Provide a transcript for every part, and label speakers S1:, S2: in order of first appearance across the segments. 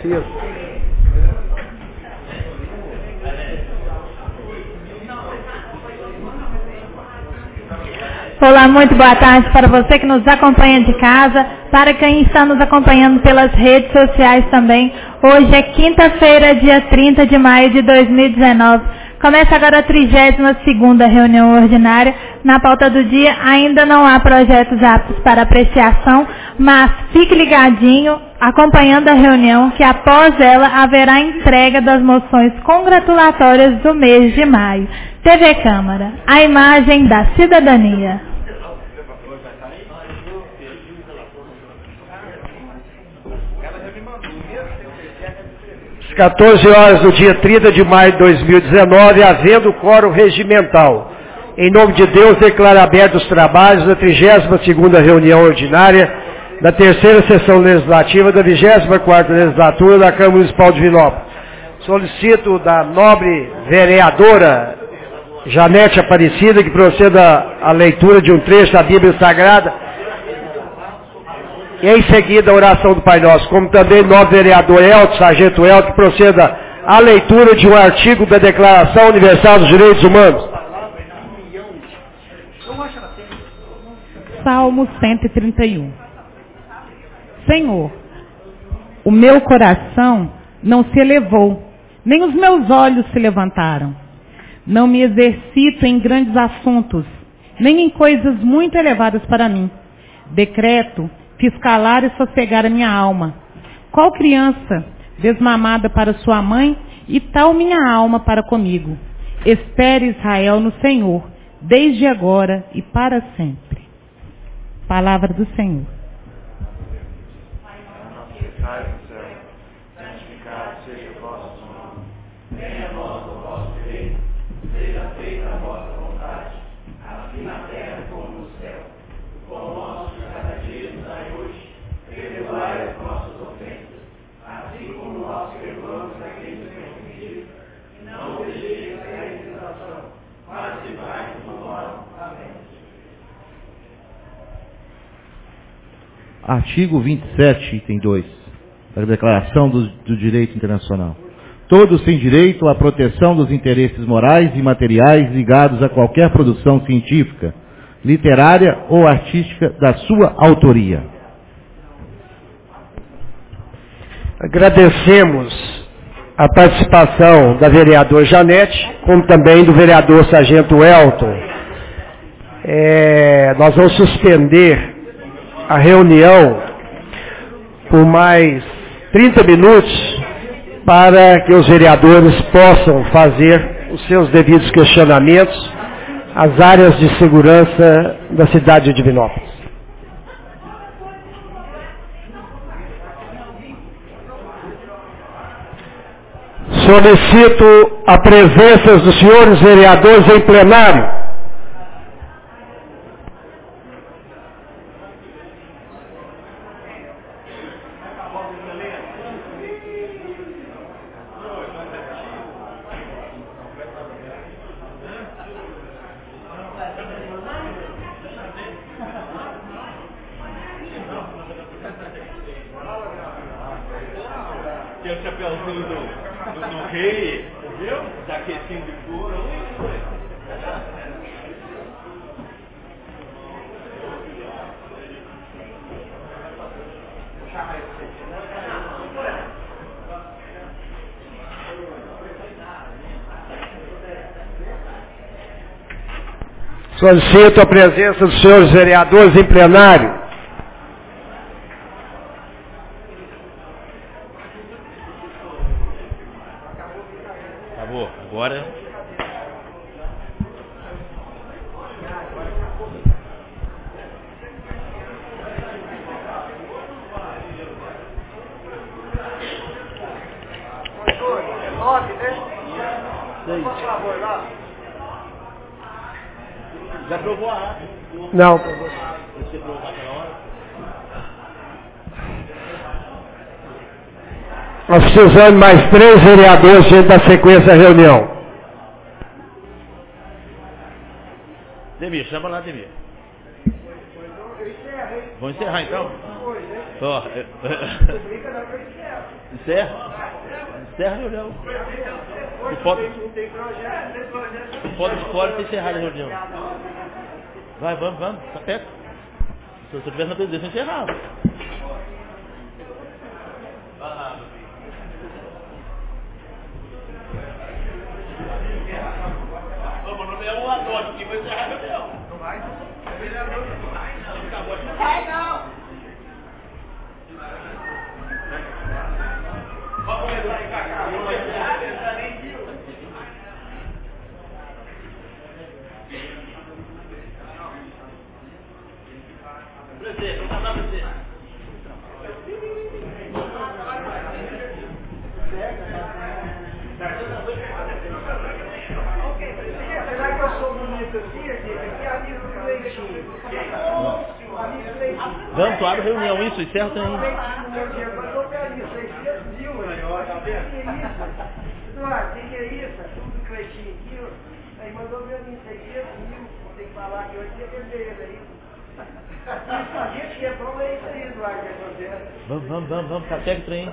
S1: licença.
S2: Olá, muito boa tarde para você que nos acompanha de casa, para quem está nos acompanhando pelas redes sociais também. Hoje é quinta-feira, dia 30 de maio de 2019. Começa agora a 32ª reunião ordinária. Na pauta do dia ainda não há projetos aptos para apreciação, mas fique ligadinho, acompanhando a reunião, que após ela haverá entrega das moções congratulatórias do mês de maio. TV Câmara, a imagem da cidadania.
S1: Às 14 horas do dia 30 de maio de 2019, havendo quórum regimental. Em nome de Deus, declaro abertos os trabalhos da 32ª reunião ordinária da terceira sessão legislativa da 24ª legislatura da Câmara Municipal de Divinópolis. Solicito da nobre vereadora Janete Aparecida que proceda à leitura de um trecho da Bíblia Sagrada e em seguida a oração do Pai Nosso, como também nobre vereador Elton, sargento Elton, que proceda à leitura de um artigo da Declaração Universal dos Direitos Humanos.
S3: Salmo 131. Senhor, o meu coração não se elevou, nem os meus olhos se levantaram. Não me exercito em grandes assuntos, nem em coisas muito elevadas para mim. Decreto, fiz calar e sossegar a minha alma. Qual criança desmamada para sua mãe, e tal minha alma para comigo. Espere Israel no Senhor, desde agora e para sempre. Palavra do Senhor.
S4: Artigo 27, item 2, da Declaração do Direito Internacional. Todos têm direito à proteção dos interesses morais e materiais ligados a qualquer produção científica, literária ou artística da sua autoria.
S1: Agradecemos a participação da vereadora Janete, como também do vereador sargento Elton. Nós vamos suspender a reunião por mais 30 minutos para que os vereadores possam fazer os seus devidos questionamentos às áreas de segurança da cidade de Divinópolis. Solicito a presença dos senhores vereadores em plenário. Solicito a presença dos senhores vereadores em plenário.
S4: Acabou. Agora... Já aprovou a ata?
S1: Não.
S4: Você aprovou naquela hora?
S1: Nós precisamos de mais 3 vereadores dentro da sequência da reunião.
S4: Demir, chama lá, Demir. Vamos encerrar então?
S5: Encerra a reunião. O foto de fora tem encerrado a reunião. Vai, vamos, tá perto. Se eu tivesse na presidência, eu encerrava. Vamos nomear um adulto aqui, vai encerrar a reunião. Não vai? Não vai, não. Vamos lá, Cacá. Não vai encerrar, ele nem viu. Presidente, não tá presidente.
S1: Será que eu sou bonito assim, aqui amigo do Leitinho?
S5: Vamos, claro, reunião, isso, encerra também.
S1: Eduardo, o que é isso? Tudo Cleitinho aqui, aí mandou ver mim 600 mil, tem que falar que hoje tem que vender ele aí. Isso, a gente que é bom é isso aí, Eduardo, que acontece.
S5: Vamos, tá certo o trem.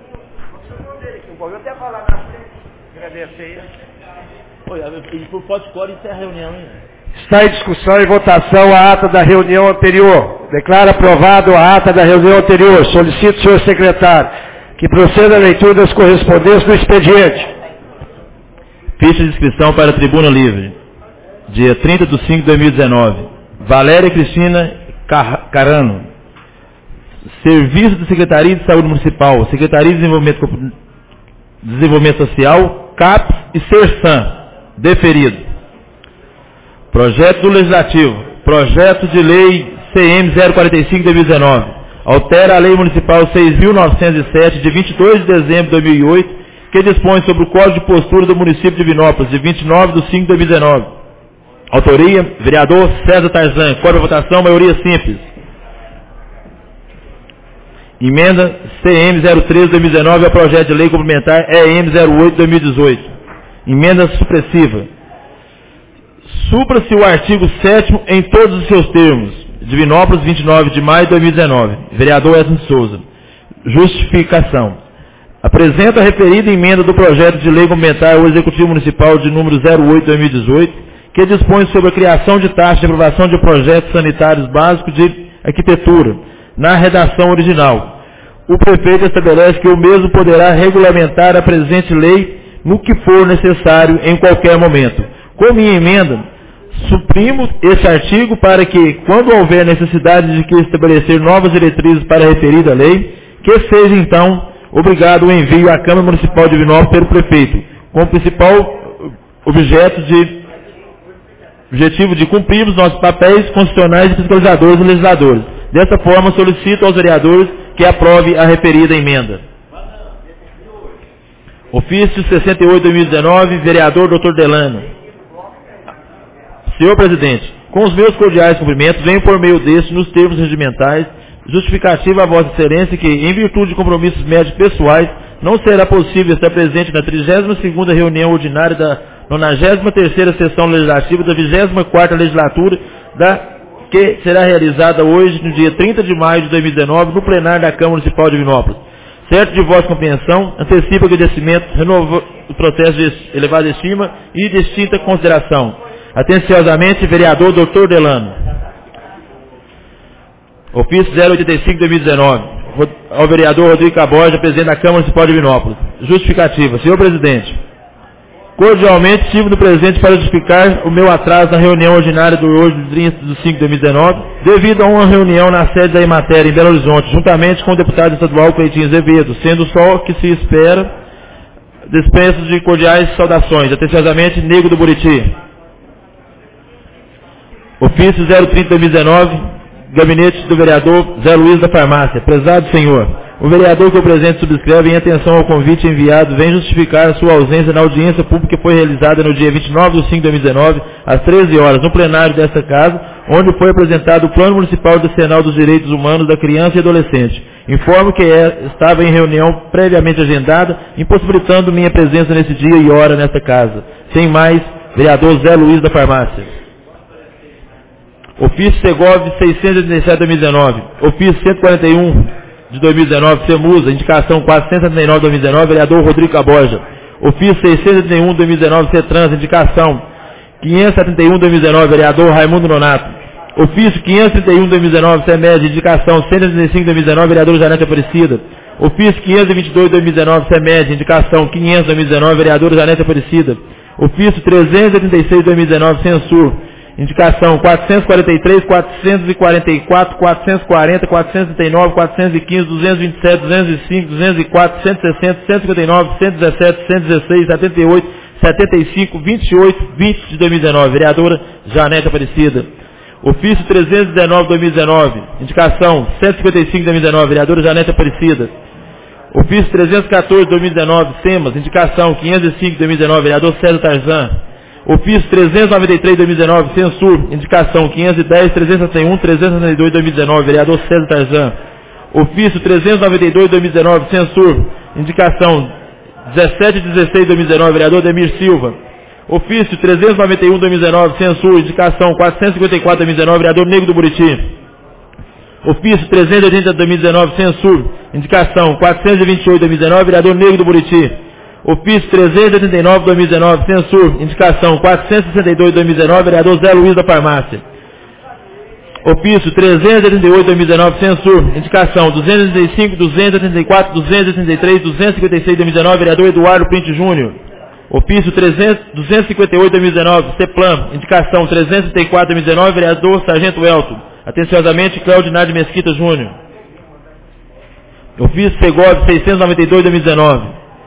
S1: Eu até falar na frente, agradecer ele.
S5: E por protocolo encerra a reunião, hein?
S1: Está em discussão e votação a ata da reunião anterior. Declaro aprovado a ata da reunião anterior. Solicito, senhor secretário, que proceda a leitura das correspondências do expediente.
S5: Ficha de inscrição para a Tribuna Livre. Dia 30/5 de 2019. Valéria Cristina Carano. Serviço da Secretaria de Saúde Municipal, Secretaria de Desenvolvimento Social, CAPES e SERSAM. Deferido. Projeto do Legislativo. Projeto de Lei CM 045 de 2019. Altera a Lei Municipal 6.907 de 22 de dezembro de 2008, que dispõe sobre o Código de Postura do município de Divinópolis, de 29/5 de 2019. Autoria, vereador César Tarzan. Código de votação, maioria simples. Emenda CM 03 de 2019 ao projeto de lei complementar EM 08 de 2018. Emenda supressiva. Supra-se o artigo 7º em todos os seus termos. Divinópolis, 29 de maio de 2019. Vereador Edson Souza. Justificação. Apresenta a referida emenda do projeto de lei complementar ao Executivo Municipal de número 08 de 2018, que dispõe sobre a criação de taxa de aprovação de projetos sanitários básicos de arquitetura, na redação original. O prefeito estabelece que o mesmo poderá regulamentar a presente lei no que for necessário em qualquer momento. Com minha emenda, suprimo esse artigo para que, quando houver necessidade de que estabelecer novas diretrizes para a referida lei, que seja então obrigado o envio à Câmara Municipal de Divinópolis pelo prefeito, com o principal objetivo de cumprirmos nossos papéis constitucionais de fiscalizadores e legisladores. Dessa forma, solicito aos vereadores que aprove a referida emenda. Ofício 68 de 2019, vereador Dr. Delano. Senhor presidente, com os meus cordiais cumprimentos, venho por meio deste, nos termos regimentais, justificativa a vossa excelência que, em virtude de compromissos médicos pessoais, não será possível estar presente na 32ª reunião ordinária da 93ª sessão legislativa da 24ª legislatura, que será realizada hoje, no dia 30 de maio de 2019, no plenário da Câmara Municipal de Divinópolis. Certo de vossa compreensão, antecipo o agradecimento, renovo o processo de elevada estima e distinta consideração. Atenciosamente, vereador Dr. Delano. Ofício 085 de 2019. Ao vereador Rodrigo Caborja, presidente da Câmara Municipal de Divinópolis. Justificativa. Senhor presidente, cordialmente estive no presente para justificar o meu atraso na reunião ordinária do hoje, 30/5 de 2019, devido a uma reunião na sede da Emater em Belo Horizonte, juntamente com o deputado estadual Cleitinho Azevedo, sendo só que se espera dispensos de cordiais saudações. Atenciosamente, Nego do Buriti. Ofício 030 de 2019, gabinete do vereador Zé Luiz da Farmácia. Prezado senhor, o vereador que o presente subscreve, em atenção ao convite enviado, vem justificar a sua ausência na audiência pública que foi realizada no dia 29/5 de 2019, às 13 horas, no plenário desta casa, onde foi apresentado o Plano Municipal Decenal dos Direitos Humanos da Criança e Adolescente. Informo que estava em reunião previamente agendada, impossibilitando minha presença nesse dia e hora nesta casa. Sem mais, vereador Zé Luiz da Farmácia. Ofício Segov 687 de 2019. Ofício 141 de 2019, CEMUSA, indicação 479 de 2019, vereador Rodrigo Caboja. Ofício 631 de 2019, CETRANS, indicação 571 de 2019, vereador Raimundo Nonato. Ofício 531 de 2019, CEMED, indicação 135 de 2019, vereador Janete Aparecida. Ofício 522 de 2019, CEMED, indicação 500 de 2019, vereador Janete Aparecida. Ofício 386 de 2019, Censur, indicação 443, 444, 440, 439, 415, 227, 205, 204, 160, 159, 117, 116, 78, 75, 28, 20 de 2019, vereadora Janete Aparecida. Ofício 319 de 2019, indicação 155 de 2019, vereadora Janete Aparecida. Ofício 314 de 2019, SEMAS, indicação 505 de 2019, vereador César Tarzan. Ofício 393 de 2019, Censur, indicação 510, 361, 362 de 2019, vereador César Tarzan. Ofício 392 de 2019, Censur, indicação 17 e 16 de 2019, vereador Demir Silva. Ofício 391 de 2019, Censur, indicação 454 de 2019, vereador Negro do Buriti. Ofício 380 de 2019, Censur, indicação 428 de 2019, vereador Negro do Buriti. Ofício 389 de 2019, Censur, indicação 462 de 2019, vereador Zé Luiz da Farmácia. Ofício 388 de 2019, Censur, indicação 285, 284, 283, 256 de 2019, vereador Eduardo Pinto Júnior. Ofício 258 de 2019, CEPLAN, indicação 334 de 2019, vereador Sargento Elton. Atenciosamente, Claudinardo Mesquita Júnior. Ofício Segov 692 de 2019.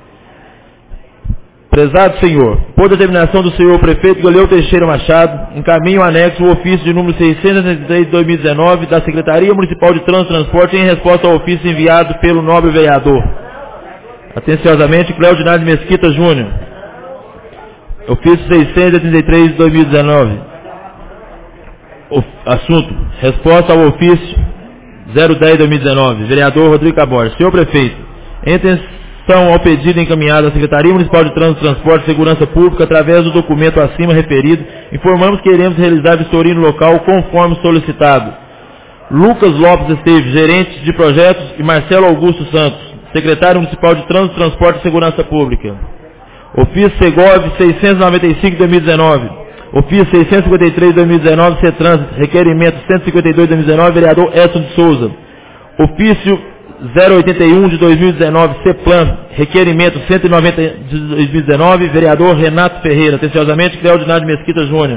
S5: Prezado senhor, por determinação do senhor prefeito Galileu Teixeira Machado, encaminho o anexo o ofício de número 663 de 2019 da Secretaria Municipal de Trânsito e Transporte em resposta ao ofício enviado pelo nobre vereador. Atenciosamente, Claudinardo Mesquita Júnior. Ofício 633 de 2019. Assunto, resposta ao ofício 010 de 2019, vereador Rodrigo Caboja. Senhor prefeito, em atenção ao pedido encaminhado à Secretaria Municipal de Trânsito, Transporte e Segurança Pública, através do documento acima referido, informamos que iremos realizar vistoria no local conforme solicitado. Lucas Lopes Esteves, gerente de projetos, e Marcelo Augusto Santos, secretário municipal de Trânsito, Transporte e Segurança Pública. Ofício Segov 695 de 2019. Ofício 653 de 2019, CETRANS, requerimento 152 de 2019, vereador Edson de Souza. Ofício 081 de 2019, CEPLAN, requerimento 190 de 2019, vereador Renato Ferreira. Atenciosamente, Claudinardo Mesquita Júnior.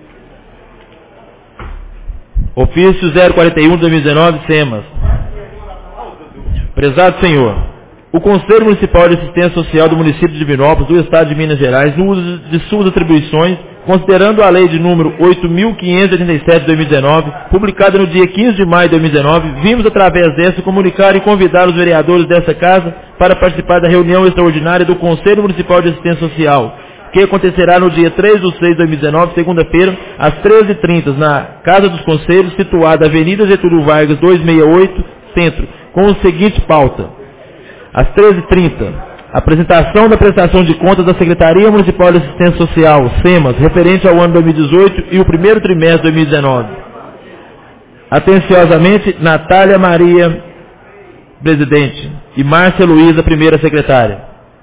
S5: Ofício 041 de 2019, SEMAS. Prezado senhor, o Conselho Municipal de Assistência Social do município de Divinópolis, do Estado de Minas Gerais, no uso de suas atribuições, considerando a lei de número 8.587 de 2019, publicada no dia 15 de maio de 2019, vimos através dessa comunicar e convidar os vereadores dessa casa para participar da reunião extraordinária do Conselho Municipal de Assistência Social, que acontecerá no dia 3 de 6 de 2019, segunda-feira, às 13h30, na Casa dos Conselhos, situada Avenida Getúlio Vargas, 268, Centro, com o seguinte pauta. Às 13h30, apresentação da prestação de contas da Secretaria Municipal de Assistência Social, SEMAS, referente ao ano 2018 e o primeiro trimestre de 2019. Atenciosamente, Natália Maria, presidente, e Márcia Luísa, primeira secretária.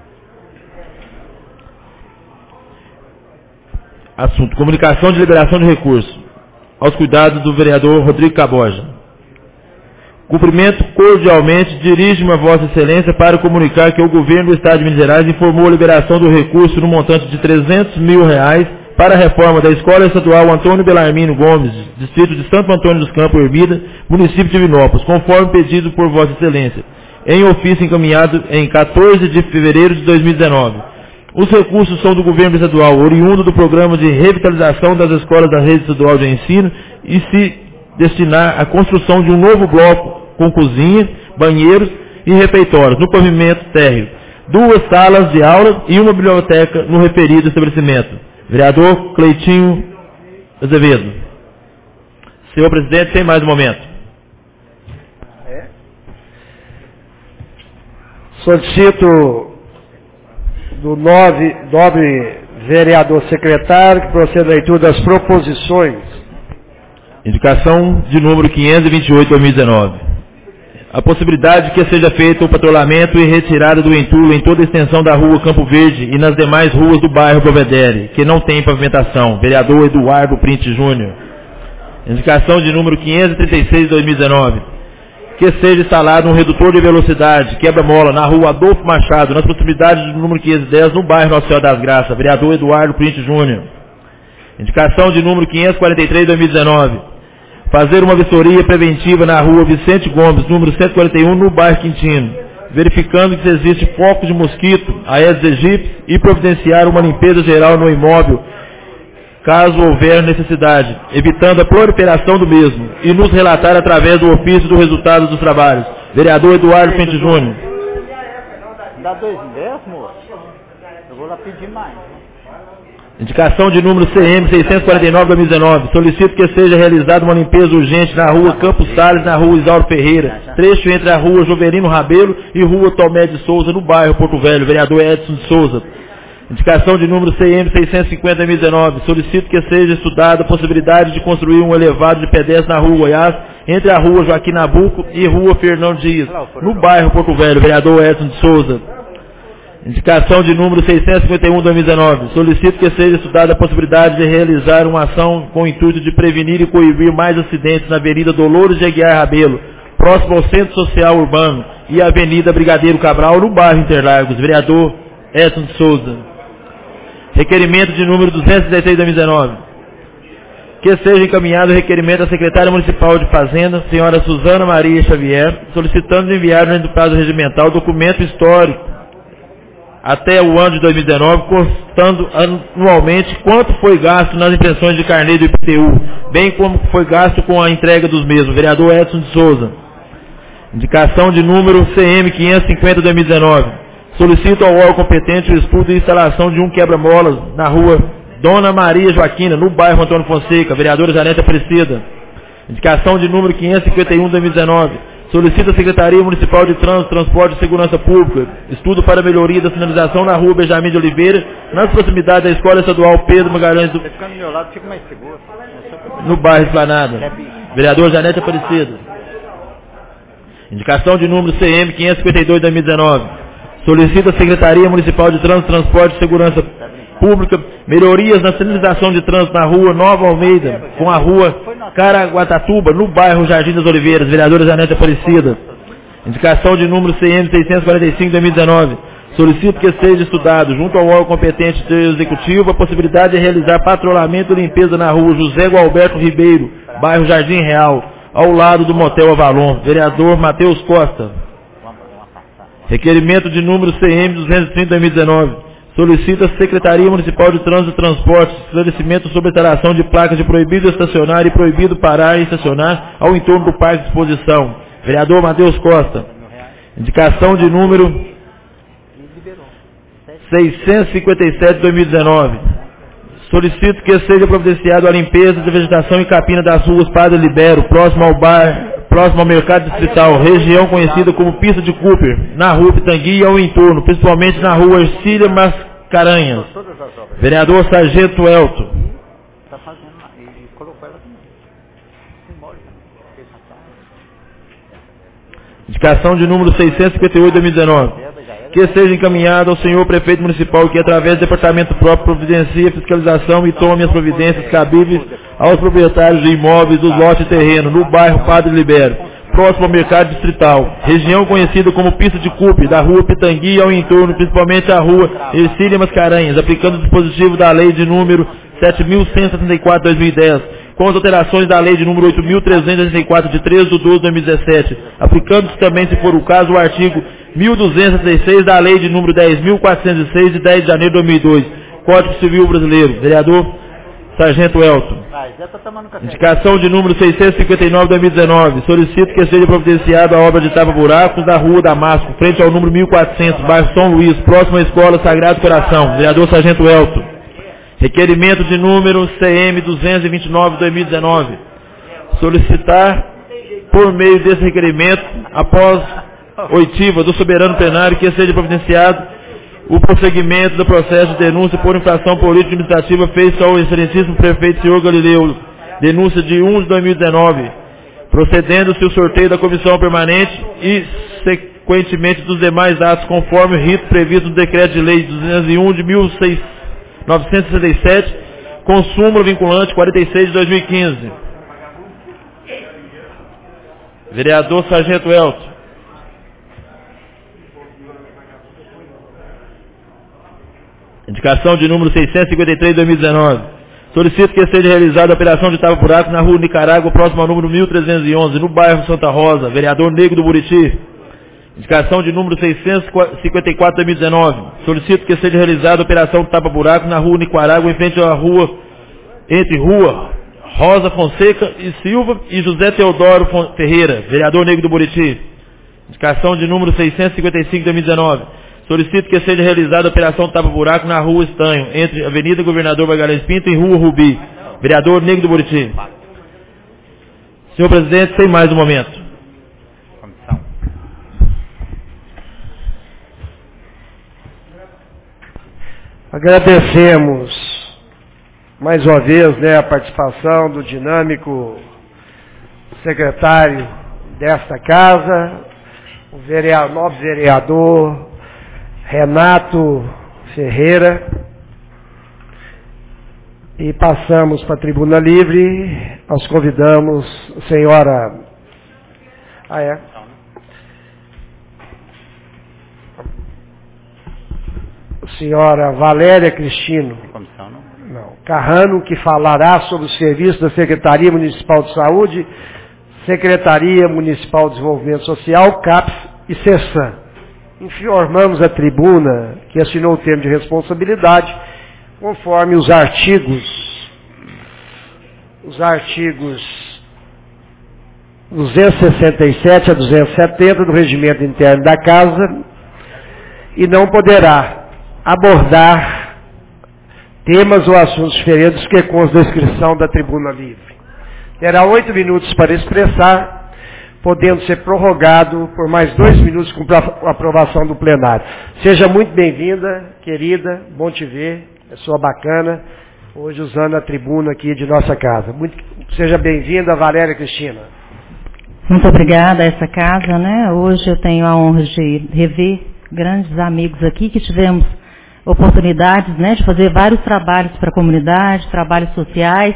S5: Assunto, comunicação de liberação de recursos, aos cuidados do vereador Rodrigo Caboja. Cumprimento cordialmente, dirige-me a Vossa Excelência para comunicar que o Governo do Estado de Minas Gerais informou a liberação do recurso no montante de R$300 mil para a reforma da Escola Estadual Antônio Belarmino Gomes, distrito de Santo Antônio dos Campos, Ermida, município de Divinópolis, conforme pedido por Vossa Excelência, em ofício encaminhado em 14 de fevereiro de 2019. Os recursos são do Governo Estadual, oriundo do Programa de Revitalização das Escolas da Rede Estadual de Ensino, e se destinar à construção de um novo bloco com cozinha, banheiros e refeitórios no pavimento térreo, 2 salas de aula e uma biblioteca no referido estabelecimento. Vereador Cleitinho Azevedo. Senhor presidente, sem mais um momento.
S1: Solicito do nobre vereador secretário que proceda à leitura das proposições.
S5: Indicação de número 528 de 2019. a possibilidade de que seja feito o patrulhamento e retirada do entulho em toda a extensão da rua Campo Verde e nas demais ruas do bairro Provedere, que não tem pavimentação. Vereador Eduardo Printe Júnior. Indicação de número 536 de 2019. Que seja instalado um redutor de velocidade, quebra-mola, na rua Adolfo Machado, nas proximidades do número 510, no bairro Nossa Senhora das Graças. Vereador Eduardo Printe Júnior. Indicação de número 543 de 2019. Fazer uma vistoria preventiva na rua Vicente Gomes, número 141, no bairro Quintino, verificando que existe foco de mosquito, Aedes aegypti, e providenciar uma limpeza geral no imóvel, caso houver necessidade, evitando a proliferação do mesmo, e nos relatar através do ofício do resultado dos trabalhos. Vereador Eduardo Printe Júnior.
S6: Dá 2 em 10, moço? Eu vou lá pedir mais.
S5: Indicação de número CM 649/2019. Solicito que seja realizada uma limpeza urgente na rua Campos Salles, na rua Isauro Ferreira, trecho entre a rua Jovelino Rabelo e rua Tomé de Souza, no bairro Porto Velho. Vereador Edson de Souza. Indicação de número CM 650/2019. Solicito que seja estudada a possibilidade de construir um elevado de pedestre na rua Goiás, entre a rua Joaquim Nabuco e rua Fernando Dias, no bairro Porto Velho. Vereador Edson de Souza. Indicação de número 651/2019. Solicito que seja estudada a possibilidade de realizar uma ação com o intuito de prevenir e coibir mais acidentes na Avenida Dolores de Aguiar Rabelo, próximo ao Centro Social Urbano, e Avenida Brigadeiro Cabral, no bairro Interlagos. Vereador Edson de Souza. Requerimento de número 216/2019. Que seja encaminhado o requerimento à secretária municipal de Fazenda, senhora Suzana Maria Xavier, solicitando enviar no prazo regimental documento histórico até o ano de 2019, constando anualmente quanto foi gasto nas impressões de carnê do IPTU, bem como foi gasto com a entrega dos mesmos. Vereador Edson de Souza. Indicação de número CM 550/2019. Solicito ao órgão competente o estudo e instalação de um quebra-molas na rua Dona Maria Joaquina, no bairro Antônio Fonseca. Vereadora Janete Aparecida. Indicação de número 551/2019. Solicita a Secretaria Municipal de Trânsito, Transporte e Segurança Pública estudo para melhoria da sinalização na rua Benjamin de Oliveira, nas proximidades da Escola Estadual Pedro Magalhães do...
S6: Ficando do meu lado, fica mais seguro.
S5: No bairro Esplanada. Vereador Janete Aparecida. Indicação de número CM 552/2019. Solicita a Secretaria Municipal de Trânsito, Transporte e Segurança Pública melhorias na sinalização de trânsito na rua Nova Almeida, com a rua Caraguatatuba, no bairro Jardim das Oliveiras. Vereadora Janete Aparecida. Indicação de número CM 645/2019. Solicito que seja estudado, junto ao órgão competente do Executivo, a possibilidade de realizar patrulhamento e limpeza na rua José Gualberto Ribeiro, bairro Jardim Real, ao lado do Motel Avalon. Vereador Matheus Costa. Requerimento de número CM 230/2019. Solicita a Secretaria Municipal de Trânsito e Transportes esclarecimento sobre a instalação de placas de proibido estacionar e proibido parar e estacionar ao entorno do Parque de Exposição. Vereador Matheus Costa. Indicação de número 657/2019. Solicito que seja providenciado a limpeza de vegetação e capina das ruas Padre Libero, próximo ao Mercado Distrital, região conhecida como Pista de Cooper, na rua Pitangui e ao entorno, principalmente na rua Ercília Mascarenhas. Vereador Sargento Elton. Indicação de número 658/2019. Que seja encaminhado ao senhor prefeito municipal que, através do departamento próprio, providencie a fiscalização e tome as providências cabíveis aos proprietários de imóveis dos lotes de terreno no bairro Padre Libero, próximo ao Mercado Distrital, região conhecida como Pista de Cooper, da rua Pitangui e ao entorno, principalmente a rua Ercília Mascarenhas, aplicando o dispositivo da lei de número 7.174/2010, com as alterações da lei de número 8.364, de 13 de 12 de 2017, aplicando-se também, se for o caso, o artigo 1.266 da lei de número 10.406, de 10 de janeiro de 2002, Código Civil Brasileiro. Vereador Sargento Elton. Indicação de número 659/2019. Solicito que seja providenciada a obra de tapa-buracos da rua Damasco, frente ao número 1400, bairro São Luís, próximo à Escola Sagrado Coração. Vereador Sargento Elton. Requerimento de número CM 229/2019. Solicitar, por meio desse requerimento, após oitiva do soberano plenário, que seja providenciado o prosseguimento do processo de denúncia por infração política administrativa feita ao excelentíssimo prefeito senhor Galileu, denúncia de 1 de 2019, procedendo-se o sorteio da comissão permanente e sequentemente dos demais atos conforme o rito previsto no decreto de lei 201 de 1967, com súmula vinculante 46 de 2015. Vereador Sargento Elton. Indicação de número 653 de 2019. Solicito que seja realizada a operação de tapa-buraco na rua Nicarágua, próximo ao número 1311, no bairro Santa Rosa. Vereador Negro do Buriti. Indicação de número 654 de 2019. Solicito que seja realizada a operação de tapa-buraco na rua Nicarágua, em frente à rua, entre rua Rosa Fonseca e Silva e José Teodoro Ferreira. Vereador Negro do Buriti. Indicação de número 655 de 2019. Solicito que seja realizada a operação tapa-buraco na rua Estanho, entre Avenida Governador Magalhães Pinto e rua Rubi. Vereador Negro do Buriti. Senhor presidente, sem mais um momento.
S6: Comissão.
S1: Agradecemos mais uma vez, a participação do dinâmico secretário desta casa, o novo vereador Renato Ferreira, e passamos para a tribuna livre. Nós convidamos a senhora... Senhora Valéria Cristino Carrano, que falará sobre o serviço da Secretaria Municipal de Saúde, Secretaria Municipal de Desenvolvimento Social, CAPES e CESAM. Informamos a tribuna que assinou o termo de responsabilidade conforme os artigos 267 a 270 do regimento interno da casa e não poderá abordar temas ou assuntos diferentes que constam da inscrição da tribuna livre. Terá 8 minutos para expressar, podendo ser prorrogado por mais 2 minutos com a aprovação do plenário. Seja muito bem-vinda, querida, bom te ver, pessoa bacana, hoje usando a tribuna aqui de nossa casa. Seja bem-vinda, Valéria Cristina.
S7: Muito obrigada a essa casa, Hoje eu tenho a honra de rever grandes amigos aqui, que tivemos oportunidades, de fazer vários trabalhos para a comunidade, trabalhos sociais,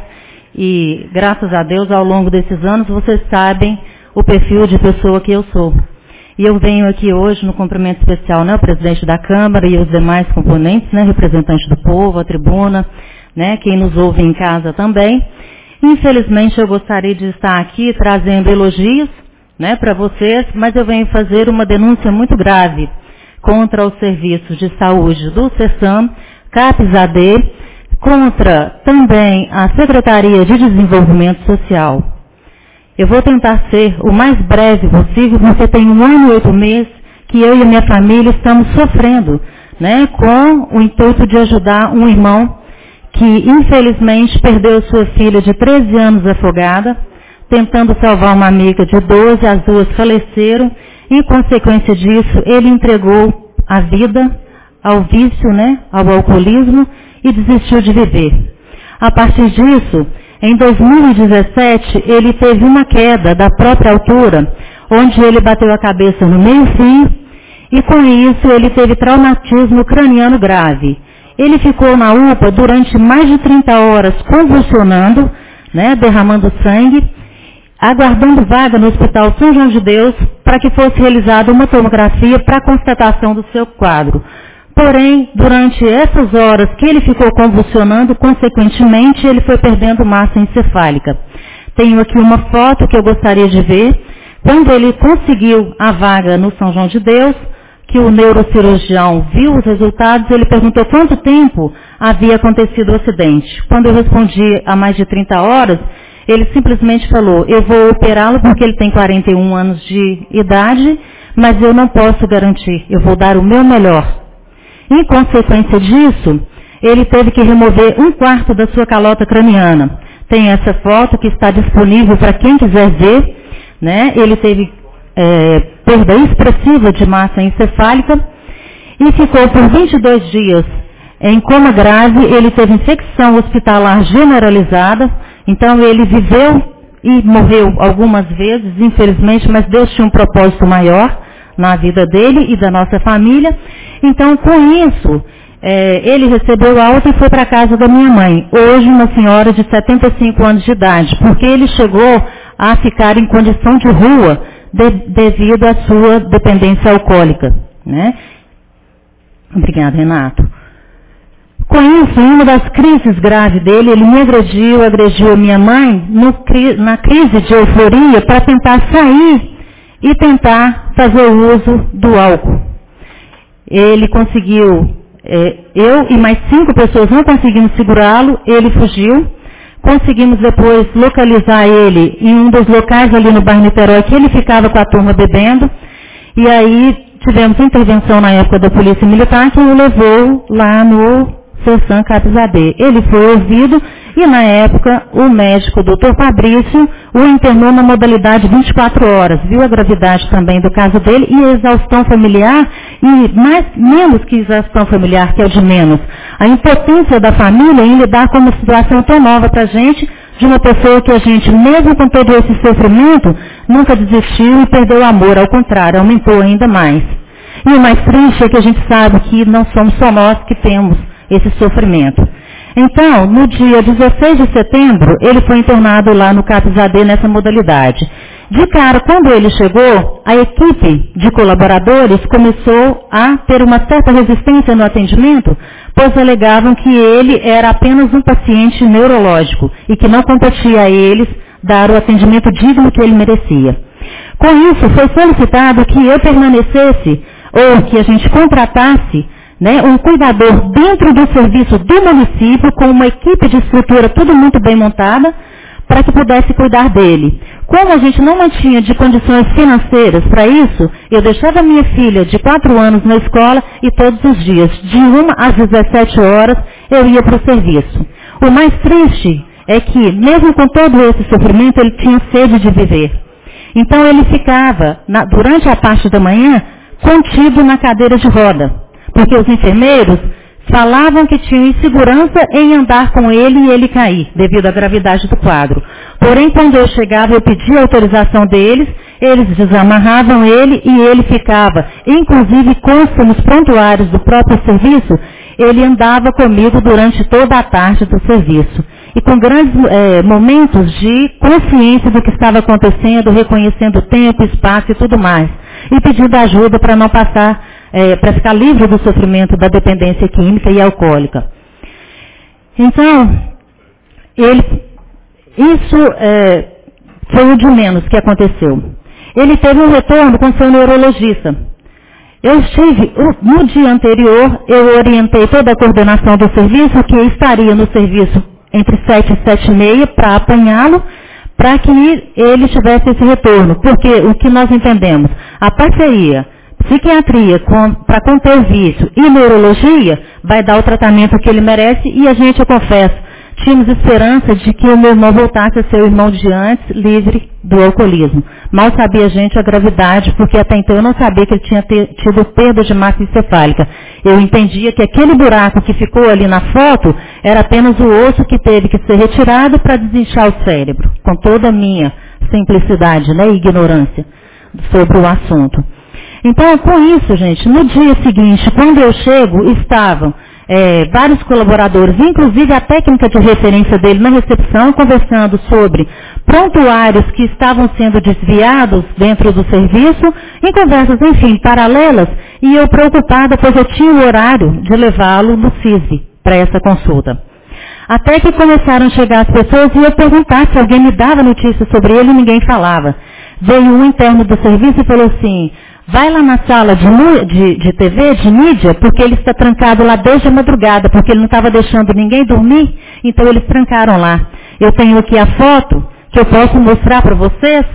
S7: e graças a Deus, ao longo desses anos, vocês sabem o perfil de pessoa que eu sou. E eu venho aqui hoje no cumprimento especial, o presidente da Câmara e os demais componentes, representantes do povo, a tribuna, quem nos ouve em casa também. Infelizmente, eu gostaria de estar aqui trazendo elogios, para vocês, mas eu venho fazer uma denúncia muito grave contra os serviços de saúde do CESAM, CAPES-AD, contra também a Secretaria de Desenvolvimento Social. Eu vou tentar ser o mais breve possível, porque tem 1 ano e 8 meses que eu e a minha família estamos sofrendo, com o intuito de ajudar um irmão que, infelizmente, perdeu sua filha de 13 anos afogada, tentando salvar uma amiga de 12, as duas faleceram, e, em consequência disso, ele entregou a vida ao vício, ao alcoolismo, e desistiu de viver. A partir disso, em 2017, ele teve uma queda da própria altura, onde ele bateu a cabeça no meio-fio, e com isso ele teve traumatismo craniano grave. Ele ficou na UPA durante mais de 30 horas convulsionando, derramando sangue, aguardando vaga no Hospital São João de Deus para que fosse realizada uma tomografia para constatação do seu quadro. Porém, durante essas horas que ele ficou convulsionando, consequentemente, ele foi perdendo massa encefálica. Tenho aqui uma foto que eu gostaria de ver. Quando ele conseguiu a vaga no São João de Deus, que o neurocirurgião viu os resultados, ele perguntou quanto tempo havia acontecido o acidente. Quando eu respondi há mais de 30 horas, ele simplesmente falou, eu vou operá-lo porque ele tem 41 anos de idade, mas eu não posso garantir, eu vou dar o meu melhor. Em consequência disso, ele teve que remover 1/4 da sua calota craniana. Tem essa foto que está disponível para quem quiser ver, Ele teve perda expressiva de massa encefálica e ficou por 22 dias em coma grave. Ele teve infecção hospitalar generalizada, então ele viveu e morreu algumas vezes, infelizmente, mas Deus tinha um propósito maior na vida dele e da nossa família. Então, com isso, ele recebeu alta e foi para a casa da minha mãe, hoje uma senhora de 75 anos de idade, porque ele chegou a ficar em condição de rua devido à sua dependência alcoólica, né? Obrigada, Renato. Com isso, em uma das crises graves dele, ele me agrediu a minha mãe na crise de euforia para tentar sair e tentar fazer o uso do álcool. Ele conseguiu, eu e mais 5 pessoas não conseguimos segurá-lo, ele fugiu. Conseguimos depois localizar ele em um dos locais ali no bairro Niterói, que ele ficava com a turma bebendo, e aí tivemos intervenção na época da Polícia Militar, que o levou lá no Sersan Capizabê. Ele foi ouvido e, na época, o médico, o Dr. Fabrício, o internou na modalidade 24 horas. Viu a gravidade também do caso dele e a exaustão familiar, e menos que exaustão familiar, que é o de menos. A impotência da família em lidar com uma situação tão nova para a gente, de uma pessoa que a gente, mesmo com todo esse sofrimento, nunca desistiu e perdeu o amor. Ao contrário, aumentou ainda mais. E o mais triste é que a gente sabe que não somos só nós que temos esse sofrimento. Então, no dia 16 de setembro, ele foi internado lá no CAPS-AD nessa modalidade. De cara, quando ele chegou, a equipe de colaboradores começou a ter uma certa resistência no atendimento, pois alegavam que ele era apenas um paciente neurológico e que não competia a eles dar o atendimento digno que ele merecia. Com isso, foi solicitado que eu permanecesse, ou que a gente contratasse, um cuidador dentro do serviço do município, com uma equipe de estrutura tudo muito bem montada, para que pudesse cuidar dele. Como a gente não mantinha de condições financeiras para isso, eu deixava minha filha de 4 anos na escola e todos os dias, de 1 às 17 horas, eu ia para o serviço. O mais triste é que, mesmo com todo esse sofrimento, ele tinha sede de viver. Então ele ficava, durante a parte da manhã, contido na cadeira de roda, porque os enfermeiros falavam que tinham insegurança em andar com ele e ele cair, devido à gravidade do quadro. Porém, quando eu chegava, eu pedia a autorização deles, eles desamarravam ele e ele ficava. Inclusive, consta nos prontuários do próprio serviço, ele andava comigo durante toda a tarde do serviço. E com grandes momentos de consciência do que estava acontecendo, reconhecendo o tempo, espaço e tudo mais. E pedindo ajuda para não passar, para ficar livre do sofrimento da dependência química e alcoólica. Então, isso foi o de menos que aconteceu. Ele teve um retorno com seu neurologista. Eu estive, no dia anterior, eu orientei toda a coordenação do serviço, que estaria no serviço entre 7 e 7h30 para apanhá-lo, para que ele tivesse esse retorno. Porque o que nós entendemos, a parceria psiquiatria para conter o vício e neurologia vai dar o tratamento que ele merece e a gente, eu confesso, tínhamos esperança de que o meu irmão voltasse a ser o irmão de antes, livre do alcoolismo. Mal sabia a gente a gravidade, porque até então eu não sabia que ele tinha tido perda de massa encefálica. Eu entendia que aquele buraco que ficou ali na foto era apenas o osso que teve que ser retirado para desinchar o cérebro, com toda a minha simplicidade, e ignorância sobre o assunto. Então, com isso, gente, no dia seguinte, quando eu chego, estavam vários colaboradores, inclusive a técnica de referência dele na recepção, conversando sobre prontuários que estavam sendo desviados dentro do serviço, em conversas, enfim, paralelas, e eu preocupada, pois eu tinha o horário de levá-lo no CISV para essa consulta. Até que começaram a chegar as pessoas e eu perguntar se alguém me dava notícia sobre ele e ninguém falava. Veio um interno do serviço e falou assim: vai lá na sala de TV, de mídia, porque ele está trancado lá desde a madrugada, porque ele não estava deixando ninguém dormir, então eles trancaram lá. Eu tenho aqui a foto que eu posso mostrar para vocês.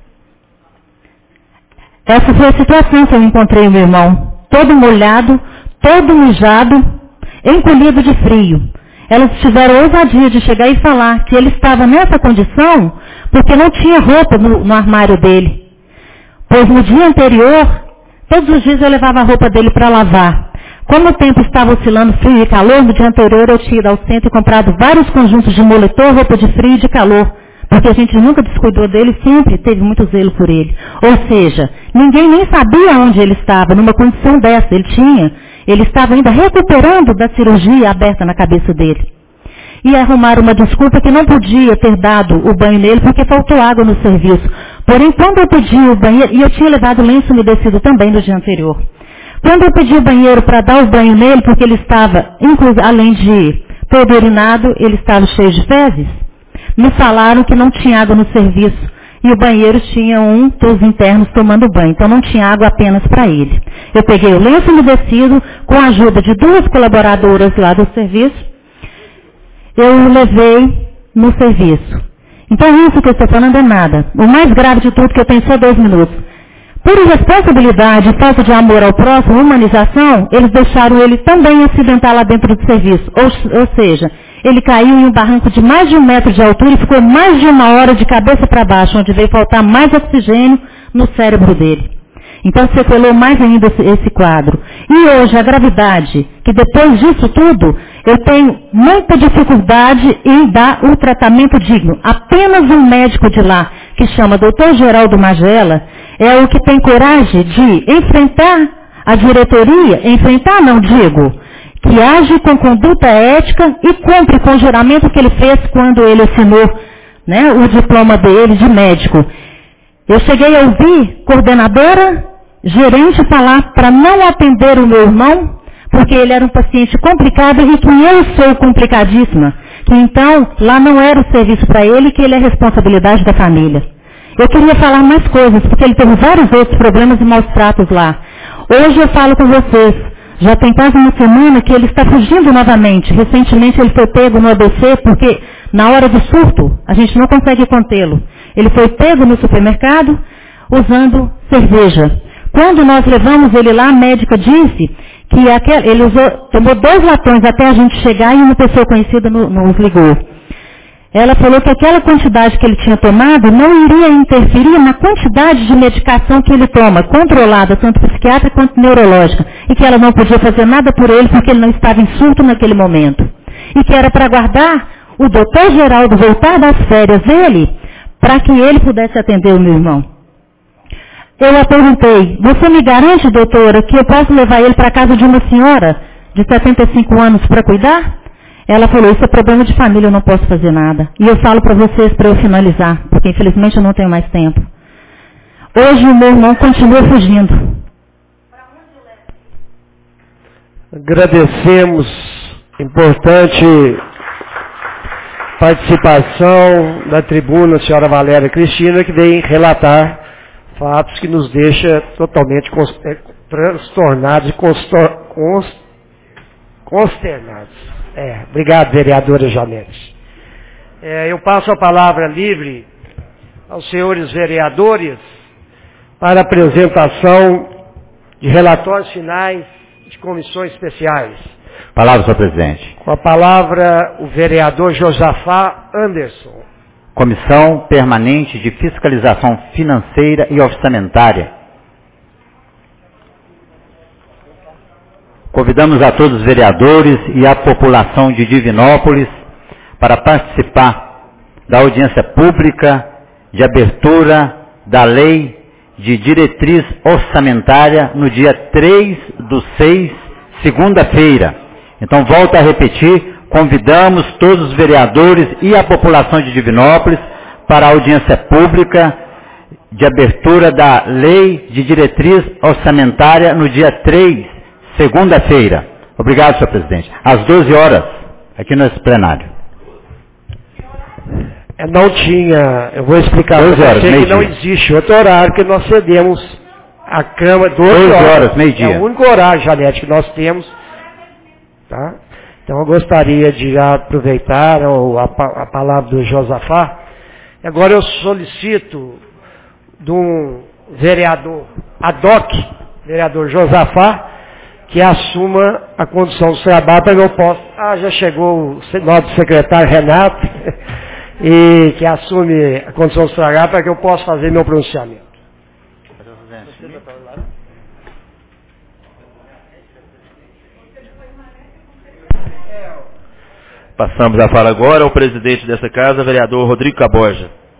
S7: Essa foi a situação que eu encontrei o meu irmão, todo molhado, todo mijado, encolhido de frio. Elas tiveram a ousadia de chegar e falar que ele estava nessa condição porque não tinha roupa no armário dele. Pois no dia anterior, todos os dias eu levava a roupa dele para lavar. Como o tempo estava oscilando frio e calor, no dia anterior eu tinha ido ao centro e comprado vários conjuntos de moletom, roupa de frio e de calor, porque a gente nunca descuidou dele, sempre teve muito zelo por ele. Ou seja, ninguém nem sabia onde ele estava, numa condição dessa. Ele estava ainda recuperando da cirurgia aberta na cabeça dele. E arrumaram uma desculpa que não podia ter dado o banho nele porque faltou água no serviço. Porém, quando eu pedi o banheiro, e eu tinha levado lenço umedecido também no dia anterior. Quando eu pedi o banheiro para dar o banho nele, porque ele estava, inclusive, além de todo urinado, ele estava cheio de fezes, me falaram que não tinha água no serviço. E o banheiro tinha dos internos tomando banho. Então não tinha água apenas para ele. Eu peguei o lenço umedecido, com a ajuda de 2 colaboradoras lá do serviço, eu o levei no serviço. Então isso que eu estou falando é nada. O mais grave de tudo, que eu tenho só 2 minutos. Por irresponsabilidade, falta de amor ao próximo, humanização, eles deixaram ele também acidentar lá dentro do serviço. Ou seja, ele caiu em um barranco de mais de 1 metro de altura e ficou mais de 1 hora de cabeça para baixo, onde veio faltar mais oxigênio no cérebro dele. Então sequelou mais ainda esse quadro. E hoje a gravidade, que depois disso tudo, eu tenho muita dificuldade em dar o tratamento digno. Apenas um médico de lá, que chama Dr. Geraldo Magela, é o que tem coragem de enfrentar a diretoria, que age com conduta ética e cumpre com o juramento que ele fez quando ele assinou, né, o diploma dele de médico. Eu cheguei a ouvir coordenadora, gerente falar para não atender o meu irmão, porque ele era um paciente complicado e que eu sou complicadíssima. Que então, lá não era o serviço para ele, que ele é responsabilidade da família. Eu queria falar mais coisas, porque ele teve vários outros problemas e maus tratos lá. Hoje eu falo com vocês, já tem quase 1 semana que ele está fugindo novamente. Recentemente ele foi pego no ABC, porque na hora do surto, a gente não consegue contê-lo. Ele foi pego no supermercado, usando cerveja. Quando nós levamos ele lá, a médica disse que ele tomou 2 latões até a gente chegar e uma pessoa conhecida nos ligou. Ela falou que aquela quantidade que ele tinha tomado não iria interferir na quantidade de medicação que ele toma, controlada, tanto psiquiátrica quanto neurológica, e que ela não podia fazer nada por ele porque ele não estava em surto naquele momento. E que era para aguardar o doutor Geraldo voltar das férias dele, para que ele pudesse atender o meu irmão. Eu a perguntei, você me garante, doutora, que eu posso levar ele para a casa de uma senhora de 75 anos para cuidar? Ela falou, isso é problema de família, eu não posso fazer nada. E eu falo para vocês para eu finalizar, porque infelizmente eu não tenho mais tempo. Hoje o meu irmão continua fugindo.
S1: Agradecemos importante participação da tribuna, a senhora Valéria Cristina, que vem relatar fatos que nos deixa totalmente transtornados e consternados. Obrigado, vereadora Janete. Eu passo a palavra livre aos senhores vereadores para apresentação de relatórios finais de comissões especiais.
S8: Palavra, senhor presidente.
S1: Com a palavra, o vereador Josafá Anderson.
S8: Comissão Permanente de Fiscalização Financeira e Orçamentária. Convidamos a todos os vereadores e a população de Divinópolis para participar da audiência pública de abertura da Lei de Diretriz Orçamentária no dia 3/6, segunda-feira. Então, volto a repetir, convidamos todos os vereadores e a população de Divinópolis para a audiência pública de abertura da Lei de Diretriz Orçamentária no dia 3, segunda-feira. Obrigado, senhor presidente. Às 12 horas, aqui no plenário.
S1: Não tinha, eu vou explicar para você que não existe outro horário que nós cedemos a Câmara 12 horas, meio-dia. É o único horário, Janete, que nós temos. Tá? Então eu gostaria de já aproveitar a palavra do Josafá. Agora eu solicito de um vereador ad hoc, vereador Josafá, que assuma a condução do trabalho para que eu possa... já chegou o nosso secretário Renato, e que assume a condução do trabalho para que eu possa fazer meu pronunciamento.
S5: Passamos a fala agora ao presidente dessa casa, vereador Rodrigo Caboja.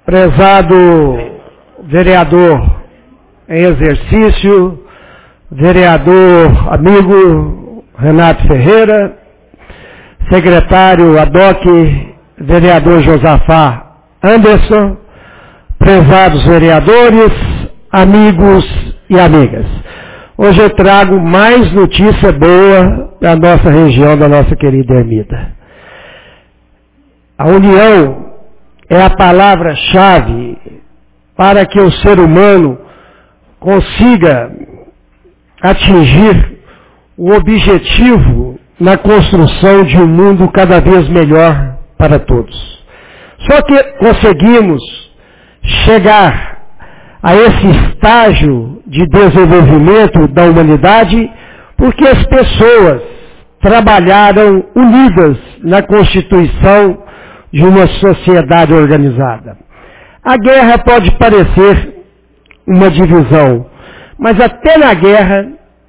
S1: prezado vereador em exercício, vereador amigo Renato Ferreira, secretário ADOC, vereador Josafá Anderson, prezados vereadores, amigos e amigas. Hoje eu trago mais notícia boa da nossa região, da nossa querida Ermida. A união é a palavra-chave para que o ser humano consiga atingir o objetivo na construção de um mundo cada vez melhor para todos. Só que conseguimos chegar a esse estágio de desenvolvimento da humanidade porque as pessoas trabalharam unidas na constituição de uma sociedade organizada. A guerra pode parecer uma divisão, mas até na guerra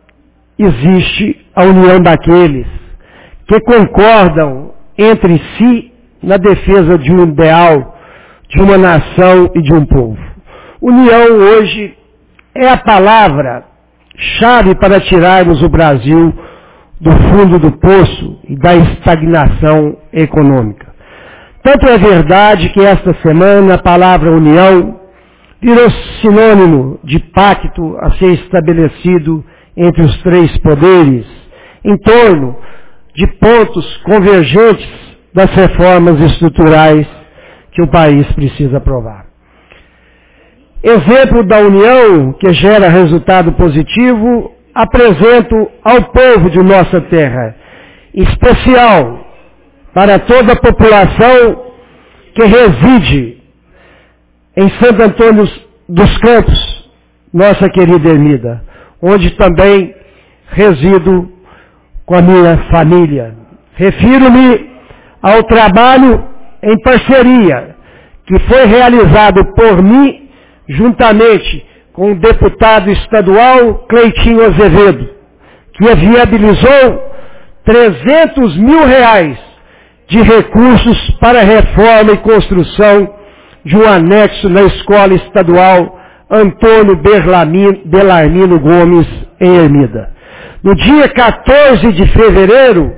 S1: existe a união daqueles que concordam entre si na defesa de um ideal, de uma nação e de um povo. União hoje é a palavra-chave para tirarmos o Brasil do fundo do poço e da estagnação econômica. Tanto é verdade que esta semana a palavra união virou sinônimo de pacto a ser estabelecido entre os três poderes, em torno de pontos convergentes das reformas estruturais que o país precisa aprovar. Exemplo da união que gera resultado positivo, apresento ao povo de nossa terra, em especial para toda a população que reside em Santo Antônio dos Campos, nossa querida Ermida, onde também resido com a minha família. Refiro-me ao trabalho em parceria que foi realizado por mim, juntamente com o deputado estadual Cleitinho Azevedo, que viabilizou R$300 mil de recursos para a reforma e construção de um anexo na Escola Estadual Antônio Belarmino Gomes, em Ermida. No dia 14 de fevereiro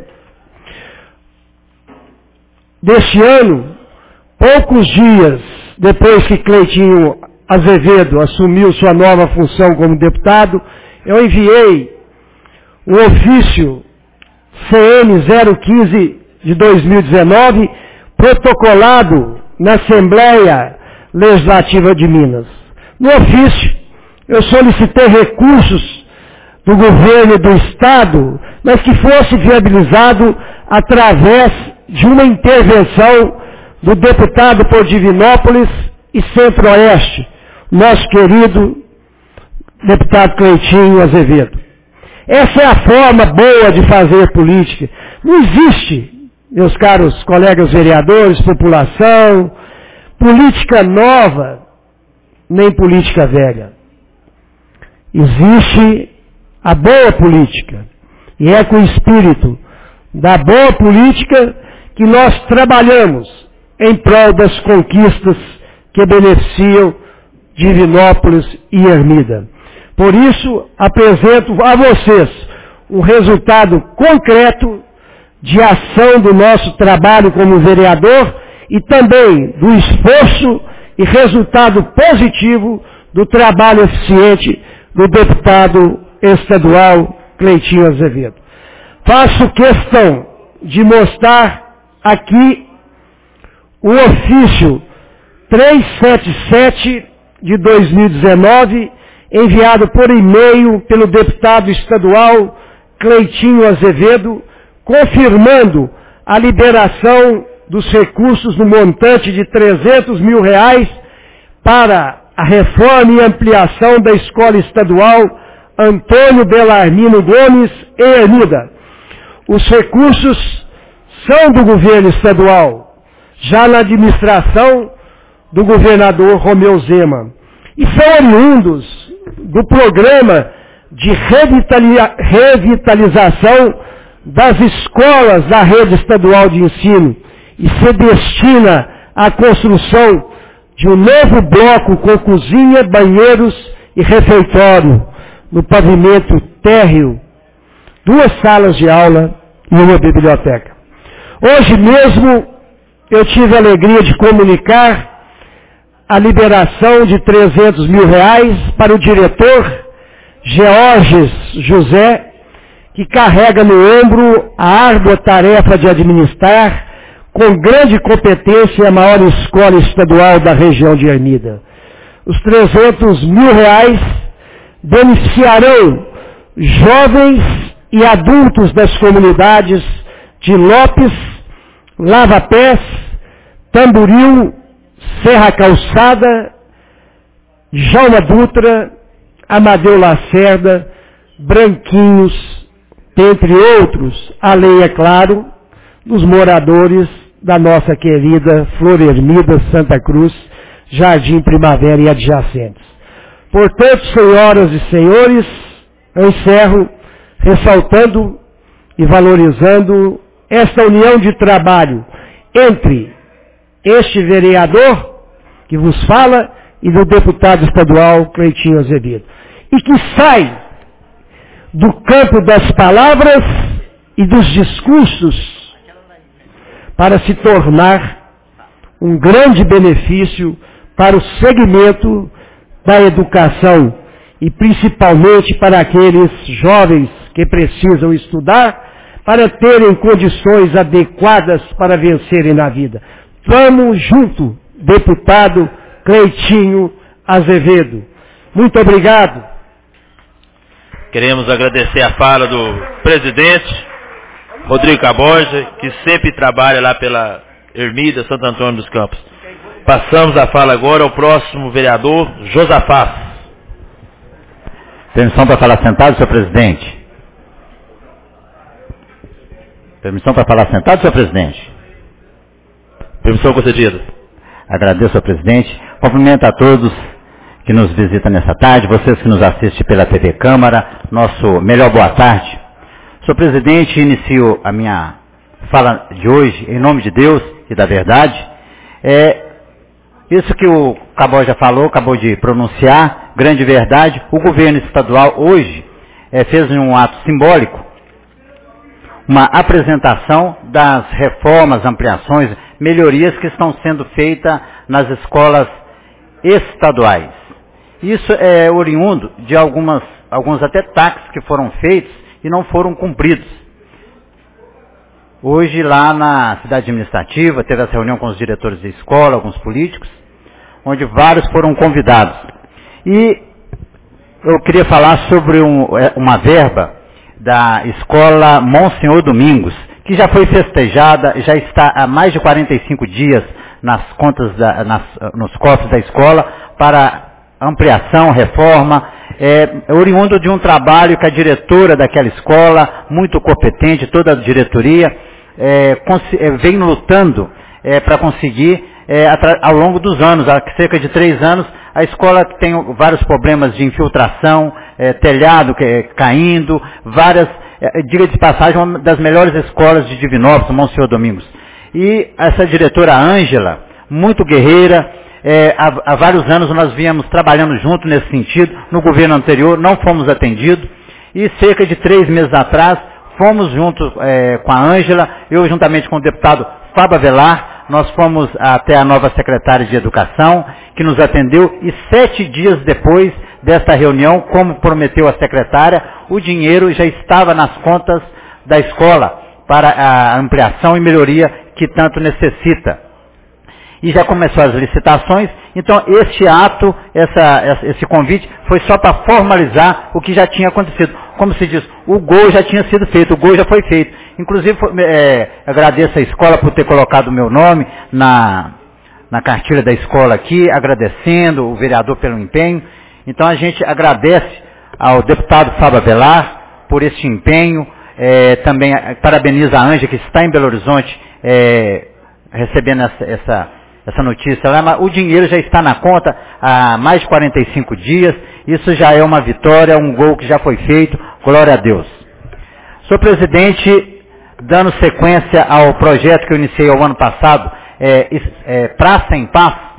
S1: deste ano, poucos dias depois que Cleitinho Azevedo assumiu sua nova função como deputado, eu enviei um ofício CN 015 de 2019, protocolado na Assembleia Legislativa de Minas. No ofício, eu solicitei recursos do governo do Estado, mas que fosse viabilizado através de uma intervenção do deputado por Divinópolis e Centro-Oeste, nosso querido deputado Cleitinho Azevedo. Essa é a forma boa de fazer política. Não existe, meus caros colegas vereadores, população, política nova, nem política velha. Existe a boa política. E é com o espírito da boa política que nós trabalhamos em prol das conquistas que beneficiam Divinópolis e Ermida. Por isso, apresento a vocês um resultado concreto de ação do nosso trabalho como vereador e também do esforço e resultado positivo do trabalho eficiente do deputado estadual Cleitinho Azevedo. Faço questão de mostrar aqui o ofício 377 de 2019, enviado por e-mail pelo deputado estadual Cleitinho Azevedo, confirmando a liberação dos recursos no montante de R$300 mil para a reforma e ampliação da Escola Estadual Antônio Belarmino Gomes, em Ermida. Os recursos são do governo estadual, já na administração do governador Romeu Zema, e são oriundos do programa de revitalização das escolas da rede estadual de ensino, e se destina à construção de um novo bloco com cozinha, banheiros e refeitório no pavimento térreo, 2 salas de aula e uma biblioteca. Hoje mesmo eu tive a alegria de comunicar a liberação de R$300 mil para o diretor Georges José, que carrega no ombro a árdua tarefa de administrar com grande competência a maior escola estadual da região de Ermida. Os R$300 mil beneficiarão jovens e adultos das comunidades de Lopes, Lava Pés, Tamboril, Serra Calçada, Jalma Dutra, Amadeu Lacerda, Branquinhos, entre outros, além, é claro, dos moradores da nossa querida Flor Ermida, Santa Cruz, Jardim Primavera e adjacentes. Portanto, senhoras e senhores, eu encerro ressaltando e valorizando esta união de trabalho entre este vereador que vos fala e do deputado estadual Cleitinho Azevedo. E que sai do campo das palavras e dos discursos para se tornar um grande benefício para o segmento da educação e principalmente para aqueles jovens que precisam estudar para terem condições adequadas para vencerem na vida. Vamos junto, deputado Cleitinho Azevedo. Muito obrigado.
S5: Queremos agradecer a fala do presidente, Rodrigo Caborja, que sempre trabalha lá pela Ermida, Santo Antônio dos Campos. Passamos a fala agora ao próximo vereador, Josafás.
S8: Permissão para falar sentado, senhor presidente? Permissão para falar sentado, senhor presidente?
S5: Permissão concedida.
S8: Agradeço, senhor presidente. Cumprimento a todos que nos visitam nessa tarde, vocês que nos assistem pela TV Câmara, nosso melhor boa tarde. Senhor presidente, inicio a minha fala de hoje em nome de Deus e da verdade. Isso que o Caborja falou, acabou de pronunciar, grande verdade. O governo estadual hoje fez um ato simbólico, uma apresentação das reformas, ampliações, melhorias que estão sendo feitas nas escolas estaduais. Isso é oriundo de alguns até taques que foram feitos e não foram cumpridos. Hoje lá na cidade administrativa teve essa reunião com os diretores de escola, alguns políticos, onde vários foram convidados. E eu queria falar sobre uma verba da escola Monsenhor Domingos, que já foi festejada, já está há mais de 45 dias nas contas, nos cofres da escola, para ampliação, reforma, oriundo de um trabalho que a diretora daquela escola, muito competente, toda a diretoria, vem lutando para conseguir, ao longo dos anos, há cerca de 3 anos, a escola tem vários problemas de infiltração, telhado caindo, diga de passagem, uma das melhores escolas de Divinópolis, Monsenhor Domingos. E essa diretora Ângela, muito guerreira, há vários anos nós viemos trabalhando junto nesse sentido, no governo anterior não fomos atendidos, e cerca de 3 meses atrás, fomos junto com a Ângela, eu juntamente com o deputado Fábio Avelar, nós fomos até a nova secretária de Educação, que nos atendeu, e 7 dias depois desta reunião, como prometeu a secretária, o dinheiro já estava nas contas da escola para a ampliação e melhoria que tanto necessita. E já começou as licitações, então este ato, esse convite, foi só para formalizar o que já tinha acontecido. Como se diz, o gol já tinha sido feito, o gol já foi feito. Inclusive, agradeço a escola por ter colocado o meu nome na cartilha da escola aqui, agradecendo o vereador pelo empenho. Então a gente agradece ao deputado Fábio Avelar por esse empenho, também parabeniza a Ângela, que está em Belo Horizonte, recebendo essa notícia lá, mas o dinheiro já está na conta há mais de 45 dias, isso já é uma vitória, um gol que já foi feito, glória a Deus. Senhor presidente, dando sequência ao projeto que eu iniciei ao ano passado, Praça em Paz,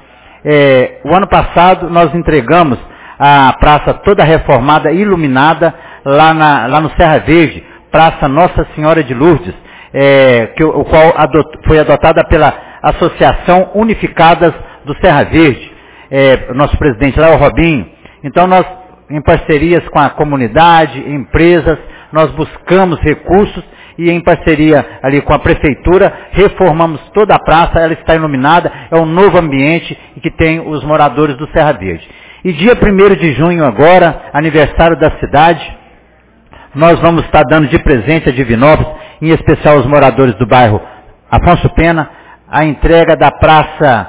S8: O ano passado nós entregamos a praça toda reformada, iluminada, lá no Serra Verde, Praça Nossa Senhora de Lourdes, o qual foi adotada pela Associação Unificadas do Serra Verde, nosso presidente lá, o Robinho. Então nós, em parcerias com a comunidade, empresas, nós buscamos recursos e em parceria ali com a prefeitura, reformamos toda a praça, ela está iluminada, é um novo ambiente que tem os moradores do Serra Verde. E dia 1º de junho agora, aniversário da cidade, nós vamos estar dando de presente a Divinópolis, em especial aos moradores do bairro Afonso Pena, a entrega da Praça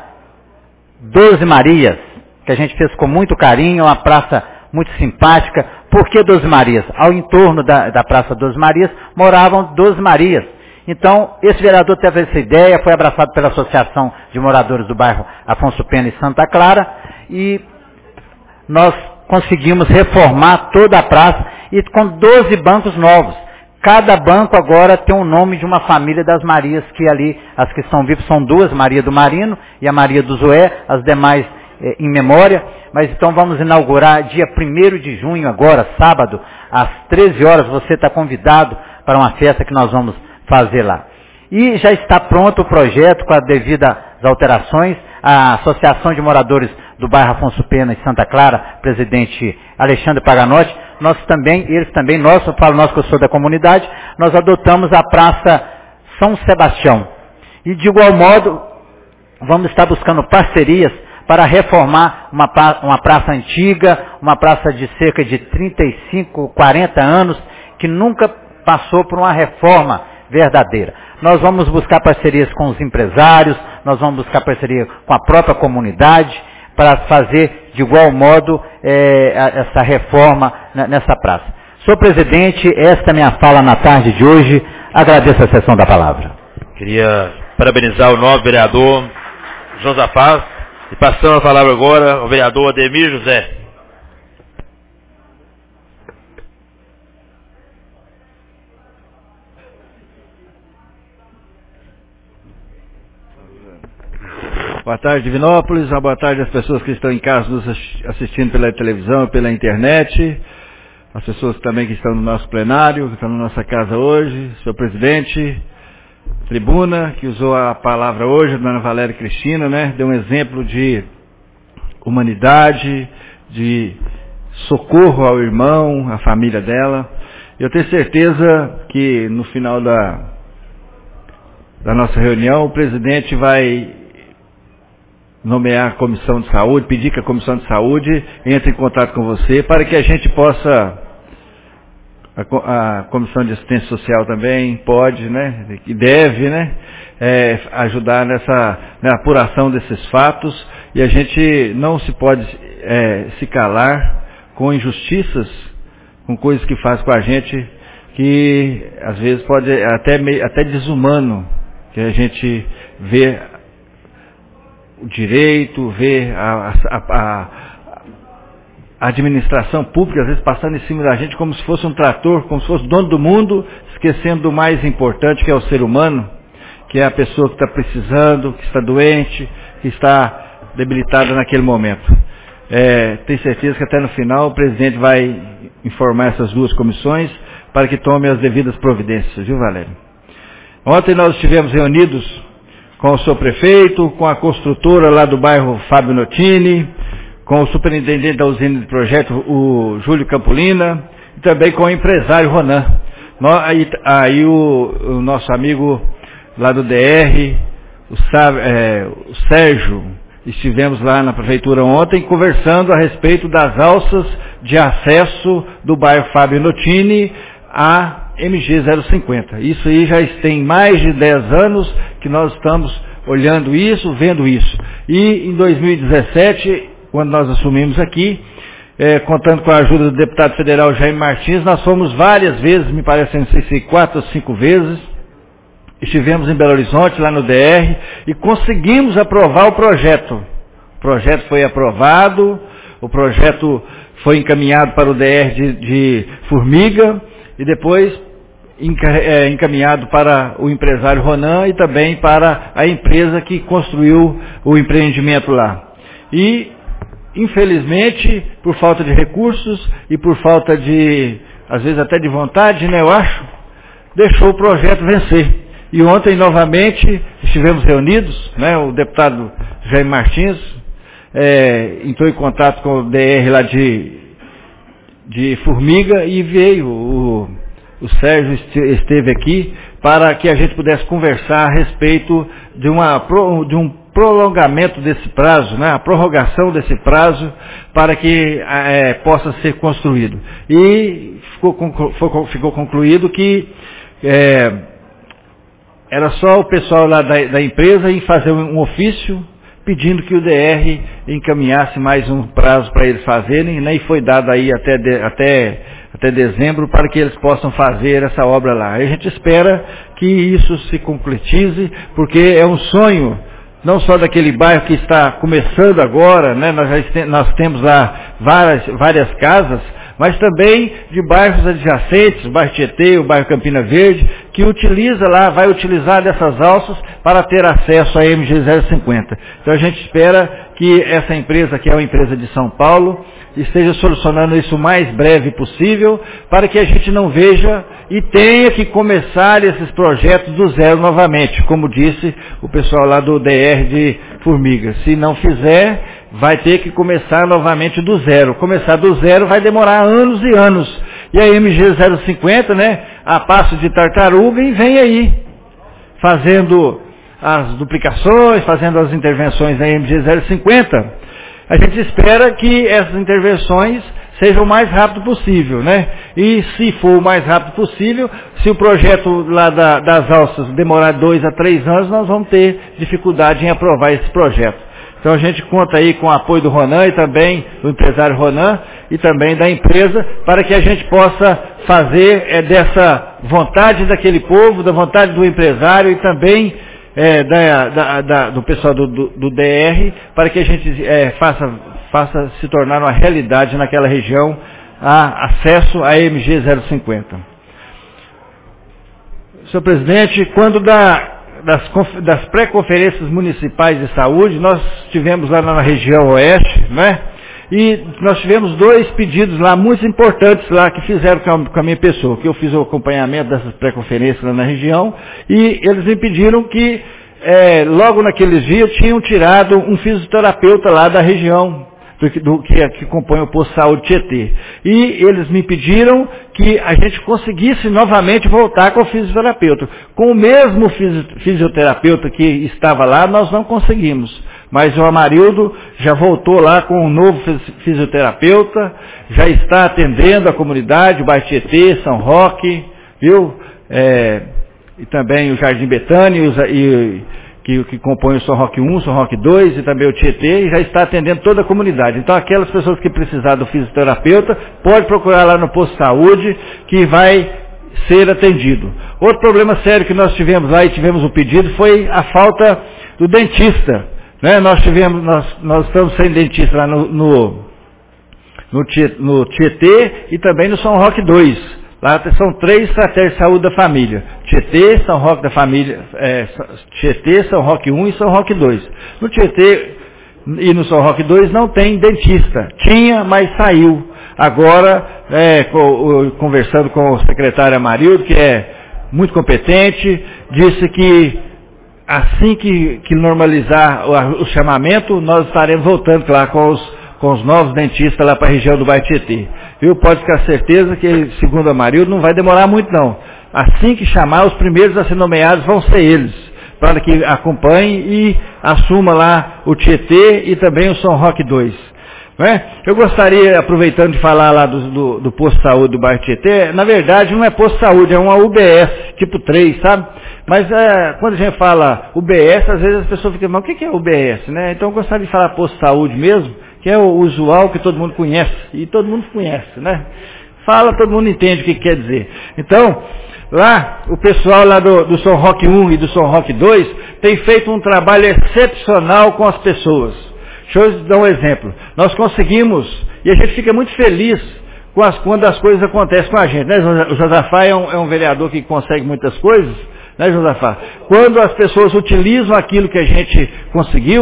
S8: 12 Marias, que a gente fez com muito carinho, uma praça muito simpática. Por que 12 Marias? Ao entorno da Praça 12 Marias moravam 12 Marias. Então, esse vereador teve essa ideia, foi abraçado pela Associação de Moradores do bairro Afonso Pena e Santa Clara, e nós conseguimos reformar toda a praça e com 12 bancos novos. Cada banco agora tem o nome de uma família das Marias, que ali, as que estão vivas são 2, Maria do Marino e a Maria do Zoé, as demais em memória. Mas então vamos inaugurar dia 1º de junho agora, sábado, às 13 horas, você está convidado para uma festa que nós vamos fazer lá. E já está pronto o projeto com as devidas alterações. A Associação de Moradores do bairro Afonso Pena e Santa Clara, presidente Alexandre Paganotti, nós também, eu falo nós que eu sou da comunidade, nós adotamos a Praça São Sebastião. E de igual modo, vamos estar buscando parcerias para reformar uma praça antiga, uma praça de cerca de 35, 40 anos, que nunca passou por uma reforma verdadeira. Nós vamos buscar parcerias com os empresários, nós vamos buscar parceria com a própria comunidade, para fazer de igual modo essa reforma nessa praça. Senhor presidente, esta é a minha fala na tarde de hoje. Agradeço a sessão da palavra.
S5: Queria parabenizar o novo vereador Josafá, e passando a palavra agora ao vereador Ademir José.
S4: Boa tarde, Divinópolis. Boa tarde às pessoas que estão em casa nos assistindo pela televisão, pela internet. As pessoas também que estão no nosso plenário, que estão na nossa casa hoje. Senhor presidente, tribuna, que usou a palavra hoje, dona Valéria Cristina, né? Deu um exemplo de humanidade, de socorro ao irmão, à família dela. Eu tenho certeza que no final da nossa reunião, o presidente vai nomear a Comissão de Saúde, pedir que a Comissão de Saúde entre em contato com você para que a gente possa, a Comissão de Assistência Social também pode, né, e deve, né, ajudar na apuração desses fatos, e a gente não se pode se calar com injustiças, com coisas que faz com a gente, que às vezes pode até desumano, que a gente vê o direito, ver a administração pública, às vezes passando em cima da gente como se fosse um trator, como se fosse dono do mundo, esquecendo do mais importante, que é o ser humano, que é a pessoa que está precisando, que está doente, que está debilitada naquele momento. Tenho certeza que até no final o presidente vai informar essas duas comissões para que tomem as devidas providências, viu, Valério? Ontem nós estivemos reunidos com o seu prefeito, com a construtora lá do bairro Fábio Notini, com o superintendente da usina de projeto, o Júlio Campolina, e também com o empresário Ronan. Aí o nosso amigo lá do DR, o Sérgio, estivemos lá na prefeitura ontem conversando a respeito das alças de acesso do bairro Fábio Notini a MG 050. Isso aí já tem mais de 10 anos que nós estamos olhando isso, vendo isso. E em 2017, quando nós assumimos aqui, contando com a ajuda do deputado federal Jaime Martins, nós fomos várias vezes, me parece, não sei se 4 ou 5 vezes, estivemos em Belo Horizonte, lá no DR, e conseguimos aprovar o projeto. O projeto foi aprovado, o projeto foi encaminhado para o DR de Formiga, e depois encaminhado para o empresário Ronan e também para a empresa que construiu o empreendimento lá.
S9: e, infelizmente, por falta de recursos e por falta de, às vezes até de vontade, né, eu acho, deixou o projeto vencer. E ontem, novamente, estivemos reunidos, né, o deputado Jair Martins entrou em contato com o DR lá de Formiga e veio, o Sérgio esteve aqui para que a gente pudesse conversar a respeito de um prolongamento desse prazo, né, a prorrogação desse prazo para que possa ser construído. E ficou concluído que era só o pessoal lá da empresa ir fazer um ofício pedindo que o DR encaminhasse mais um prazo para eles fazerem, né, e foi dado aí até dezembro para que eles possam fazer essa obra lá. A gente espera que isso se concretize, porque é um sonho, não só daquele bairro que está começando agora, né, nós temos lá várias casas, mas também de bairros adjacentes, o bairro Tietê, o bairro Campina Verde, que vai utilizar dessas alças para ter acesso à MG 050. Então a gente espera que essa empresa, que é uma empresa de São Paulo, esteja solucionando isso o mais breve possível, para que a gente não veja e tenha que começar esses projetos do zero novamente, como disse o pessoal lá do DR de Formiga. Se não fizer, vai ter que começar novamente do zero. Começar do zero vai demorar anos e anos. E a MG 050, né, a passo de tartaruga, e vem aí, fazendo as duplicações, fazendo as intervenções da MG 050. A gente espera que essas intervenções sejam o mais rápido possível, né? E se for o mais rápido possível, se o projeto lá das alças demorar 2 a 3 anos, nós vamos ter dificuldade em aprovar esse projeto. Então a gente conta aí com o apoio do Ronan e também do empresário Ronan e também da empresa, para que a gente possa fazer dessa vontade daquele povo, da vontade do empresário e também do pessoal do DR, para que a gente faça se tornar uma realidade naquela região acesso à MG 050. Senhor presidente, quando das pré-conferências municipais de saúde, nós tivemos lá na região oeste, né? E nós tivemos 2 pedidos lá muito importantes lá que fizeram com a minha pessoa, que eu fiz o acompanhamento dessas pré-conferências lá na região, e eles me pediram que logo naqueles dias tinham tirado um fisioterapeuta lá da região, que compõe o posto de saúde Tietê. E eles me pediram que a gente conseguisse novamente voltar com o fisioterapeuta. Com o mesmo fisioterapeuta que estava lá, nós não conseguimos. Mas o Amarildo já voltou lá com um novo fisioterapeuta, já está atendendo a comunidade, o bairro Tietê, São Roque, viu? E também o Jardim Betânia, que compõe o São Roque 1, São Roque 2 e também o Tietê, e já está atendendo toda a comunidade. Então aquelas pessoas que precisarem do fisioterapeuta, pode procurar lá no posto de saúde, que vai ser atendido. Outro problema sério que nós tivemos lá e tivemos um pedido foi a falta do dentista. Né? Nós estamos sem dentista lá no Tietê e também no São Roque 2. Lá são 3 estratégias de saúde da família. Tietê, São Roque da família, Tietê, São Roque 1 e São Roque 2. No Tietê e no São Roque 2 não tem dentista. Tinha, mas saiu. Agora, conversando com o secretário Amarildo, que é muito competente, disse que assim que normalizar o chamamento, nós estaremos voltando lá com os novos dentistas lá para a região do bairro Tietê. Viu? Pode ficar certeza que, segundo a Amarildo, não vai demorar muito não. Assim que chamar, os primeiros a ser nomeados vão ser eles, para que acompanhem e assuma lá o Tietê e também o São Roque 2. Né? Eu gostaria, aproveitando de falar lá do posto de saúde do bairro Tietê, na verdade não é posto de saúde, é uma UBS, tipo 3, sabe? Mas quando a gente fala UBS, às vezes as pessoas ficam, mas o que é UBS? Né? Então eu gostaria de falar posto de saúde mesmo, que é o usual que todo mundo conhece, e todo mundo conhece, né? Fala, todo mundo entende o que quer dizer. Então, lá, o pessoal lá do São Roque 1 e do São Roque 2 tem feito um trabalho excepcional com as pessoas. Deixa eu dar um exemplo. Nós conseguimos, e a gente fica muito feliz quando as coisas acontecem com a gente, né? O Josafá é um vereador que consegue muitas coisas, né, Josafá? Quando as pessoas utilizam aquilo que a gente conseguiu,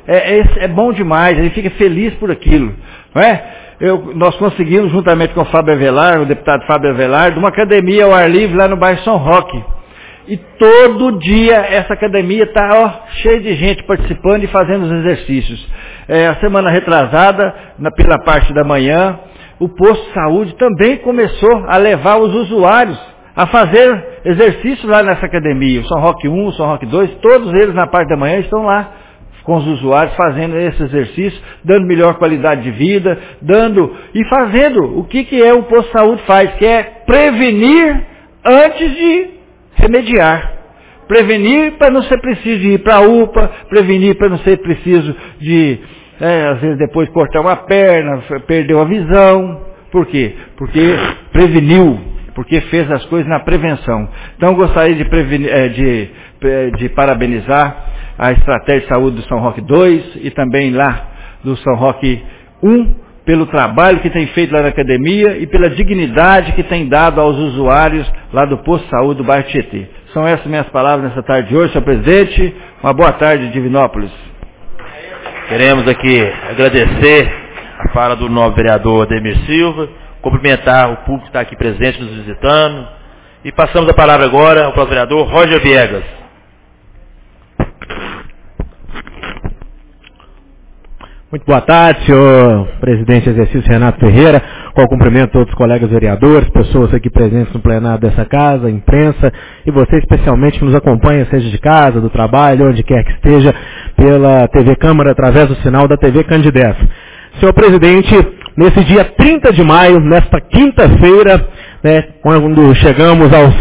S9: é bom demais, ele fica feliz por aquilo, não é? Nós conseguimos, juntamente com o Fábio Avelar, o deputado Fábio Avelar, de uma academia ao ar livre lá no bairro São Roque. E todo dia essa academia está cheia de gente participando e fazendo os exercícios. A semana retrasada, pela parte da manhã, o posto de saúde também começou a levar os usuários a fazer exercícios lá nessa academia. O São Roque 1, o São Roque 2, todos eles na parte da manhã estão lá com os usuários fazendo esse exercício, dando melhor qualidade de vida, e fazendo o que o posto de saúde faz, que é prevenir antes de remediar. Prevenir para não ser preciso de ir para a UPA, prevenir para não ser preciso de, às vezes depois cortar uma perna, perder a visão. Por quê? Porque preveniu, porque fez as coisas na prevenção. Então eu gostaria de parabenizar a Estratégia de Saúde do São Roque 2 e também lá do São Roque 1, pelo trabalho que tem feito lá na academia e pela dignidade que tem dado aos usuários lá do posto de saúde do bairro Tietê. São essas minhas palavras nessa tarde de hoje, senhor presidente. Uma boa tarde, Divinópolis.
S5: Queremos aqui agradecer a fala do novo vereador Ademir Silva, cumprimentar o público que está aqui presente nos visitando e passamos a palavra agora ao próprio vereador Roger Viegas.
S10: Muito boa tarde, senhor presidente exercício Renato Ferreira, com o cumprimento a todos os colegas vereadores, pessoas aqui presentes no plenário dessa casa, imprensa, e você especialmente que nos acompanha, seja de casa, do trabalho, onde quer que esteja, pela TV Câmara, através do sinal da TV Candidez. Senhor presidente, nesse dia 30 de maio, nesta quinta-feira, quando chegamos aos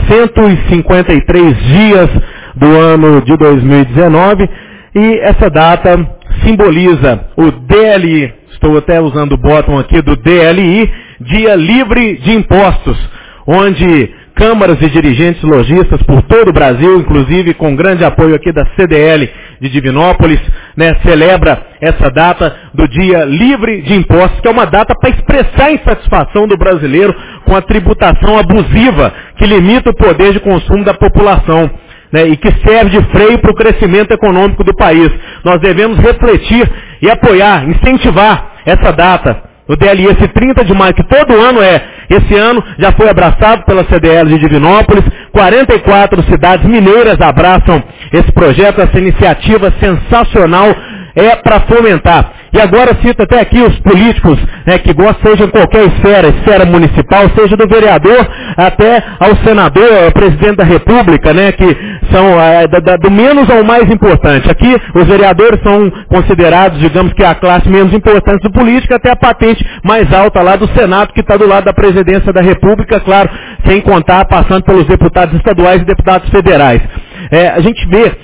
S10: 153 dias do ano de 2019, e essa data simboliza o DLI, estou até usando o botão aqui do DLI, Dia Livre de Impostos, onde câmaras e dirigentes lojistas por todo o Brasil, inclusive com grande apoio aqui da CDL de Divinópolis, celebra essa data do Dia Livre de Impostos, que é uma data para expressar a insatisfação do brasileiro com a tributação abusiva que limita o poder de consumo da população. E que serve de freio para o crescimento econômico do país. Nós devemos refletir e apoiar, incentivar essa data, o DLI, esse 30 de maio, que todo ano esse ano já foi abraçado pela CDL de Divinópolis, 44 cidades mineiras abraçam esse projeto, essa iniciativa sensacional, para fomentar. E agora cito até aqui os políticos que gostam, seja em qualquer esfera municipal, seja do vereador até ao senador, ao presidente da República, que são do menos ao mais importante. Aqui os vereadores são considerados, digamos que a classe menos importante do político, até a patente mais alta lá do Senado, que está do lado da presidência da República, claro, sem contar passando pelos deputados estaduais e deputados federais. A gente vê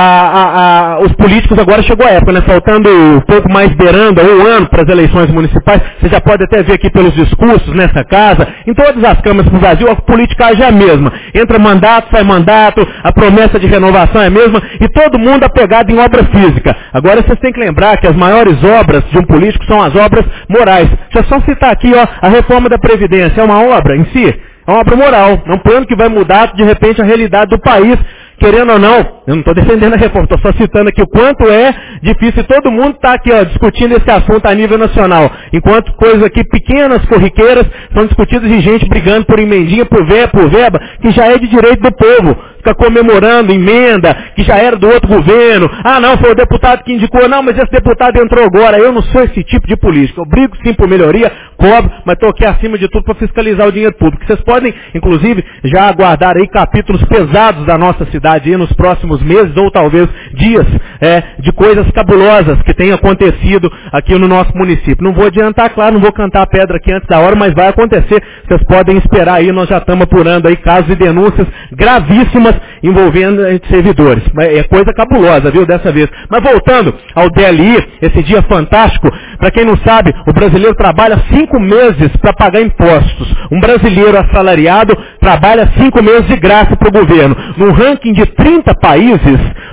S10: os políticos, agora chegou a época, faltando um pouco mais beirando um ano para as eleições municipais, você já pode até ver aqui pelos discursos nessa casa, em todas as câmaras do Brasil, a politicagem é a mesma, entra mandato, sai mandato, a promessa de renovação é a mesma, e todo mundo apegado em obra física. Agora vocês têm que lembrar que as maiores obras de um político são as obras morais. Deixa eu só citar aqui, a reforma da Previdência, é uma obra em si, é uma obra moral, é um plano que vai mudar de repente a realidade do país. Querendo ou não, eu não estou defendendo a reforma, estou só citando aqui o quanto é difícil, todo mundo está aqui discutindo esse assunto a nível nacional, enquanto coisas aqui pequenas, corriqueiras, são discutidas de gente brigando por emendinha, por verba, que já é de direito do povo, fica comemorando emenda, que já era do outro governo, não, foi o deputado que indicou, não, mas esse deputado entrou agora, eu não sou esse tipo de político, eu brigo sim por melhoria, cobro, mas estou aqui acima de tudo para fiscalizar o dinheiro público. Vocês podem, inclusive, já aguardar aí capítulos pesados da nossa cidade aí nos próximos meses ou talvez dias de coisas cabulosas que têm acontecido aqui no nosso município. Não vou adiantar, claro, não vou cantar a pedra aqui antes da hora, mas vai acontecer. Vocês podem esperar aí, nós já estamos apurando aí casos e denúncias gravíssimas envolvendo servidores. É coisa cabulosa, viu, dessa vez. Mas voltando ao DLI, esse dia fantástico, para quem não sabe, o brasileiro trabalha 5 meses para pagar impostos. Um brasileiro assalariado trabalha 5 meses de graça para o governo. Num ranking de 30 países,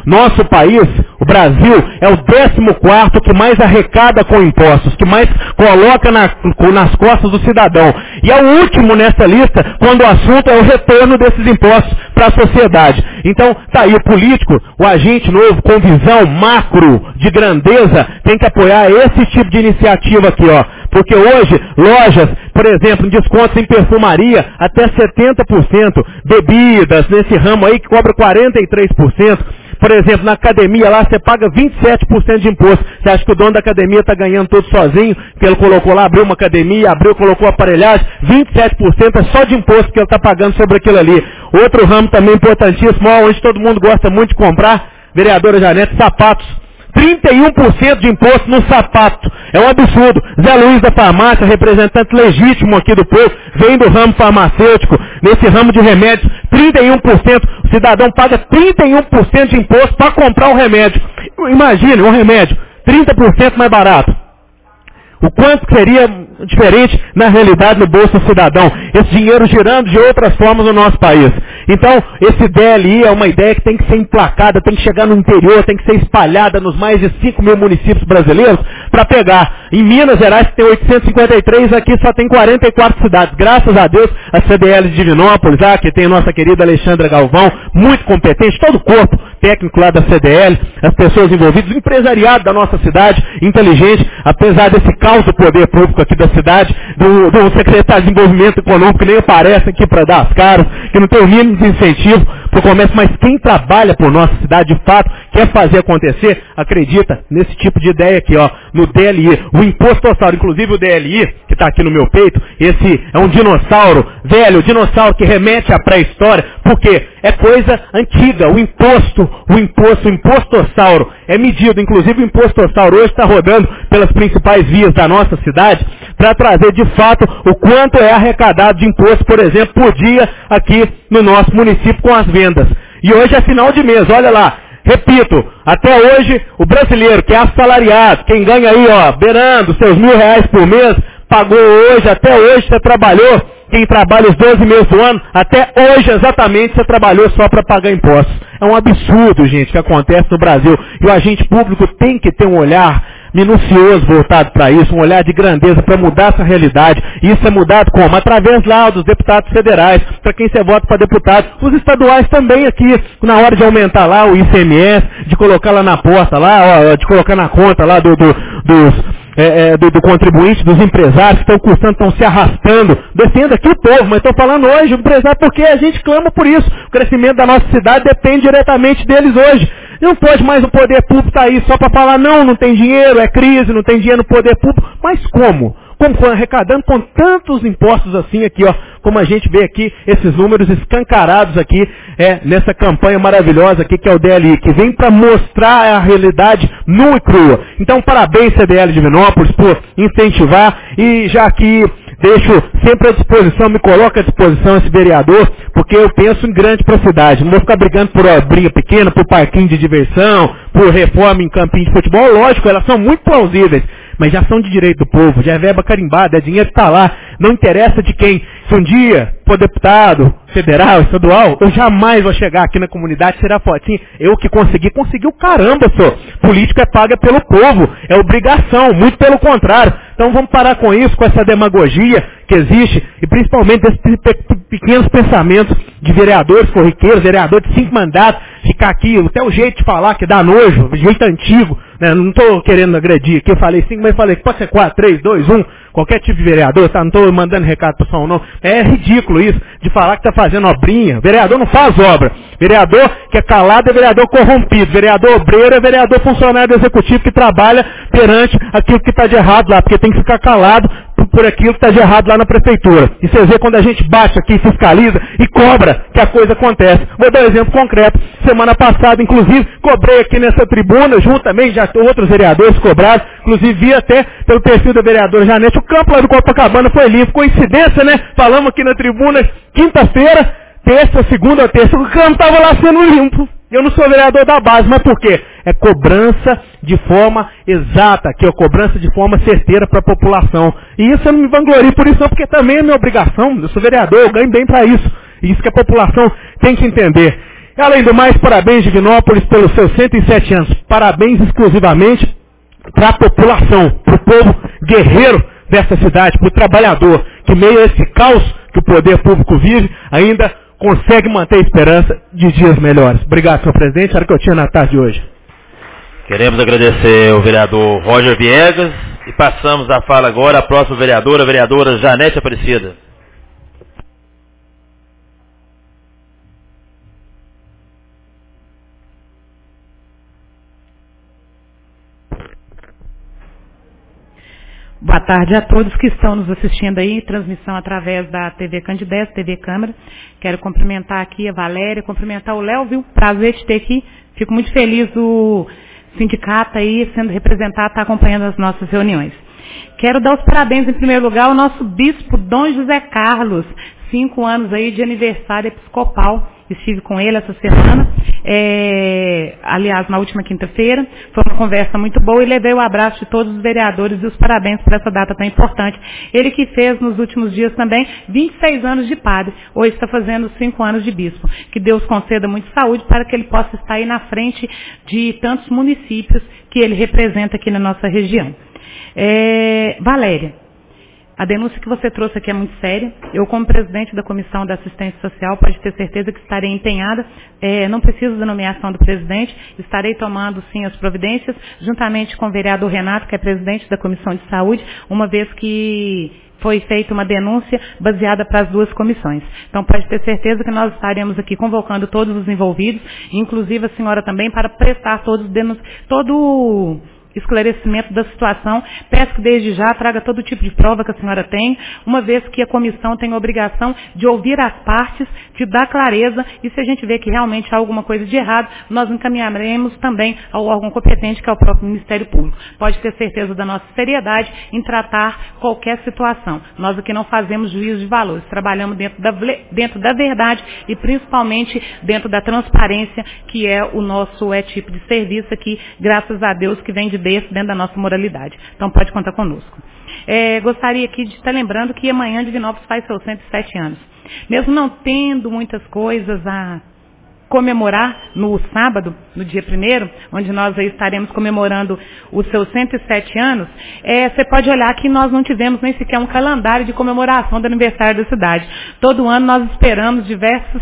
S10: Nosso país, o Brasil, é o 14º que mais arrecada com impostos, que mais coloca nas costas do cidadão. E é o último nessa lista quando o assunto é o retorno desses impostos para a sociedade. Então, tá aí, o político, o agente novo, com visão macro de grandeza, tem que apoiar esse tipo de iniciativa aqui, ó. Porque hoje, lojas, por exemplo, em descontos em perfumaria, até 70%, bebidas, nesse ramo aí que cobra 43%. Por exemplo, na academia lá você paga 27% de imposto. Você acha que o dono da academia está ganhando tudo sozinho? Que ele colocou lá, abriu uma academia, colocou aparelhagem, 27% é só de imposto que ele está pagando sobre aquilo ali. Outro ramo também importantíssimo, onde todo mundo gosta muito de comprar, vereadora Janete, sapatos. 31% de imposto no sapato. É um absurdo. Zé Luiz da farmácia, representante legítimo aqui do povo, vem do ramo farmacêutico, nesse ramo de remédios, 31%. O cidadão paga 31% de imposto para comprar um remédio. Imagine, um remédio, 30% mais barato. O quanto seria diferente na realidade no bolso do cidadão. Esse dinheiro girando de outras formas no nosso país. Então, esse DLI é uma ideia que tem que ser emplacada, tem que chegar no interior, tem que ser espalhada nos mais de 5 mil municípios brasileiros para pegar. Em Minas Gerais, que tem 853, aqui só tem 44 cidades. Graças a Deus, a CDL de Divinópolis, que tem a nossa querida Alexandra Galvão, muito competente, todo o corpo técnico lá da CDL, as pessoas envolvidas, o empresariado da nossa cidade, inteligente, apesar desse caos do poder público aqui da cidade, do secretário de Desenvolvimento Econômico, que nem aparece aqui para dar as caras, que não tem o mínimo de incentivo para o comércio, mas quem trabalha por nossa cidade, de fato, quer fazer acontecer, acredita nesse tipo de ideia aqui, ó, no DLI, o imposto social, inclusive o DLI, que está aqui no meu peito, esse é um dinossauro, velho, dinossauro que remete à pré-história, porque é coisa antiga, o imposto ossauro é medido, inclusive o imposto ossauro hoje está rodando pelas principais vias da nossa cidade, para trazer de fato o quanto é arrecadado de imposto, por exemplo, por dia aqui no nosso município com as vendas. E hoje é final de mês, olha lá, repito, até hoje o brasileiro que é assalariado, quem ganha aí, ó, beirando seus R$1.000 por mês, pagou hoje, até hoje você trabalhou, quem trabalha os 12 meses do ano, até hoje exatamente você trabalhou só para pagar impostos. É um absurdo, gente, que acontece no Brasil. E o agente público tem que ter um olhar minucioso voltado para isso, um olhar de grandeza para mudar essa realidade. E isso é mudado como? Através lá dos deputados federais, para quem você vota para deputado. Os estaduais também aqui, na hora de aumentar lá o ICMS, de colocar lá na porta, lá, de colocar na conta lá do contribuinte, dos empresários que estão custando, estão se arrastando. Defenda aqui o povo, mas estou falando hoje, o empresário, porque a gente clama por isso. O crescimento da nossa cidade depende diretamente deles hoje. Não pode mais o poder público estar aí só para falar, não tem dinheiro, é crise, não tem dinheiro no poder público. Mas como? Como foi arrecadando com tantos impostos assim aqui, ó, como a gente vê aqui, esses números escancarados aqui, nessa campanha maravilhosa aqui que é o DLI, que vem para mostrar a realidade nua e crua. Então, parabéns, CDL de Divinópolis, por incentivar, e já que deixo sempre à disposição, me coloco à disposição esse vereador, porque eu penso em grande para a cidade. Não vou ficar brigando por obrinha pequena, por parquinho de diversão, por reforma em campinho de futebol. Lógico, elas são muito plausíveis, mas já são de direito do povo, já é verba carimbada, é dinheiro que está lá. Não interessa de quem. Se um dia for deputado, federal, estadual, eu jamais vou chegar aqui na comunidade, tirar fotinha. Eu que conseguiu caramba, senhor. Política é paga pelo povo, é obrigação, muito pelo contrário. Então vamos parar com isso, com essa demagogia que existe, e principalmente desses pequenos pensamentos de vereadores corriqueiros, vereadores de 5 mandatos, ficar aqui, até o jeito de falar que dá nojo, jeito antigo, né? Não estou querendo agredir aqui, eu falei 5, mas falei que pode ser 4, 3, 2, 1, qualquer tipo de vereador, tá? Não estou mandando recado para o pessoal não. É ridículo isso, de falar que está fazendo obrinha. Vereador não faz obra. Vereador que é calado é vereador corrompido. Vereador obreiro é vereador funcionário do executivo que trabalha perante aquilo que está de errado lá, porque tem que ficar calado por aquilo que está de errado lá na prefeitura. E vocês veem quando a gente bate aqui, fiscaliza e cobra que a coisa acontece. Vou dar um exemplo concreto. Semana passada, inclusive, cobrei aqui nessa tribuna, juntamente já outros vereadores cobraram, inclusive vi até pelo perfil da vereadora Janete, o campo lá do Copacabana foi limpo. Coincidência, né? Falamos aqui na tribuna, quinta-feira, segunda ou terça, o campo estava lá sendo limpo. Eu não sou vereador da base, mas por quê? É cobrança de forma exata, que é cobrança de forma certeira para a população. E isso eu não me vanglorio por isso não, porque também é minha obrigação. Eu sou vereador, eu ganho bem para isso. E isso que a população tem que entender. E, além do mais, parabéns, Divinópolis, pelos seus 107 anos. Parabéns exclusivamente para a população, para o povo guerreiro dessa cidade, para o trabalhador, que meio a esse caos que o poder público vive, ainda consegue manter a esperança de dias melhores. Obrigado, senhor presidente. Era o que eu tinha na tarde de hoje.
S5: Queremos agradecer ao vereador Roger Viegas e passamos a fala agora à próxima vereadora, a vereadora Janete Aparecida.
S3: Boa tarde a todos que estão nos assistindo aí, transmissão através da TV Candidez, TV Câmara. Quero cumprimentar aqui a Valéria, cumprimentar o Léo, viu? Prazer de ter aqui. Fico muito feliz do sindicato aí sendo representado, está acompanhando as nossas reuniões. Quero dar os parabéns em primeiro lugar ao nosso bispo Dom José Carlos, 5 anos aí de aniversário episcopal. Estive com ele essa semana, aliás, na última quinta-feira. Foi uma conversa muito boa e levei o abraço de todos os vereadores e os parabéns por essa data tão importante. Ele que fez nos últimos dias também 26 anos de padre, hoje está fazendo 5 anos de bispo. Que Deus conceda muita saúde para que ele possa estar aí na frente de tantos municípios que ele representa aqui na nossa região. Valéria, a denúncia que você trouxe aqui é muito séria. Eu, como presidente da Comissão da Assistência Social, pode ter certeza que estarei empenhada. Não preciso da nomeação do presidente. Estarei tomando, sim, as providências, juntamente com o vereador Renato, que é presidente da Comissão de Saúde, uma vez que foi feita uma denúncia baseada para as duas comissões. Então, pode ter certeza que nós estaremos aqui convocando todos os envolvidos, inclusive a senhora também, para prestar todo esclarecimento da situação. Peço que desde já traga todo tipo de prova que a senhora tem, uma vez que a comissão tem a obrigação de ouvir as partes, de dar clareza, e se a gente vê que realmente há alguma coisa de errado, nós encaminharemos também ao órgão competente, que é o próprio Ministério Público. Pode ter certeza da nossa seriedade em tratar qualquer situação. Nós aqui não fazemos juízo de valores, trabalhamos dentro da verdade e principalmente dentro da transparência, que é o nosso tipo de serviço aqui, graças a Deus, que vem de dentro da nossa moralidade. Então pode contar conosco. Gostaria aqui de estar lembrando que amanhã Divinópolis faz seus 107 anos. Mesmo não tendo muitas coisas a comemorar no sábado, no dia 1º, onde nós aí estaremos comemorando os seus 107 anos, você pode olhar que nós não tivemos nem sequer um calendário de comemoração do aniversário da cidade. Todo ano nós esperamos diversas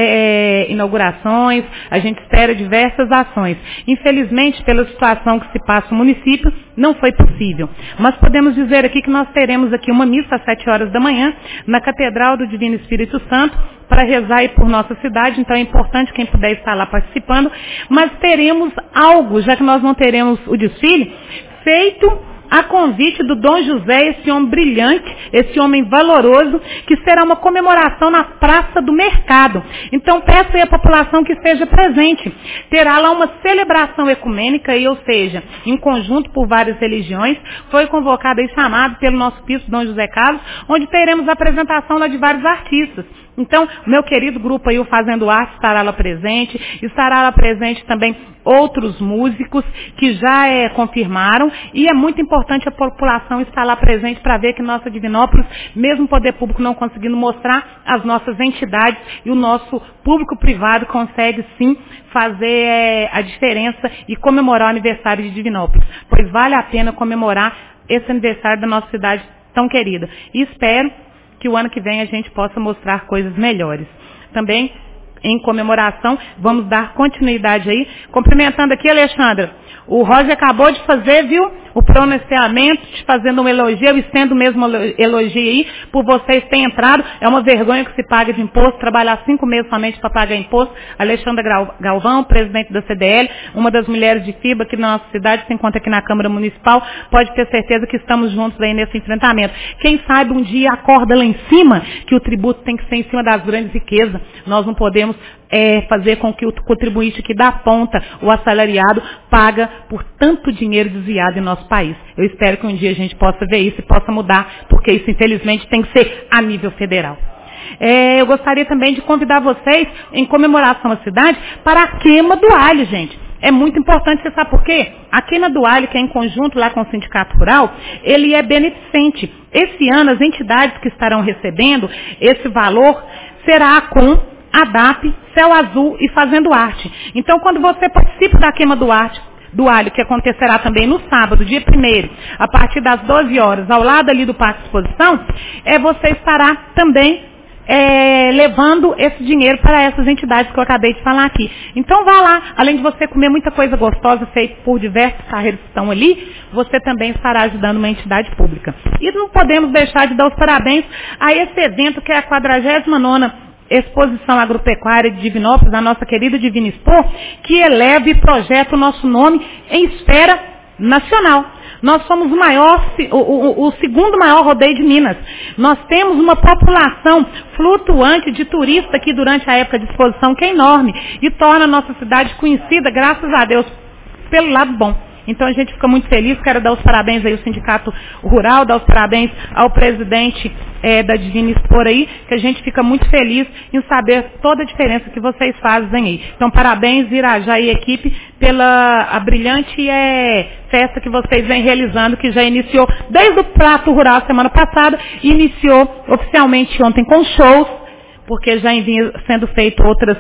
S3: inaugurações, a gente espera diversas ações. Infelizmente, pela situação que se passa no município, não foi possível. Mas podemos dizer aqui que nós teremos aqui uma missa às 7 horas da manhã, na Catedral do Divino Espírito Santo, para rezar aí por nossa cidade. Então é importante quem puder estar lá participando, mas teremos algo, já que nós não teremos o desfile, feito a convite do Dom José, esse homem brilhante, esse homem valoroso, que será uma comemoração na Praça do Mercado. Então peço aí à população que esteja presente. Terá lá uma celebração ecumênica, ou seja, em conjunto por várias religiões. Foi convocado e chamado pelo nosso bispo Dom José Carlos, onde teremos a apresentação lá de vários artistas. Então, meu querido grupo aí, o Fazendo Arte, estará lá presente também outros músicos que já confirmaram, e é muito importante a população estar lá presente para ver que nossa Divinópolis, mesmo o poder público não conseguindo mostrar, as nossas entidades e o nosso público privado consegue sim fazer a diferença e comemorar o aniversário de Divinópolis, pois vale a pena comemorar esse aniversário da nossa cidade tão querida. E espero que o ano que vem a gente possa mostrar coisas melhores. Também, em comemoração, vamos dar continuidade aí. Cumprimentando aqui, Alexandra, o Roger acabou de fazer, viu, o pronunciamento, te fazendo um elogio, eu estendo mesmo elogio aí, por vocês terem entrado. É uma vergonha que se paga de imposto, trabalhar 5 meses somente para pagar imposto. Alexandra Galvão, presidente da CDL, uma das mulheres de FIBA aqui na nossa cidade, se encontra aqui na Câmara Municipal, pode ter certeza que estamos juntos aí nesse enfrentamento. Quem sabe um dia acorda lá em cima, que o tributo tem que ser em cima das grandes riquezas. Nós não podemos fazer com que o contribuinte que dá ponta, o assalariado, paga por tanto dinheiro desviado em nosso país. Eu espero que um dia a gente possa ver isso e possa mudar, porque isso infelizmente tem que ser a nível federal. Eu gostaria também de convidar vocês, em comemoração à cidade, para a queima do alho, gente. É muito importante, você sabe por quê? A queima do alho, que é em conjunto lá com o Sindicato Rural, ele é beneficente. Esse ano, as entidades que estarão recebendo esse valor será a COM, ADAP, Céu Azul e Fazendo Arte. Então, quando você participa da queima do alho, que acontecerá também no sábado, dia 1º, a partir das 12 horas, ao lado ali do Parque de Exposição, você estará também levando esse dinheiro para essas entidades que eu acabei de falar aqui. Então vá lá, além de você comer muita coisa gostosa feita por diversos carreiros que estão ali, você também estará ajudando uma entidade pública. E não podemos deixar de dar os parabéns a esse evento que é a 49ª Exposição Agropecuária de Divinópolis, da nossa querida Divina Expo, que eleva e projeta o nosso nome em esfera nacional. Nós somos o segundo maior rodeio de Minas. Nós temos uma população flutuante de turista aqui durante a época de exposição, que é enorme, e torna a nossa cidade conhecida, graças a Deus, pelo lado bom. Então a gente fica muito feliz, quero dar os parabéns aí ao Sindicato Rural, dar os parabéns ao presidente da Divina Expo aí, que a gente fica muito feliz em saber toda a diferença que vocês fazem aí. Então parabéns, Irajá e equipe, pela a brilhante festa que vocês vêm realizando, que já iniciou desde o Prato Rural semana passada, e iniciou oficialmente ontem com shows, porque já vinha sendo feito outras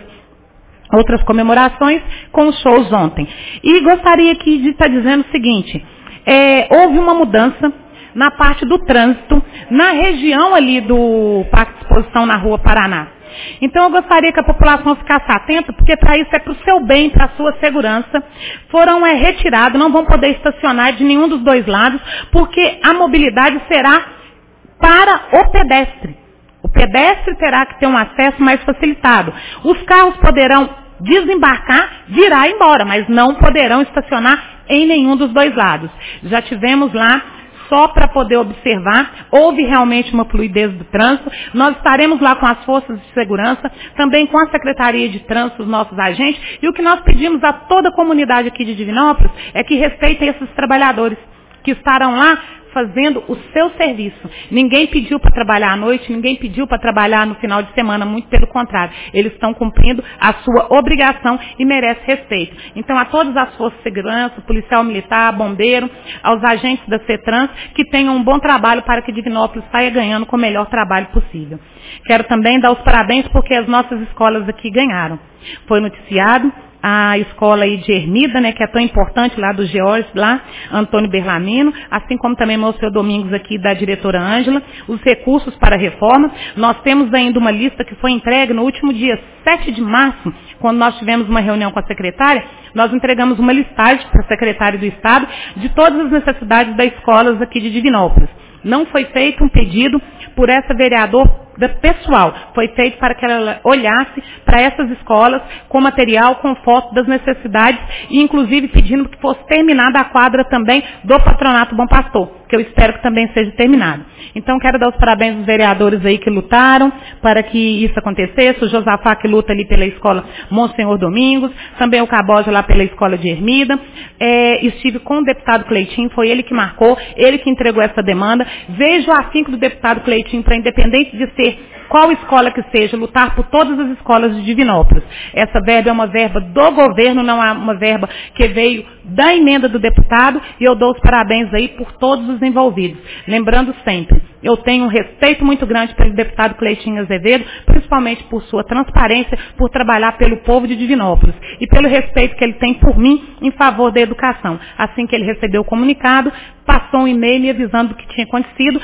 S3: comemorações com os shows ontem. E gostaria aqui de estar dizendo o seguinte, houve uma mudança na parte do trânsito, na região ali do Parque de Exposição na Rua Paraná. Então eu gostaria que a população ficasse atenta, porque para isso é para o seu bem, para a sua segurança. Foram retirados, não vão poder estacionar de nenhum dos dois lados, porque a mobilidade será para o pedestre. O pedestre terá que ter um acesso mais facilitado. Os carros poderão desembarcar, virar embora, mas não poderão estacionar em nenhum dos dois lados. Já tivemos lá, só para poder observar, houve realmente uma fluidez do trânsito. Nós estaremos lá com as forças de segurança, também com a Secretaria de Trânsito, os nossos agentes, e o que nós pedimos a toda a comunidade aqui de Divinópolis é que respeitem esses trabalhadores que estarão lá fazendo o seu serviço. Ninguém pediu para trabalhar à noite, ninguém pediu para trabalhar no final de semana, muito pelo contrário. Eles estão cumprindo a sua obrigação e merecem respeito. Então, a todas as forças de segurança, policial militar, bombeiro, aos agentes da CETRANS, que tenham um bom trabalho para que Divinópolis saia ganhando com o melhor trabalho possível. Quero também dar os parabéns porque as nossas escolas aqui ganharam. Foi noticiado a escola aí de Ermida, né, que é tão importante, lá do George, lá, Antônio Berlamino, assim como também o seu Domingos aqui da diretora Ângela, os recursos para a reforma. Nós temos ainda uma lista que foi entregue no último dia 7 de março, quando nós tivemos uma reunião com a secretária, nós entregamos uma listagem para a secretária do Estado de todas as necessidades das escolas aqui de Divinópolis. Não foi feito um pedido por essa vereadora pessoal, foi feito para que ela olhasse para essas escolas com material, com foto das necessidades e inclusive pedindo que fosse terminada a quadra também do Patronato Bom Pastor, que eu espero que também seja terminado. Então quero dar os parabéns aos vereadores aí que lutaram para que isso acontecesse, o Josafá que luta ali pela escola Monsenhor Domingos, também o Caboja lá pela escola de Ermida, estive com o deputado Cleitinho, foi ele que marcou, ele que entregou essa demanda. Vejo o afinco do deputado Cleitinho para, independente de ser qual escola que seja, lutar por todas as escolas de Divinópolis. Essa verba é uma verba do governo, não é uma verba que veio da emenda do deputado, e eu dou os parabéns aí por todos os envolvidos. Lembrando sempre, eu tenho um respeito muito grande pelo deputado Cleitinho Azevedo, principalmente por sua transparência, por trabalhar pelo povo de Divinópolis, e pelo respeito que ele tem por mim em favor da educação. Assim que ele recebeu o comunicado, passou um e-mail me avisando do que tinha acontecido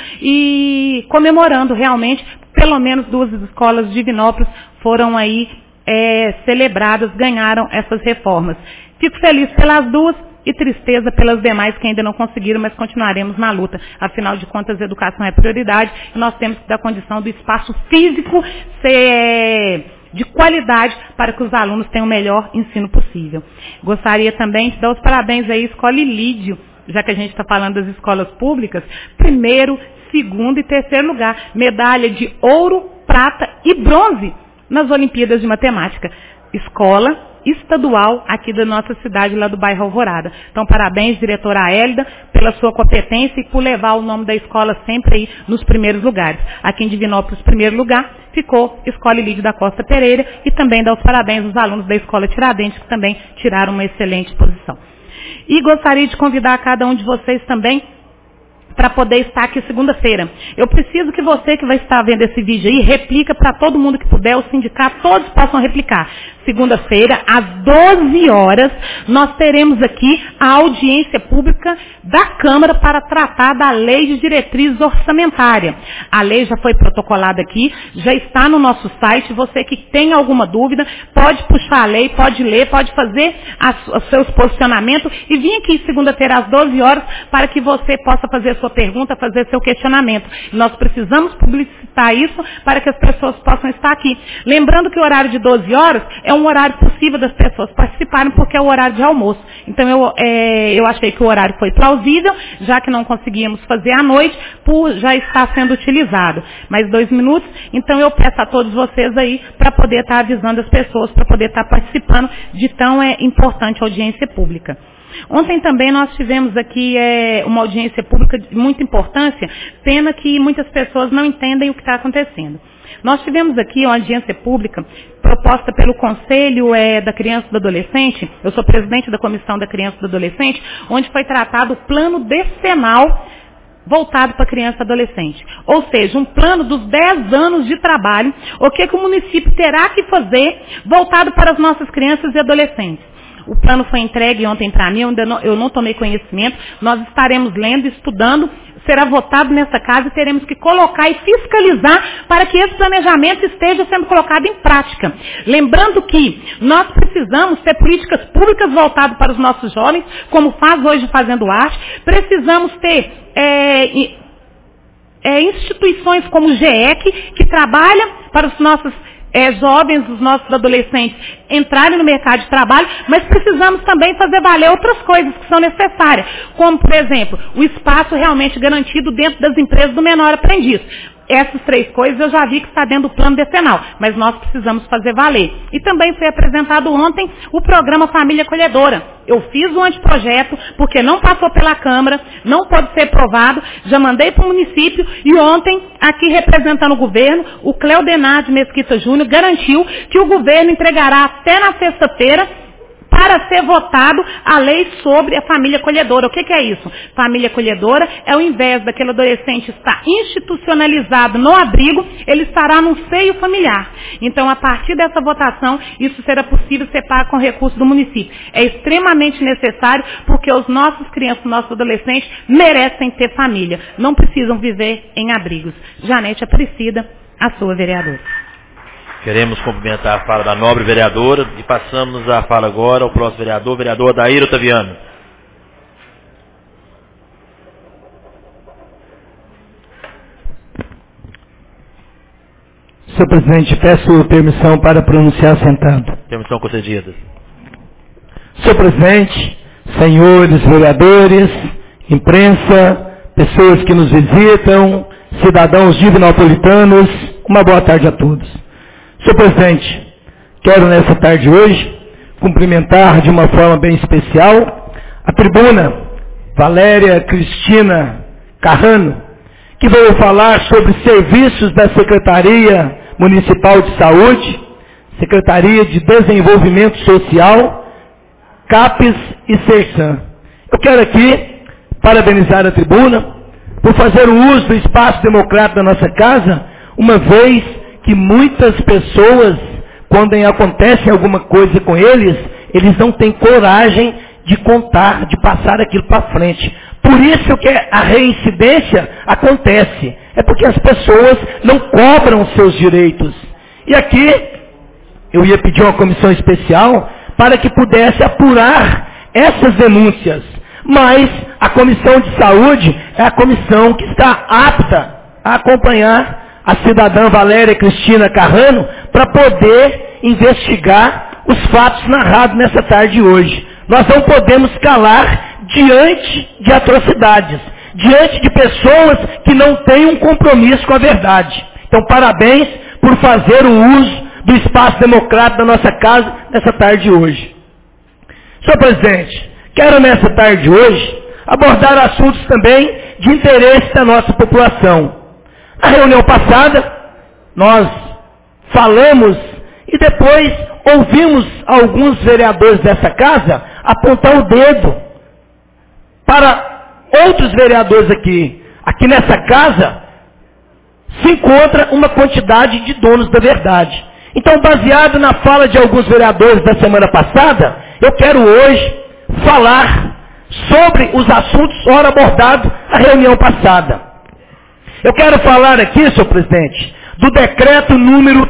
S3: e comemorando realmente. Pelo menos 2 escolas de Divinópolis foram aí celebradas, ganharam essas reformas. Fico feliz pelas 2 e tristeza pelas demais que ainda não conseguiram, mas continuaremos na luta. Afinal de contas, a educação é prioridade e nós temos que dar condição do espaço físico ser de qualidade para que os alunos tenham o melhor ensino possível. Gostaria também de dar os parabéns aí à Escola Ilídio, já que a gente está falando das escolas públicas, 1º, 2º e 3º lugar, medalha de ouro, prata e bronze nas Olimpíadas de Matemática. Escola estadual aqui da nossa cidade, lá do bairro Alvorada. Então, parabéns, diretora Hélida, pela sua competência e por levar o nome da escola sempre aí nos primeiros lugares. Aqui em Divinópolis, 1º lugar, ficou Escola Ilídio da Costa Pereira, e também dar os parabéns aos alunos da Escola Tiradentes, que também tiraram uma excelente posição. E gostaria de convidar cada um de vocês também para poder estar aqui segunda-feira. Eu preciso que você que vai estar vendo esse vídeo aí, replica para todo mundo que puder, o sindicato, todos possam replicar. Segunda-feira, às 12 horas, nós teremos aqui a audiência pública da Câmara para tratar da Lei de Diretrizes Orçamentária. A lei já foi protocolada aqui, já está no nosso site. Você que tem alguma dúvida, pode puxar a lei, pode ler, pode fazer os seus posicionamentos e vir aqui segunda-feira às 12 horas para que você possa fazer sua pergunta, fazer seu questionamento. Nós precisamos publicitar isso para que as pessoas possam estar aqui. Lembrando que o horário de 12 horas é um horário possível das pessoas participarem, porque é o horário de almoço. Então eu achei que o horário foi plausível, já que não conseguíamos fazer à noite, por já estar sendo utilizado. Mais 2 minutos, então eu peço a todos vocês aí para poder estar avisando as pessoas, para poder estar participando de tão importante audiência pública. Ontem também nós tivemos aqui uma audiência pública de muita importância, pena que muitas pessoas não entendem o que está acontecendo. Nós tivemos aqui uma audiência pública proposta pelo Conselho da Criança e do Adolescente, eu sou presidente da Comissão da Criança e do Adolescente, onde foi tratado o plano decenal voltado para criança e adolescente. Ou seja, um plano dos 10 anos de trabalho, o que o município terá que fazer voltado para as nossas crianças e adolescentes. O plano foi entregue ontem para mim, eu não tomei conhecimento, nós estaremos lendo, estudando, será votado nessa casa e teremos que colocar e fiscalizar para que esse planejamento esteja sendo colocado em prática. Lembrando que nós precisamos ter políticas públicas voltadas para os nossos jovens, como faz hoje Fazendo Arte, precisamos ter instituições como o GEC, que trabalha para os nossos jovens, os nossos adolescentes entrarem no mercado de trabalho, mas precisamos também fazer valer outras coisas que são necessárias, como, por exemplo, o espaço realmente garantido dentro das empresas do menor aprendiz. Essas 3 coisas eu já vi que está dentro do plano decenal, mas nós precisamos fazer valer. E também foi apresentado ontem o programa Família Acolhedora. Eu fiz um anteprojeto, porque não passou pela Câmara, não pode ser aprovado, já mandei para o município e ontem, aqui representando o governo, o Cleodenar de Mesquita Júnior garantiu que o governo entregará até na sexta-feira para ser votado a lei sobre a família acolhedora. O que é isso? Família acolhedora é ao invés daquele adolescente estar institucionalizado no abrigo, ele estará num seio familiar. Então, a partir dessa votação, isso será possível ser pago com recurso do município. É extremamente necessário, porque os nossos crianças, nossos adolescentes merecem ter família. Não precisam viver em abrigos. Janete Aparecida, a sua vereadora.
S5: Queremos cumprimentar a fala da nobre vereadora e passamos a fala agora ao próximo vereador, vereador Adair Otaviano.
S11: Senhor presidente, peço permissão para pronunciar sentado.
S5: Permissão concedida.
S11: Senhor presidente, senhores vereadores, imprensa, pessoas que nos visitam, cidadãos divinopolitanos, uma boa tarde a todos. Senhor presidente, quero nessa tarde hoje cumprimentar de uma forma bem especial a tribuna Valéria Cristina Carrano, que veio falar sobre serviços da Secretaria Municipal de Saúde, Secretaria de Desenvolvimento Social, CAPES e SERSAM. Eu quero aqui parabenizar a tribuna por fazer o uso do espaço democrático da nossa casa, uma vez que muitas pessoas, quando acontece alguma coisa com eles não têm coragem de contar, de passar aquilo para frente. Por isso que a reincidência acontece. É porque as pessoas não cobram seus direitos. E aqui, eu ia pedir uma comissão especial para que pudesse apurar essas denúncias. Mas a comissão de saúde é a comissão que está apta a acompanhar a cidadã Valéria Cristina Carrano para poder investigar os fatos narrados nessa tarde de hoje. Nós não podemos calar diante de atrocidades, diante de pessoas que não têm um compromisso com a verdade. Então, parabéns por fazer o uso do espaço democrático da nossa casa nessa tarde de hoje. Senhor presidente, quero nessa tarde de hoje abordar assuntos também de interesse da nossa população. Na reunião passada, nós falamos e depois ouvimos alguns vereadores dessa casa apontar o dedo para outros vereadores aqui. aqui nessa casa se encontra uma quantidade de donos da verdade. Então, baseado na fala de alguns vereadores da semana passada, eu quero hoje falar sobre os assuntos ora abordados na reunião passada. Eu quero falar aqui, senhor presidente, do decreto número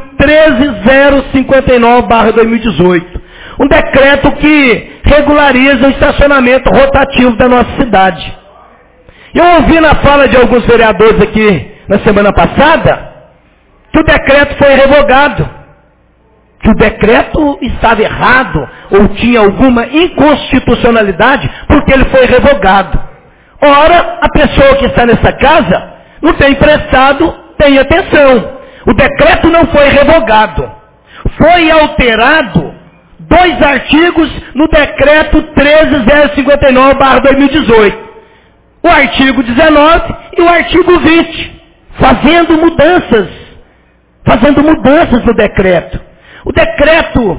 S11: 13059/2018. Um decreto que regulariza o estacionamento rotativo da nossa cidade. Eu ouvi na fala de alguns vereadores aqui na semana passada que o decreto foi revogado, que o decreto estava errado ou tinha alguma inconstitucionalidade porque ele foi revogado. Ora, a pessoa que está nessa casa não tem prestado bem atenção. O decreto não foi revogado. Foi alterado 2 artigos no decreto 13059/2018. O artigo 19 e o artigo 20, fazendo mudanças no decreto. O decreto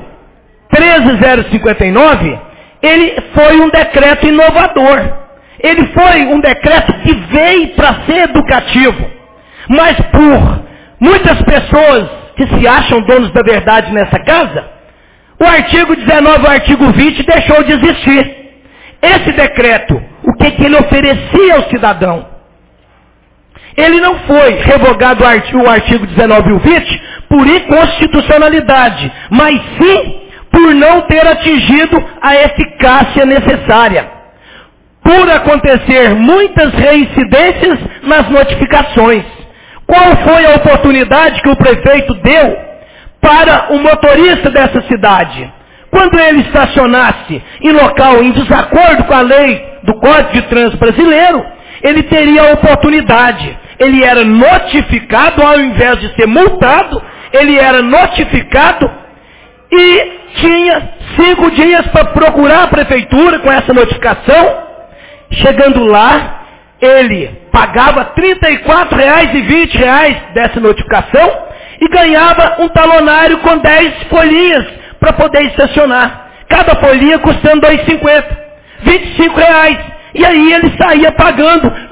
S11: 13059, ele foi um decreto inovador. Ele foi um decreto que veio para ser educativo. Mas por muitas pessoas que se acham donos da verdade nessa casa, o artigo 19 e o artigo 20 deixou de existir. Esse decreto, o que ele oferecia ao cidadão? Ele não foi revogado o artigo 19 e o 20 por inconstitucionalidade, mas sim por não ter atingido a eficácia necessária. Por acontecer muitas reincidências nas notificações. Qual foi a oportunidade que o prefeito deu para o motorista dessa cidade? Quando ele estacionasse em local em desacordo com a lei do Código de Trânsito Brasileiro, ele teria a oportunidade. Ele era notificado, ao invés de ser multado, ele era notificado e tinha 5 dias para procurar a prefeitura com essa notificação. Chegando lá, ele pagava R$ 34,20 dessa notificação e ganhava um talonário com 10 folhinhas para poder estacionar. Cada folhinha custando R$ 2,50, R$ 25. E aí ele saía pagando R$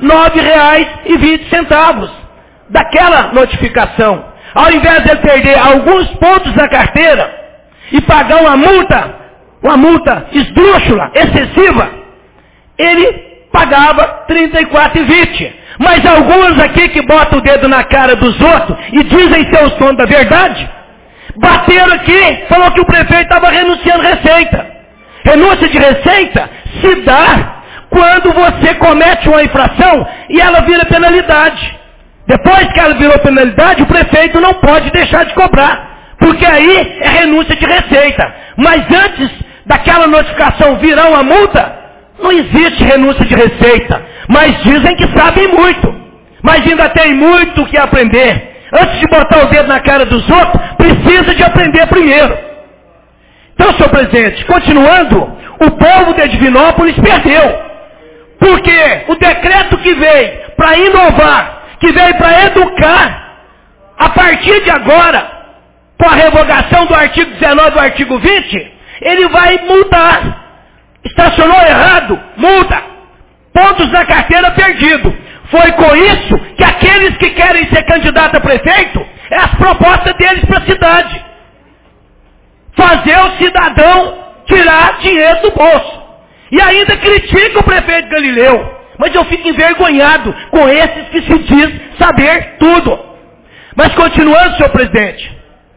S11: 9,20 daquela notificação. Ao invés de ele perder alguns pontos na carteira e pagar uma multa esdrúxula, excessiva, ele pagava R$ 34,20. Mas alguns aqui que botam o dedo na cara dos outros e dizem ser os donos da verdade, bateram aqui, falou que o prefeito estava renunciando receita. Renúncia de receita se dá quando você comete uma infração e ela vira penalidade. Depois que ela virou penalidade, o prefeito não pode deixar de cobrar, porque aí é renúncia de receita. Mas antes daquela notificação virar uma multa, não existe renúncia de receita. Mas dizem que sabem muito, mas ainda tem muito que aprender. Antes de botar o dedo na cara dos outros, precisa de aprender primeiro. Então, senhor presidente, continuando, o povo de Divinópolis perdeu. Porque o decreto que veio para inovar, que veio para educar, a partir de agora, com a revogação do artigo 19 e do artigo 20, ele vai multar. Estacionou errado, multa. Pontos na carteira perdido. Foi com isso que aqueles que querem ser candidato a prefeito, é as propostas deles para a cidade. Fazer o cidadão tirar dinheiro do bolso. E ainda critica o prefeito Galileu. Mas eu fico envergonhado com esses que se diz saber tudo. Mas continuando, senhor presidente.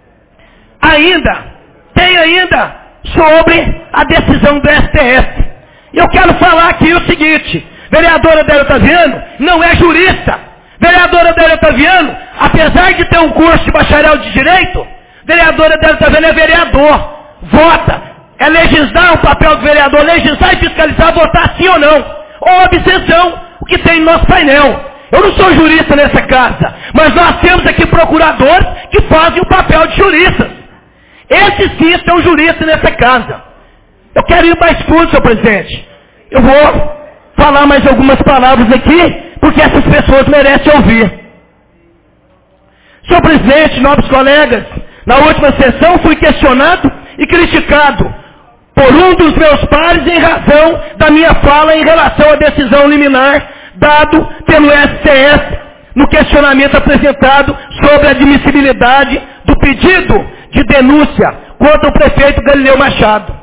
S11: Tem ainda sobre a decisão do STF. Eu quero falar aqui o seguinte. Vereadora Adélia Otaviano não é jurista. Vereadora Adélia Otaviano, apesar de ter um curso de bacharel de direito, vereadora Adélia Otaviano é vereador. Vota. É legislar, o papel do vereador, legislar e fiscalizar, votar sim ou não. Ou abstenção, o que tem no nosso painel. Eu não sou jurista nessa casa, mas nós temos aqui procuradores que fazem o papel de juristas. Esses sim são juristas nessa casa. Eu quero ir mais fundo, senhor presidente. Eu vou falar mais algumas palavras aqui, porque essas pessoas merecem ouvir. Senhor presidente, nobres colegas, na última sessão fui questionado e criticado por um dos meus pares em razão da minha fala em relação à decisão liminar dado pelo STF no questionamento apresentado sobre a admissibilidade do pedido de denúncia contra o prefeito Galileu Machado.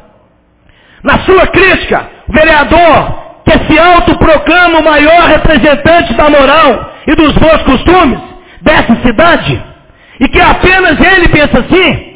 S11: Na sua crítica, o vereador, que se autoproclama o maior representante da moral e dos bons costumes dessa cidade, e que apenas ele pensa assim,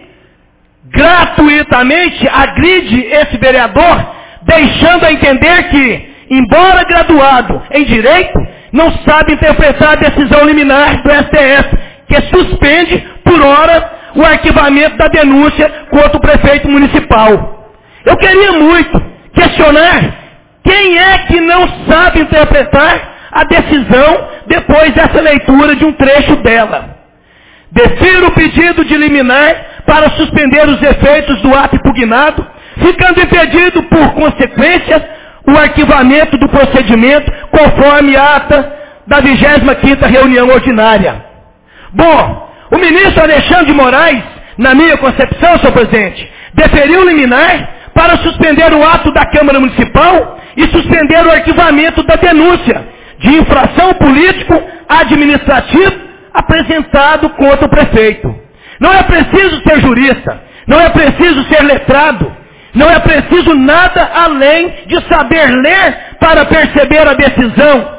S11: gratuitamente agride esse vereador, deixando a entender que, embora graduado em direito, não sabe interpretar a decisão liminar do STF, que suspende, por hora, o arquivamento da denúncia contra o prefeito municipal. Eu queria muito questionar quem é que não sabe interpretar a decisão depois dessa leitura de um trecho dela. Defiro o pedido de liminar para suspender os efeitos do ato impugnado, ficando impedido, por consequência, o arquivamento do procedimento conforme a ata da 25ª reunião ordinária. Bom, o ministro Alexandre de Moraes, na minha concepção, senhor presidente, deferiu liminar para suspender o ato da Câmara Municipal e suspender o arquivamento da denúncia de infração político-administrativo apresentado contra o prefeito. Não é preciso ser jurista, não é preciso ser letrado, não é preciso nada além de saber ler para perceber a decisão.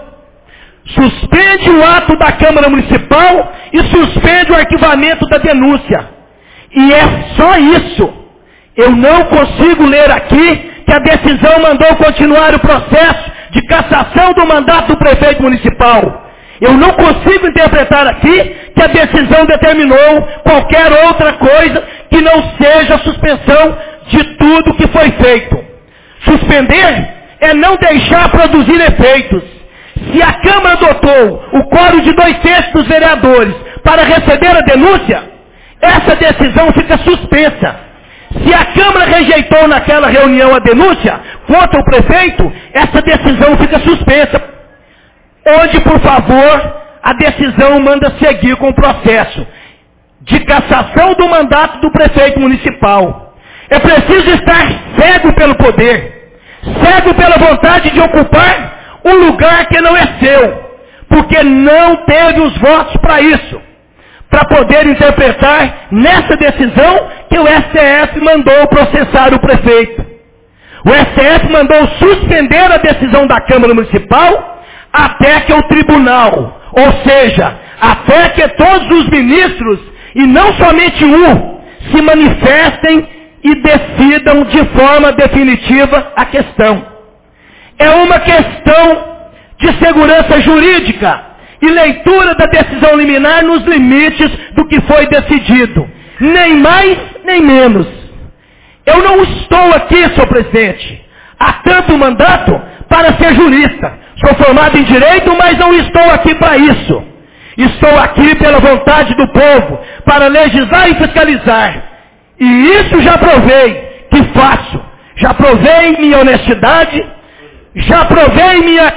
S11: Suspende o ato da Câmara Municipal e suspende o arquivamento da denúncia. E é só isso. Eu não consigo ler aqui que a decisão mandou continuar o processo de cassação do mandato do prefeito municipal. Eu não consigo interpretar aqui que a decisão determinou qualquer outra coisa que não seja a suspensão de tudo que foi feito. Suspender é não deixar produzir efeitos. Se a Câmara adotou o quórum de 2/3 dos vereadores para receber a denúncia, essa decisão fica suspensa. Se a Câmara rejeitou naquela reunião a denúncia contra o prefeito, essa decisão fica suspensa. Onde, por favor, a decisão manda seguir com o processo de cassação do mandato do prefeito municipal. É preciso estar cego pelo poder, cego pela vontade de ocupar um lugar que não é seu, porque não teve os votos para isso, para poder interpretar nessa decisão que o STF mandou processar o prefeito. O STF mandou suspender a decisão da Câmara Municipal até que o tribunal, ou seja, até que todos os ministros, e não somente um, se manifestem e decidam de forma definitiva a questão. É uma questão de segurança jurídica e leitura da decisão liminar nos limites do que foi decidido. Nem mais, nem menos. Eu não estou aqui, senhor presidente, há tanto mandato para ser jurista. Sou formado em direito, mas não estou aqui para isso. Estou aqui pela vontade do povo, para legislar e fiscalizar. E isso já provei que faço. Já provei minha honestidade, já provei minha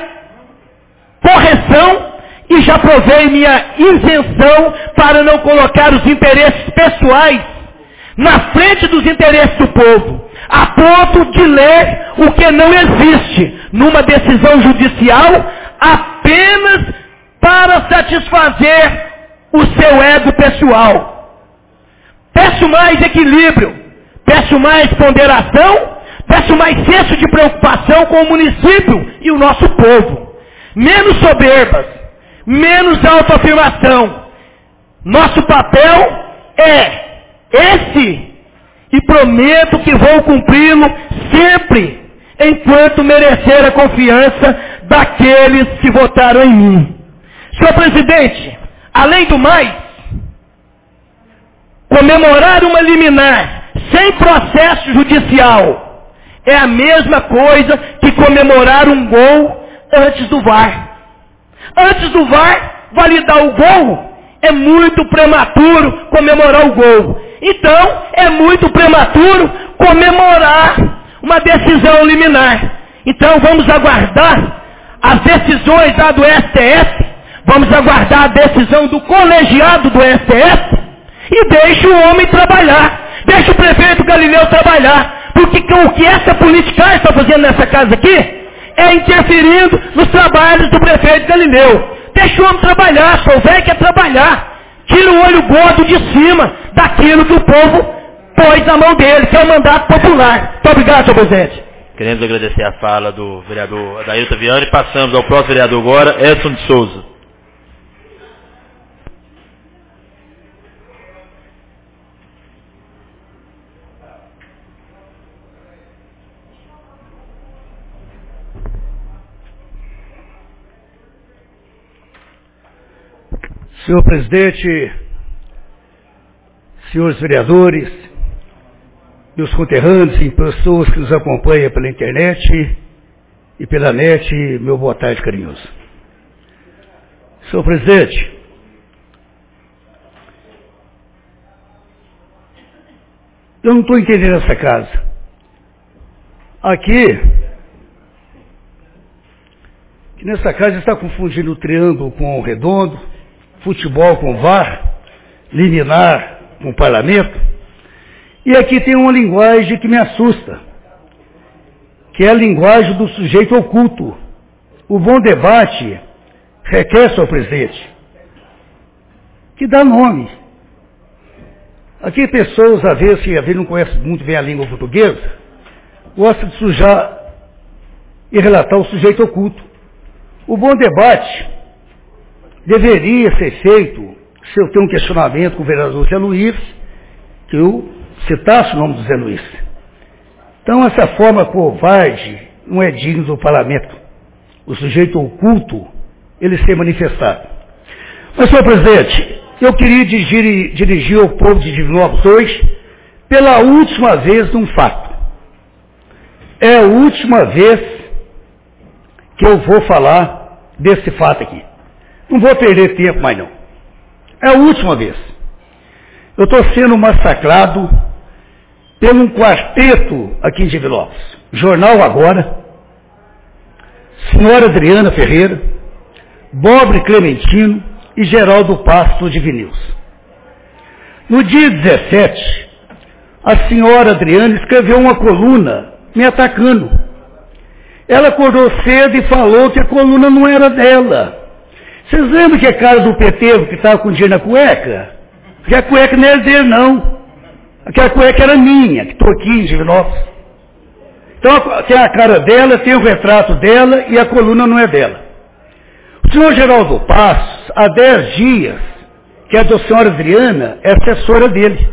S11: correção e já provei minha isenção para não colocar os interesses pessoais na frente dos interesses do povo, a ponto de ler o que não existe numa decisão judicial apenas para satisfazer o seu ego pessoal. Peço mais equilíbrio, peço mais ponderação, peço mais senso de preocupação com o município e o nosso povo. Menos soberbas, menos autoafirmação. Nosso papel é esse, e prometo que vou cumpri-lo sempre, enquanto merecer a confiança daqueles que votaram em mim. Senhor presidente, além do mais, comemorar uma liminar sem processo judicial é a mesma coisa que comemorar um gol antes do VAR. Antes do VAR validar o gol, é muito prematuro comemorar o gol. Então, é muito prematuro comemorar uma decisão liminar. Então, vamos aguardar as decisões lá do STF, vamos aguardar a decisão do colegiado do STF, e deixe o homem trabalhar, deixe o prefeito Galileu trabalhar, porque o que essa politicagem está fazendo nessa casa aqui, é interferindo nos trabalhos do prefeito Galileu. Deixa o homem trabalhar, só o velho quer trabalhar. Tira o olho gordo de cima daquilo que o povo pôs na mão dele, que é o mandato popular. Muito obrigado, senhor presidente.
S5: Queremos agradecer a fala do vereador Adailton Viana e passamos ao próximo vereador agora, Edson de Souza.
S1: Senhor presidente, senhores vereadores, meus conterrâneos e pessoas que nos acompanham pela internet e pela net, meu boa tarde carinhoso. Senhor presidente, eu não estou entendendo essa casa. Aqui, que nessa casa está confundindo o triângulo com o redondo, futebol com VAR, liminar com parlamento, e aqui tem uma linguagem que me assusta, que é a linguagem do sujeito oculto. O bom debate requer, senhor presidente, que dá nome. Aqui pessoas, às vezes, que não conhecem muito bem a língua portuguesa, gostam de sujar e relatar o sujeito oculto. O bom debate deveria ser feito, se eu tenho um questionamento com o vereador Zé Luiz, que eu citasse o nome do Zé Luiz. Então, essa forma covarde não é digno do parlamento. O sujeito oculto, ele ser manifestado. Mas, senhor presidente, eu queria dirigir ao povo de Divinópolis hoje, pela última vez, num fato. É a última vez que eu vou falar desse fato aqui. Não vou perder tempo mais não. É a última vez. Eu estou sendo massacrado por um quarteto aqui em Divinópolis. Jornal Agora, Senhora Adriana Ferreira, Bobre Clementino e Geraldo Pasto de Vinils. No dia 17, a senhora Adriana escreveu uma coluna me atacando. Ela acordou cedo e falou que a coluna não era dela. Vocês lembram que a cara do PT que estava com dinheiro na cueca? Porque a cueca não era dele, não. Aquela cueca era minha, que estou aqui em Divinópolis. Então tem a cara dela, tem o retrato dela e a coluna não é dela. O senhor Geraldo Passos, há 10 dias, que a da senhora Adriana é assessora dele.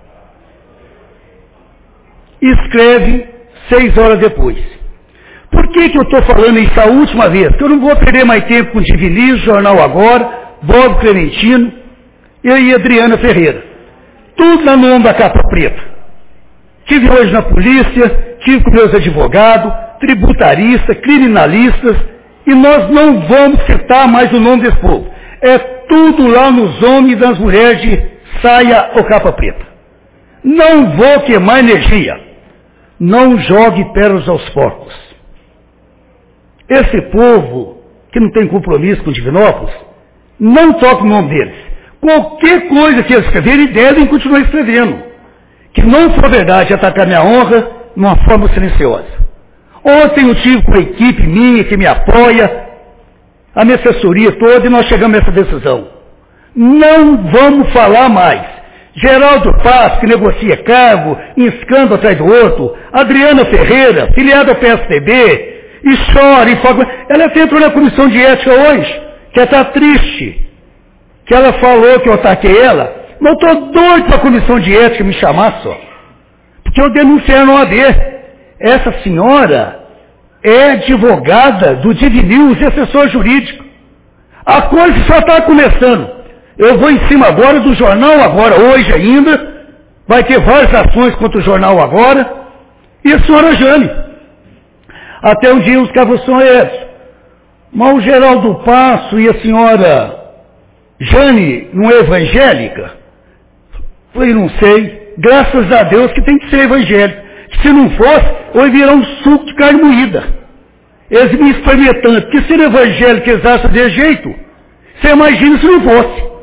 S1: Escreve 6 horas depois. Por que eu estou falando isso a última vez? Porque eu não vou perder mais tempo com o Divinis, Jornal Agora, Bob Clementino, eu e Adriana Ferreira. Tudo na nome da capa preta. Tive hoje na polícia, tive com meus advogados, tributaristas, criminalistas, e nós não vamos citar mais o nome desse povo. É tudo lá nos homens e das mulheres de saia ou capa preta. Não vou queimar energia. Não jogue pérolas aos porcos. Esse povo, que não tem compromisso com Divinópolis, não toque o nome deles. Qualquer coisa que eles escreverem, devem continuar escrevendo. Que não for verdade atacar minha honra de uma forma silenciosa. Ontem eu tive com a equipe minha que me apoia, a minha assessoria toda, e nós chegamos a essa decisão. Não vamos falar mais. Geraldo Paz, que negocia cargo, em escândalo atrás do outro, Adriana Ferreira, filiada ao PSDB, e chora e fala. Ela até entrou na comissão de ética hoje, que ela está triste, que ela falou que eu ataquei ela, mas eu estou doido para a comissão de ética me chamar só, porque eu denunciei no OAB. Essa senhora é advogada do Divinils e assessor jurídico. A coisa só está começando. Eu vou em cima agora do Jornal Agora, hoje ainda, vai ter várias ações contra o Jornal Agora, e a senhora Jane. Até um dia os caras falaram, Edson, mas o Geraldo Passo e a senhora Jane não é evangélica? Eu falei, não sei, graças a Deus que tem que ser evangélica. Se não fosse, eu ia virar um suco de carne moída. Eles me experimentando, porque se não evangélico eles acham de jeito, você imagina se não fosse.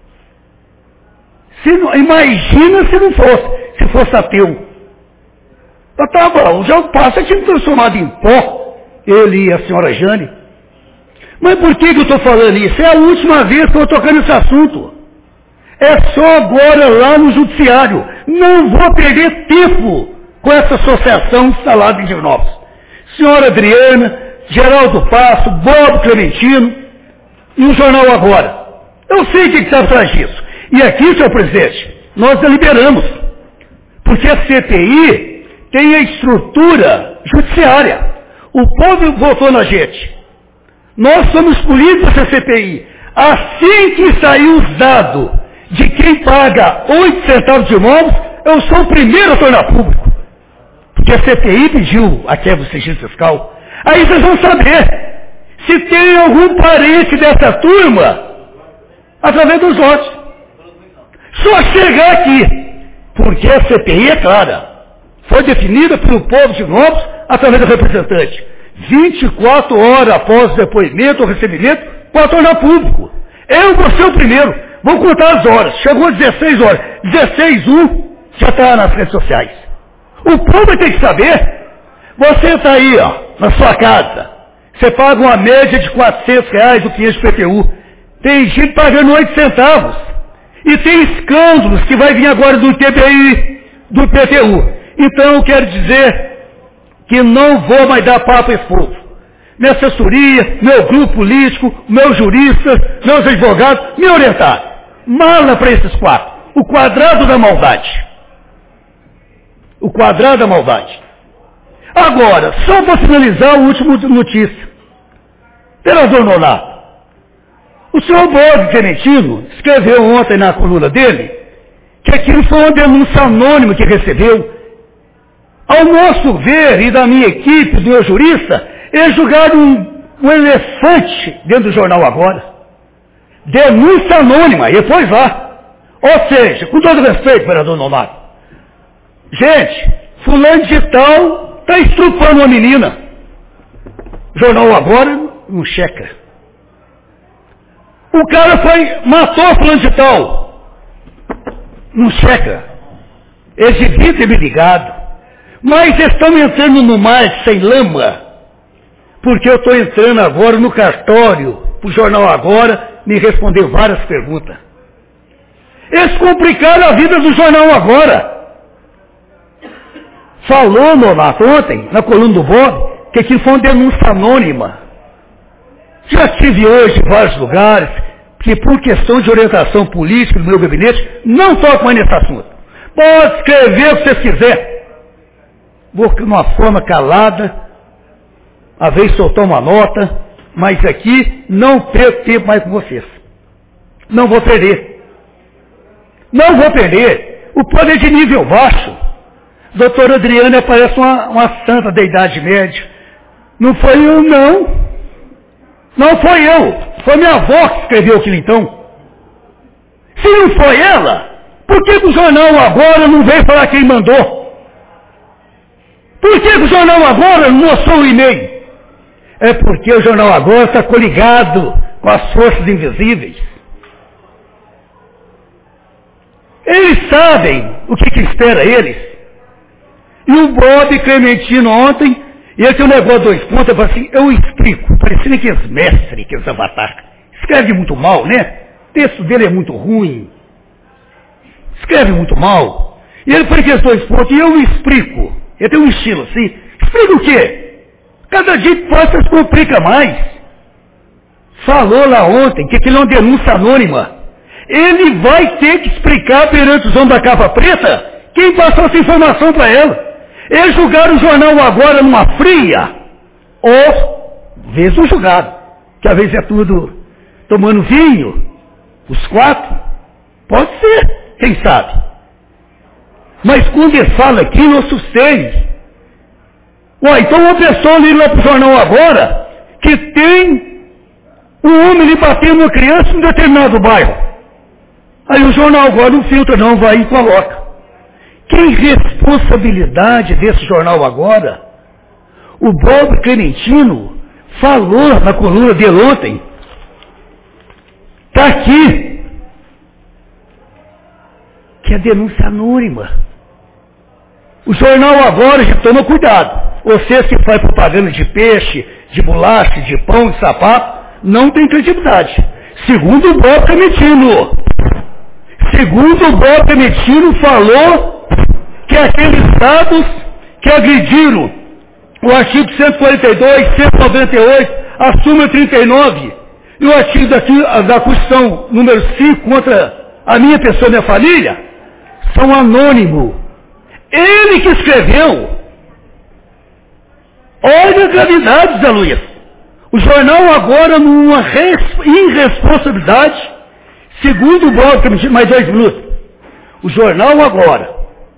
S1: Imagina se não fosse, se fosse ateu. Eu estava, já o passo tinha me transformado em pó,
S12: ele e a senhora Jane. Mas por que eu estou falando isso? É a última vez que eu estou tocando esse assunto. É só agora lá no judiciário. Não vou perder tempo com essa associação instalada em Divinópolis. Senhora Adriana, Geraldo Passo, Bob Clementino e o Jornal Agora. Eu sei o que está atrás disso. E aqui, senhor presidente, nós deliberamos. Porque a CPI tem a estrutura judiciária. O povo votou na gente. Nós somos escolhidos para a CPI. Assim que saiu os dados de quem paga 8 centavos de imóveis, eu sou o primeiro a tornar público. Porque a CPI pediu a quebra do sigilo fiscal. Aí vocês vão saber se tem algum parente dessa turma através dos lotes. Só chegar aqui, porque a CPI é clara. Foi definida pelo povo de Divinópolis através do representante. 24 horas após o depoimento ou recebimento, para tornar público. Eu vou ser o primeiro. Vou contar as horas. Chegou às 16 horas. 16:01 já está nas redes sociais. O povo tem que saber. Você está aí, ó, na sua casa. Você paga uma média de R$400 o 500 de PTU. Tem gente pagando 8 centavos. E tem escândalos que vai vir agora do TBI, do PTU. Então eu quero dizer que não vou mais dar papo a esse povo. Minha assessoria, meu grupo político, meus juristas, meus advogados, me orientaram. Mala para esses quatro. O quadrado da maldade. O quadrado da maldade. Agora, só para finalizar o último notícia. Vereador Nonato, o senhor Bob Clementino escreveu ontem na coluna dele que aquilo foi uma denúncia anônima que recebeu. Ao nosso ver, e da minha equipe, do meu jurista, eles jogaram um elefante dentro do Jornal Agora. Denúncia anônima, e foi lá. Ou seja, com todo respeito, vereador Nonato, gente, fulano de tal está estrupando uma menina. Jornal Agora não checa. O cara matou fulano de tal. Não checa. Eles deviam ter me ligado. Mas estão entrando no mar sem lama, porque eu estou entrando agora no cartório, para o Jornal Agora, me responder várias perguntas. Eles complicaram a vida do Jornal Agora. Falou, Nonato, ontem, na coluna do Bob, que aquilo foi uma denúncia anônima. Já estive hoje em vários lugares, que por questão de orientação política do meu gabinete, não toco mais nesse assunto. Pode escrever o que vocês quiserem. Vou de uma forma calada, às vezes soltar uma nota, mas aqui não perco tempo mais com vocês. Não vou perder. Não vou perder. O poder de nível baixo. Doutora Adriana parece uma santa da Idade Média. Não foi eu, não. Não foi eu. Foi minha avó que escreveu aquilo então. Se não foi ela, por que o Jornal Agora não veio falar quem mandou? Por que o Jornal Agora não mostrou o e-mail? É porque o Jornal Agora está coligado com as forças invisíveis. Eles sabem o que espera eles. E o Bob Clementino ontem, ele tem um negócio 2 pontos, eu falo assim, eu explico, parecendo aqueles mestres, aqueles avatar. Escreve muito mal, né? O texto dele é muito ruim. Escreve muito mal. E ele põe aqueles 2 pontos e eu explico. Ele tem um estilo assim. Explica o quê? Cada dia que passa se complica mais. Falou lá ontem que aquilo é uma denúncia anônima. Ele vai ter que explicar perante os homens da capa preta quem passou essa informação para ela. Eles julgaram o Jornal Agora numa fria. Ou, vezes não julgaram. Que às vezes é tudo tomando vinho. Os 4. Pode ser, quem sabe. Mas quando ele fala aqui, eu assustei. Ué, então uma pessoa liga lá para o Jornal Agora que tem um homem ali batendo uma criança em um determinado bairro. Aí o Jornal Agora não filtra não, vai e coloca. Que irresponsabilidade desse Jornal Agora. O Bob Clementino falou na coluna dele ontem. Está aqui. Que é denúncia anônima. O jornal agora já toma cuidado. Você que faz propaganda de peixe, de bolacha, de pão, de sapato, não tem credibilidade. Segundo o Bob Cametino. Segundo o Bob Cametino falou que aqueles estados que agrediram o artigo 142, 198, a súmula 39 e o artigo da Constituição número 5 contra a minha pessoa e minha família, são anônimos. Ele que escreveu. Olha a gravidade, Zé Luiz. O jornal agora, numa irresponsabilidade, segundo o Bob, mais 2 minutos, o jornal agora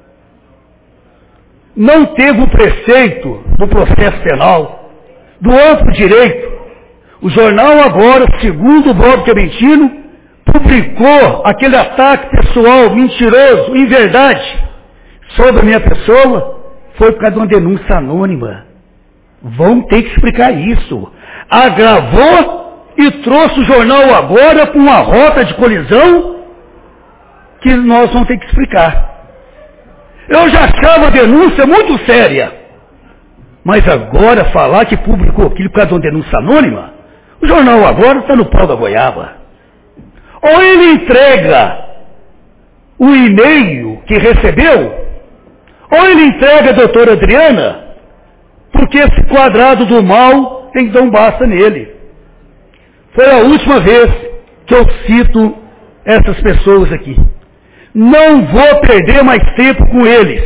S12: não teve o preceito do processo penal, do amplo direito. O jornal agora, segundo o Bob Camentino, publicou aquele ataque pessoal mentiroso, em verdade, sobre a minha pessoa, foi por causa de uma denúncia anônima. Vão ter que explicar isso. Agravou e trouxe o jornal agora para uma rota de colisão que nós vamos ter que explicar. Eu já achava a denúncia muito séria, mas agora falar que publicou aquilo por causa de uma denúncia anônima, o jornal agora está no pau da goiaba. Ou ele entrega o e-mail que recebeu, ou ele entrega a doutora Adriana, porque esse quadrado do mal tem que dar um basta nele. Foi a última vez que eu cito essas pessoas aqui. Não vou perder mais tempo com eles.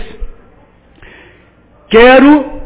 S12: Quero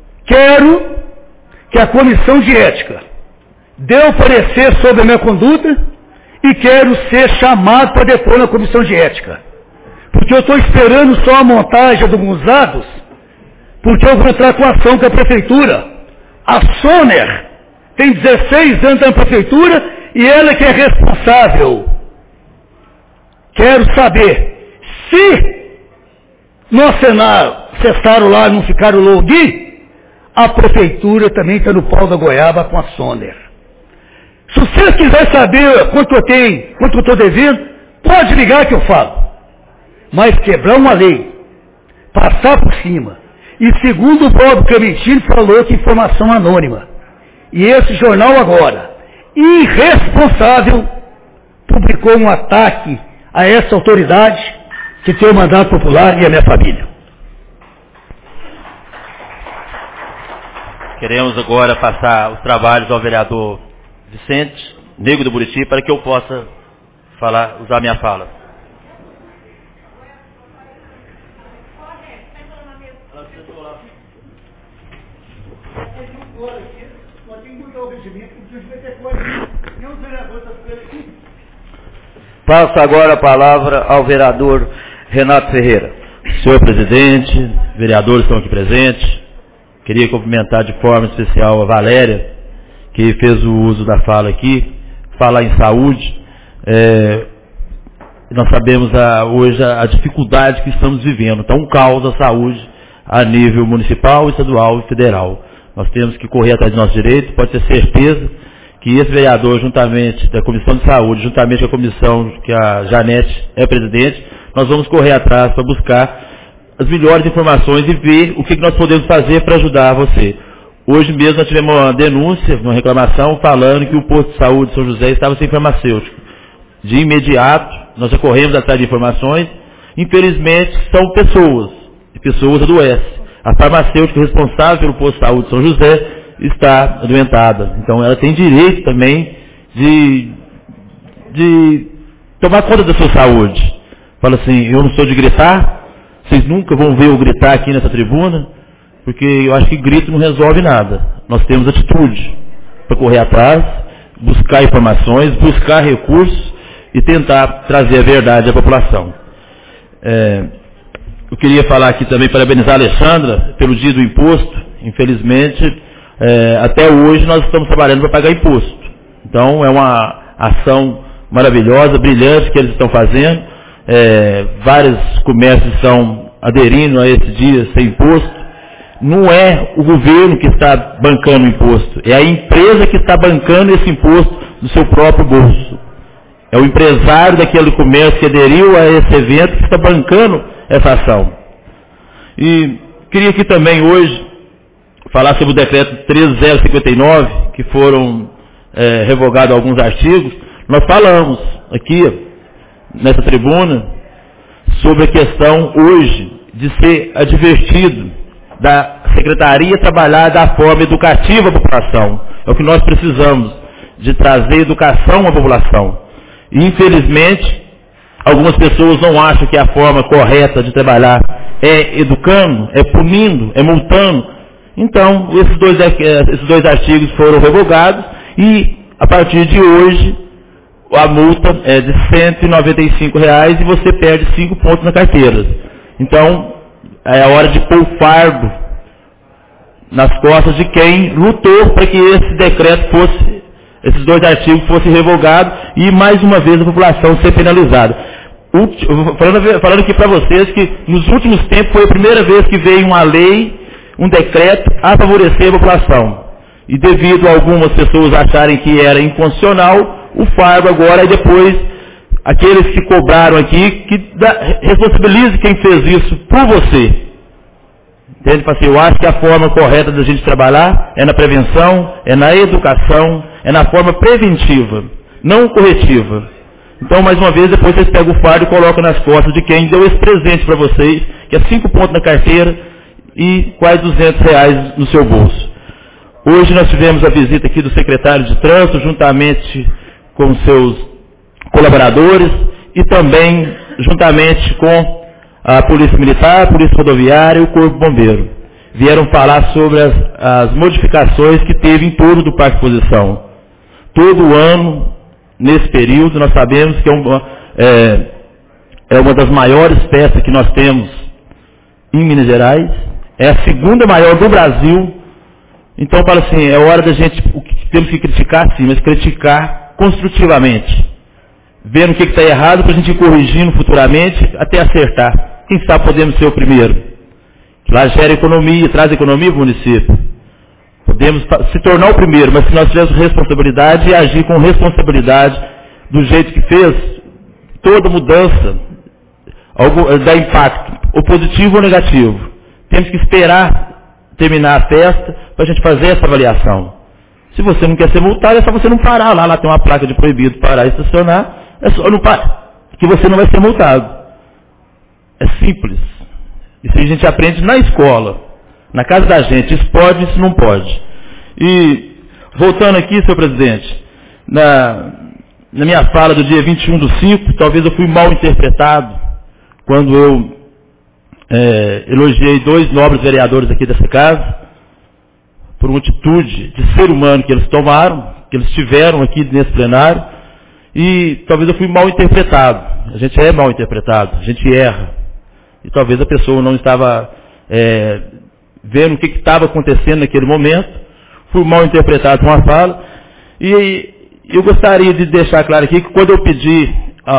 S12: que a comissão de ética dê um parecer sobre a minha conduta e quero ser chamado para depor na comissão de ética. Porque eu estou esperando só a montagem de alguns dados, porque eu vou entrar com ação com a prefeitura. A Soner tem 16 anos na prefeitura e ela que é responsável. Quero saber se no cessaram lá, não ficaram login, a prefeitura também está no pau da goiaba com a Soner. Se você quiser saber quanto eu tenho, quanto eu estou devendo, pode ligar que eu falo. Mas quebrar uma lei, passar por cima. E segundo o Bob Camentino falou que informação anônima. E esse jornal agora, irresponsável, publicou um ataque a essa autoridade que tem o mandato popular e a minha família.
S5: Queremos agora passar os trabalhos ao vereador Vicente Nego do Buriti para que eu possa usar minha fala.
S6: Passo agora a palavra ao vereador Renato Ferreira.
S5: Senhor presidente, vereadores estão aqui presentes. Queria cumprimentar de forma especial a Valéria, que fez o uso da fala aqui, falar em saúde. Nós sabemos hoje a dificuldade que estamos vivendo. Está um caos da saúde a nível municipal, estadual e federal. Nós temos que correr atrás dos nossos direitos, pode ter certeza que esse vereador, juntamente da Comissão de Saúde, juntamente com a comissão que a Janete é presidente, nós vamos correr atrás para buscar as melhores informações e ver o que nós podemos fazer para ajudar você. Hoje mesmo nós tivemos uma denúncia, uma reclamação, falando que o posto de saúde de São José estava sem farmacêutico. De imediato, nós já corremos atrás de informações. Infelizmente, são pessoas, e pessoas adoecem. A farmacêutica responsável pelo posto de saúde de São José está adoentada. Então, ela tem direito também de tomar conta da sua saúde. Fala assim, eu não sou de gritar, vocês nunca vão ver eu gritar aqui nessa tribuna, porque eu acho que grito não resolve nada. Nós temos atitude para correr atrás, buscar informações, buscar recursos e tentar trazer a verdade à população. Eu queria falar aqui também, parabenizar a Alexandra pelo dia do imposto. Infelizmente, até hoje nós estamos trabalhando para pagar imposto. Então, é uma ação maravilhosa, brilhante que eles estão fazendo. Vários comércios estão aderindo a esse dia sem imposto. Não é o governo que está bancando o imposto, é a empresa que está bancando esse imposto do seu próprio bolso. É o empresário daquele comércio que aderiu a esse evento que está bancando essa ação. E queria aqui também hoje falar sobre o decreto 13059, que foram revogados alguns artigos. Nós falamos aqui, nessa tribuna, sobre a questão hoje de ser advertido da Secretaria trabalhar da forma educativa à população. É o que nós precisamos, de trazer educação à população. E, infelizmente, algumas pessoas não acham que a forma correta de trabalhar é educando, é punindo, é multando. Então, esses dois artigos foram revogados e, a partir de hoje, a multa é de R$195 e você perde 5 pontos na carteira. Então, é a hora de pôr o fardo nas costas de quem lutou para que esses dois artigos fossem revogados e, mais uma vez, a população ser penalizada. Falando aqui para vocês que, nos últimos tempos, foi a primeira vez que veio uma lei, um decreto, a favorecer a população. E devido a algumas pessoas acharem que era inconstitucional, o fardo agora, e depois, aqueles que cobraram aqui, que responsabilize quem fez isso por você. Entende? Eu acho que a forma correta da gente trabalhar é na prevenção, é na educação, é na forma preventiva, não corretiva. Então, mais uma vez, depois vocês pegam o fardo e colocam nas costas de quem deu esse presente para vocês, que é 5 pontos na carteira e quase R$200 no seu bolso. Hoje nós tivemos a visita aqui do secretário de Trânsito, juntamente com seus colaboradores e também juntamente com a Polícia Militar, a Polícia Rodoviária e o Corpo Bombeiro. Vieram falar sobre as modificações que teve em torno do Parque Exposição. Todo ano, nesse período, nós sabemos que é uma das maiores festas que nós temos em Minas Gerais. É a segunda maior do Brasil. Então, fala assim, é hora da gente, temos que criticar sim, mas criticar construtivamente. Vendo o que está errado para a gente ir corrigindo futuramente até acertar. Quem sabe podemos ser o primeiro. Lá gera economia, traz economia para o município. Podemos se tornar o primeiro, mas se nós tivermos responsabilidade e agir com responsabilidade do jeito que fez, toda mudança dá impacto, ou positivo ou negativo. Temos que esperar terminar a festa para a gente fazer essa avaliação. Se você não quer ser multado, é só você não parar lá. Lá tem uma placa de proibido parar e estacionar. É só não parar, que você não vai ser multado. É simples. Isso a gente aprende na escola, na casa da gente. Isso pode, isso não pode. E, voltando aqui, senhor presidente, na minha fala do dia 21/5, talvez eu fui mal interpretado quando eu elogiei 2 nobres vereadores aqui dessa casa, por uma atitude de ser humano que eles tomaram, que eles tiveram aqui nesse plenário, e talvez eu fui mal interpretado. A gente é mal interpretado, a gente erra. E talvez a pessoa não estava vendo o que estava acontecendo naquele momento, fui mal interpretado com a fala, e eu gostaria de deixar claro aqui que quando eu pedi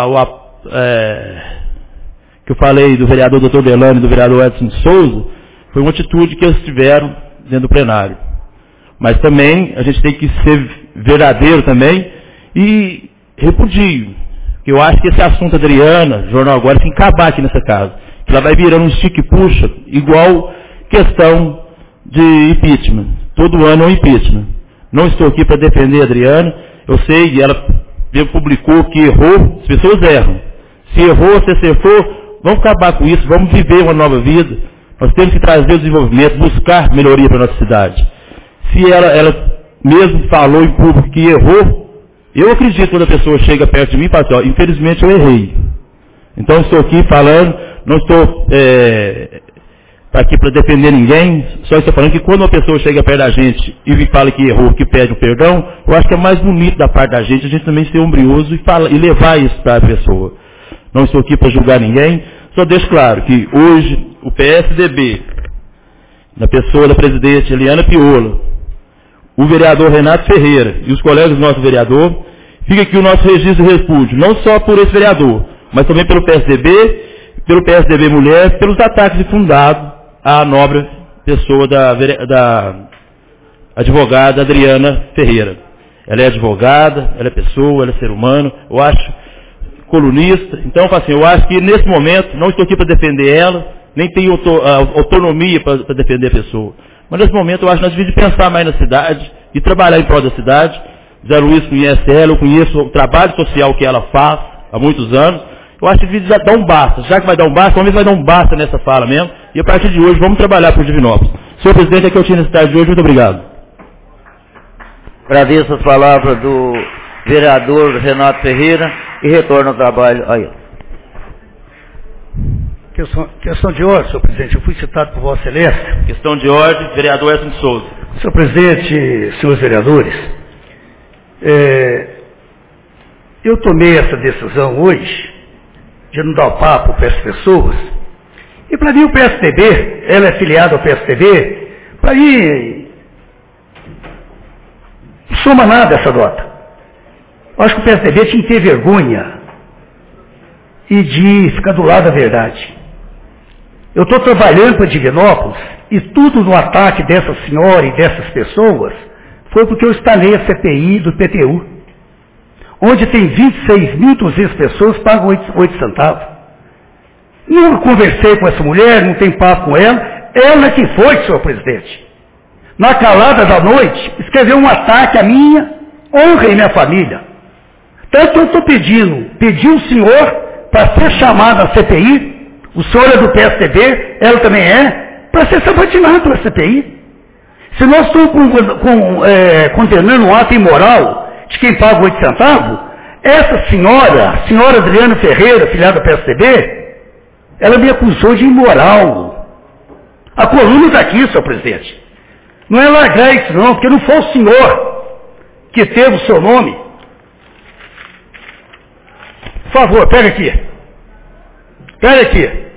S5: que eu falei do vereador Dr. Delano e do vereador Edson Souza, foi uma atitude que eles tiveram dentro do plenário. Mas também a gente tem que ser verdadeiro também e repudio. Porque eu acho que esse assunto Adriana, Jornal Agora, tem que acabar aqui nessa casa. Que ela vai virando um estica e puxa, igual questão de impeachment. Todo ano é um impeachment. Não estou aqui para defender a Adriana. Eu sei, e ela publicou que errou, as pessoas erram. Se errou, se acertou, vamos acabar com isso, vamos viver uma nova vida. Nós temos que trazer o desenvolvimento, buscar melhoria para a nossa cidade. Se ela mesmo falou em público que errou, eu acredito quando a pessoa chega perto de mim e fala assim, ó, infelizmente eu errei. Então estou aqui falando, não estou aqui para defender ninguém, só estou falando que quando uma pessoa chega perto da gente e me fala que errou, que pede um perdão, eu acho que é mais bonito da parte da gente a gente também ser ombrioso e levar isso para a pessoa. Não estou aqui para julgar ninguém, só deixo claro que hoje o PSDB, na pessoa da presidente Eliana Piola, o vereador Renato Ferreira e os colegas do nosso vereador, fica aqui o nosso registro de repúdio, não só por esse vereador, mas também pelo PSDB Mulher, pelos ataques infundados à nobre pessoa da advogada Adriana Ferreira. Ela é advogada, ela é pessoa, ela é ser humano, eu acho colunista. Então, assim, eu acho que nesse momento, não estou aqui para defender ela, nem tem autonomia para defender a pessoa. Mas nesse momento eu acho que nós devemos pensar mais na cidade e trabalhar em prol da cidade. Zé Luiz conhece ela, eu conheço o trabalho social que ela faz há muitos anos. Eu acho que devia dar um basta. Já que vai dar um basta, talvez vai dar um basta nessa fala mesmo. E a partir de hoje vamos trabalhar por Divinópolis. Senhor presidente, é que eu tinha nessa tarde de hoje. Muito obrigado.
S6: Agradeço as palavras do vereador Renato Ferreira e retorno ao trabalho a ele.
S12: Questão de ordem, senhor presidente. Eu fui citado por Vossa Excelência.
S5: Questão de ordem, vereador Edson de Souza.
S12: Senhor presidente, senhores vereadores, eu tomei essa decisão hoje de não dar o papo para as pessoas. E para mim o PSDB, ela é filiada ao PSDB, para mim não soma nada essa nota. Eu acho que o PSDB tinha que ter vergonha e de ficar do lado da verdade. Eu estou trabalhando para Divinópolis e tudo no ataque dessa senhora e dessas pessoas foi porque eu instalei a CPI do PTU, onde tem 26.200 pessoas, pagam 8 centavos. Não conversei com essa mulher, não tenho papo com ela que foi, senhor presidente. Na calada da noite, escreveu um ataque à minha honra e minha família. Tanto que eu estou pedi o senhor para ser chamado à CPI, o senhor é do PSDB, ela também para ser sabatinado pela CPI. Se nós estamos condenando um ato imoral de quem paga 8 centavos, essa senhora, a senhora Adriana Ferreira, filiada do PSDB, ela me acusou de imoral. A coluna está aqui, senhor presidente. Não é largar isso não, porque não foi o senhor que teve o seu nome. Por favor, pega aqui. Pega aqui.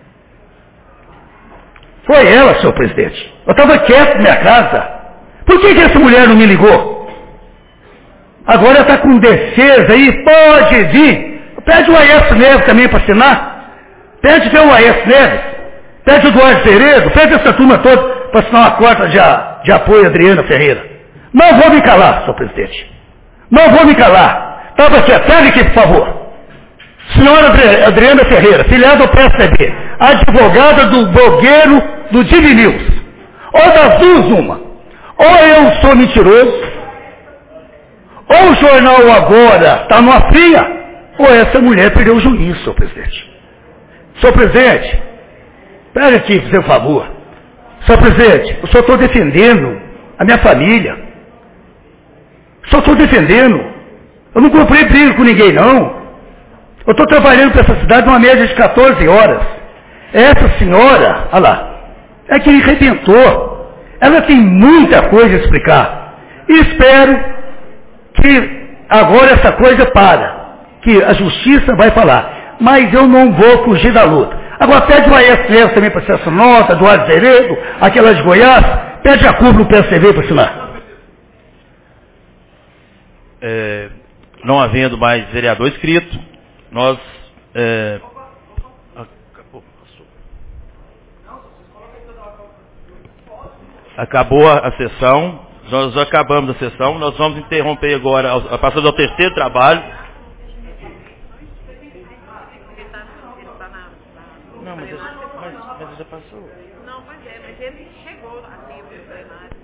S12: Foi ela, senhor presidente. Eu estava quieto na minha casa. Por que essa mulher não me ligou? Agora ela está com defesa aí, pode vir. Pede o Aécio Neves também para assinar. Pede ver o Aécio Neves. Pede o Eduardo Ceredo. Pede essa turma toda para assinar uma carta de apoio a Adriana Ferreira. Não vou me calar, senhor presidente. Não vou me calar. Estava quieto. Pega aqui, por favor. Senhora Adriana Ferreira, filiada ao PSDB, advogada do blogueiro do Divi News. Ou das duas uma. Ou eu sou mentiroso, ou o jornal agora está numa fria, ou essa mulher perdeu o juízo, senhor presidente. Senhor presidente, pega aqui, por seu favor. Senhor presidente, eu só estou defendendo a minha família. Só estou defendendo. Eu não comprei briga com ninguém, não. Eu estou trabalhando para essa cidade uma média de 14 horas. Essa senhora, olha lá, é que arrebentou. Ela tem muita coisa a explicar. E espero que agora essa coisa para. Que a justiça vai falar. Mas eu não vou fugir da luta. Agora pede o ASF também para assinar essa nota, do Azeredo, aquela de Goiás. Pede a CUB no PSDB para assinar.
S5: Não havendo mais vereador inscrito, nós acabou a sessão, nós acabamos a sessão, nós vamos interromper agora, passando ao terceiro trabalho. Não, mas já passou. Não, mas ele chegou a tempo do plenário.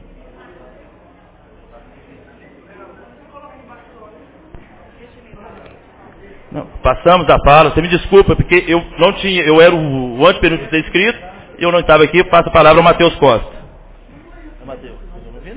S5: Não, passamos a fala, você me desculpa, porque eu não tinha, eu era o antepenúltimo de ter escrito, e eu não estava aqui, passo a palavra ao Matheus Costa. Matheus, eu não vi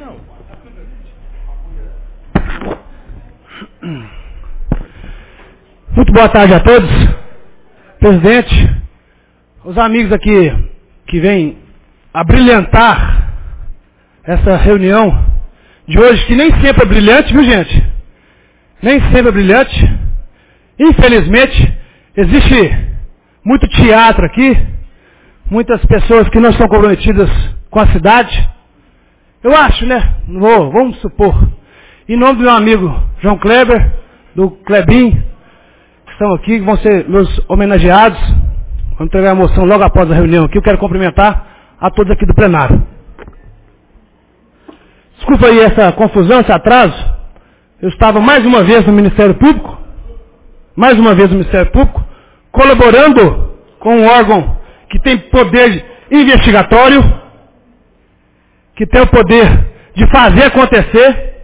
S5: não.
S13: Muito boa tarde a todos. Presidente, os amigos aqui que vêm abrilhantar essa reunião de hoje, que nem sempre é brilhante, viu gente? Nem sempre é brilhante. Infelizmente, existe muito teatro aqui, muitas pessoas que não estão comprometidas com a cidade. Eu acho, né? Vamos supor, em nome do meu amigo João Kleber, do Klebin, que estão aqui, que vão ser meus homenageados, vamos entregar a moção logo após a reunião aqui. Eu quero cumprimentar a todos aqui do plenário. Desculpa aí essa confusão, esse atraso. Eu estava mais uma vez no Ministério Público, colaborando com um órgão que tem poder investigatório, que tem o poder de fazer acontecer,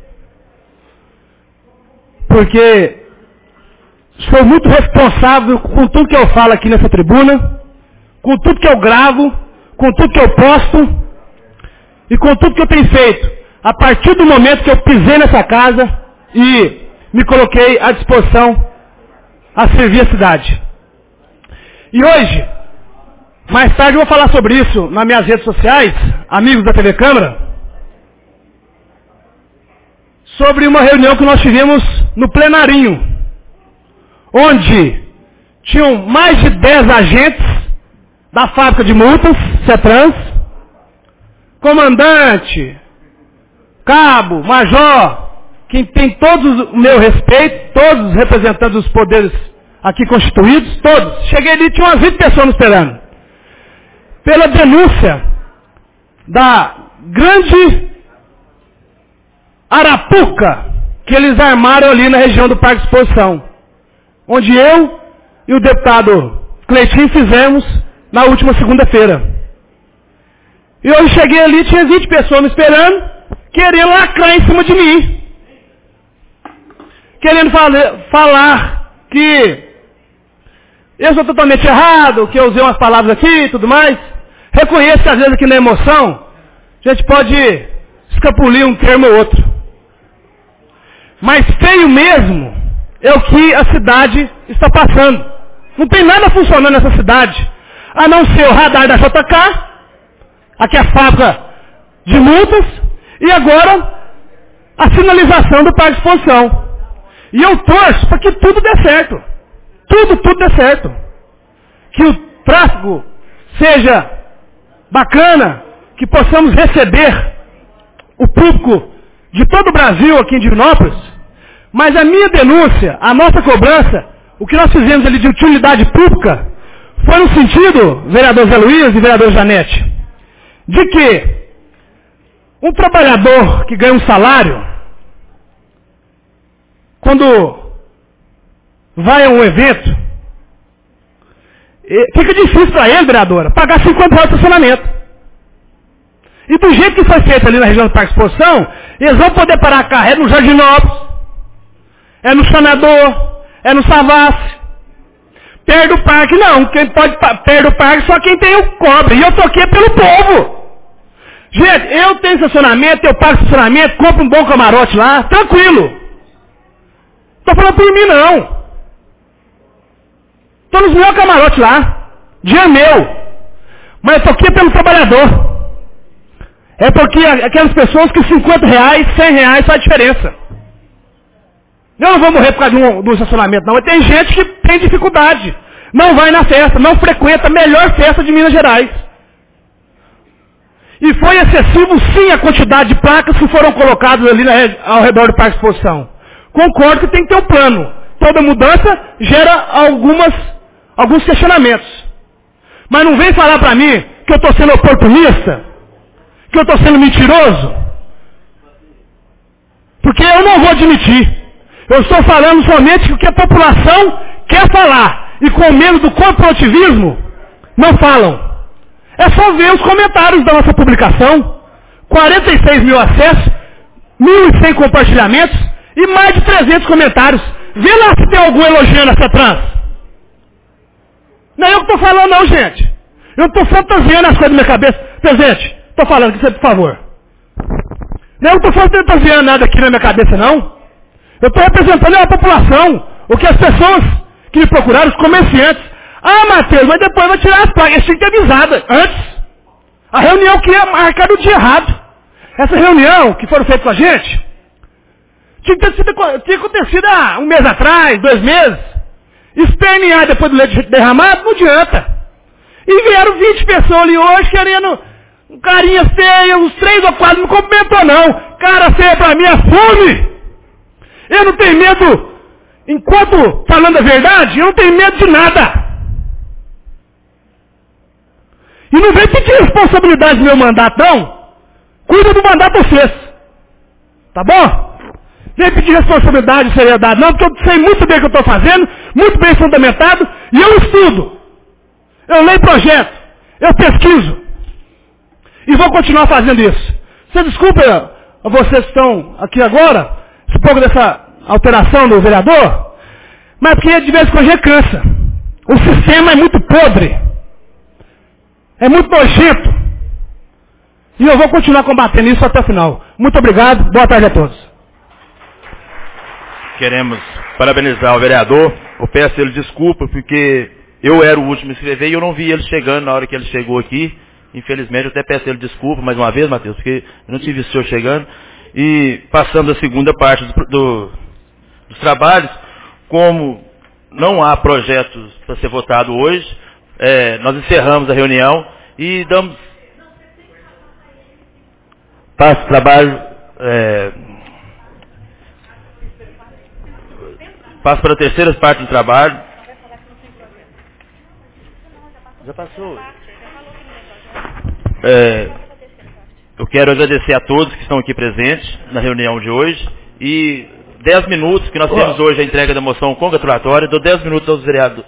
S13: porque sou muito responsável com tudo que eu falo aqui nessa tribuna, com tudo que eu gravo, com tudo que eu posto e com tudo que eu tenho feito, a partir do momento que eu pisei nessa casa e me coloquei à disposição a servir a cidade. E hoje, mais tarde eu vou falar sobre isso nas minhas redes sociais, amigos da TV Câmara, sobre uma reunião que nós tivemos no plenarinho, onde tinham mais de 10 agentes da fábrica de multas, CETRANS, comandante, cabo, major, quem tem todos o meu respeito, todos os representantes dos poderes aqui constituídos, todos. Cheguei ali, tinha umas 20 pessoas me esperando. Pela denúncia da grande arapuca que eles armaram ali na região do Parque de Exposição, onde eu e o deputado Cleitinho fizemos na última segunda-feira. E hoje cheguei ali, tinha 20 pessoas me esperando, querendo lacrar em cima de mim. Querendo falar que eu sou totalmente errado, que eu usei umas palavras aqui e tudo mais. Reconheço que às vezes aqui na emoção, a gente pode escapulir um termo ou outro. Mas feio mesmo é o que a cidade está passando. Não tem nada funcionando nessa cidade, a não ser o radar da JK, aqui é a fábrica de multas, e agora a sinalização do Parque de Exposição. E eu torço para que tudo dê certo. Tudo dê certo. Que o tráfego seja bacana, que possamos receber o público de todo o Brasil aqui em Divinópolis. Mas a minha denúncia, a nossa cobrança, o que nós fizemos ali de utilidade pública, foi no sentido, vereador Zé Luiz e vereador Janete, de que um trabalhador que ganha um salário, quando vai a um evento, fica difícil para ele, vereadora, pagar R$50 de estacionamento. E do jeito que foi feito ali na região do Parque de Exposição, eles vão poder parar carro, é no Jardinópolis, é no Chanador, é no Savassi. Perto do parque não, quem pode perto do parque só quem tem o cobre. E eu tô aqui pelo povo. Gente, eu tenho estacionamento, eu pago estacionamento, compro um bom camarote lá, tranquilo. Tô falando por mim não. Tô nos meus camarotes lá. Dia meu. Mas eu tô aqui pelo trabalhador. É porque aquelas pessoas que R$50, R$100 faz diferença. Eu não vou morrer por causa do estacionamento, não. Tem gente que tem dificuldade. Não vai na festa, não frequenta a melhor festa de Minas Gerais. E foi excessivo, sim, a quantidade de placas que foram colocadas ali ao redor do Parque de Exposição. Concordo que tem que ter um plano. Toda mudança gera alguns questionamentos. Mas não vem falar para mim que eu estou sendo oportunista, que eu estou sendo mentiroso, porque eu não vou admitir. Eu estou falando somente o que a população quer falar. E com medo do corporativismo, não falam. É só ver os comentários da nossa publicação. 46 mil acessos, 1.100 compartilhamentos e mais de 300 comentários. Vê lá se tem algum elogiando essa trans. Não é eu que estou falando não, gente. Eu estou fantasiando as coisas na minha cabeça. Presidente, estou falando aqui, por favor. Não é eu que estou fantasiando nada aqui na minha cabeça, não. Eu estou representando a população, o que as pessoas que me procuraram, os comerciantes. Ah, Matheus, mas depois vai tirar as placas. Eles tinham que ter avisado antes. A reunião que ia marcar o dia errado. Essa reunião que foram feitas com a gente, tinha acontecido há um mês atrás, 2 meses. Espernear depois do leite derramado, não adianta. E vieram 20 pessoas ali hoje querendo um carinha feia, uns 3 ou 4, não cumprimentou não. Cara feia pra mim é fome. Eu não tenho medo, enquanto falando a verdade, eu não tenho medo de nada. E não vem pedir responsabilidade do meu mandato, não. Cuida do mandato vocês. Tá bom? Vem pedir responsabilidade e seriedade, não, porque eu sei muito bem o que eu estou fazendo, muito bem fundamentado, e eu estudo. Eu leio projeto. Eu pesquiso. E vou continuar fazendo isso. Você desculpa vocês que estão aqui agora, um pouco dessa alteração do vereador, mas porque de vez em quando cansa. O sistema é muito podre. É muito nojento. E eu vou continuar combatendo isso até o final. Muito obrigado. Boa tarde a todos.
S5: Queremos parabenizar o vereador. Eu peço ele desculpa, porque eu era o último a escrever e eu não vi ele chegando na hora que ele chegou aqui. Infelizmente, eu até peço ele desculpa mais uma vez, Matheus, porque eu não tive o senhor chegando. E passamos a segunda parte dos trabalhos. Como não há projetos para ser votado hoje, nós encerramos a reunião e damos... Passo o trabalho... Passo para a terceira parte do trabalho. Já passou. Eu quero agradecer a todos que estão aqui presentes na reunião de hoje. E 10 minutos, que nós temos hoje a entrega da moção congratulatória, dou 10 minutos aos vereadores.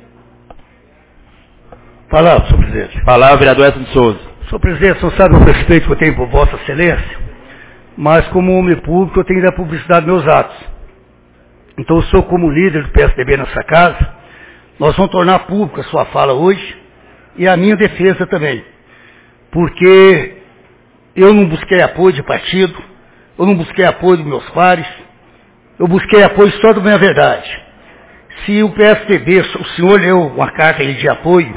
S12: Palavra, senhor presidente.
S5: Palavra, vereador Edson de Souza.
S12: Senhor presidente, o senhor sabe o respeito que eu tenho por Vossa Excelência, mas como homem público eu tenho que dar publicidade dos meus atos. Então, eu sou como líder do PSDB nessa casa, nós vamos tornar pública a sua fala hoje e a minha defesa também. Porque eu não busquei apoio de partido, eu não busquei apoio dos meus pares, eu busquei apoio só da minha verdade. Se o PSDB, o senhor leu uma carta aí de apoio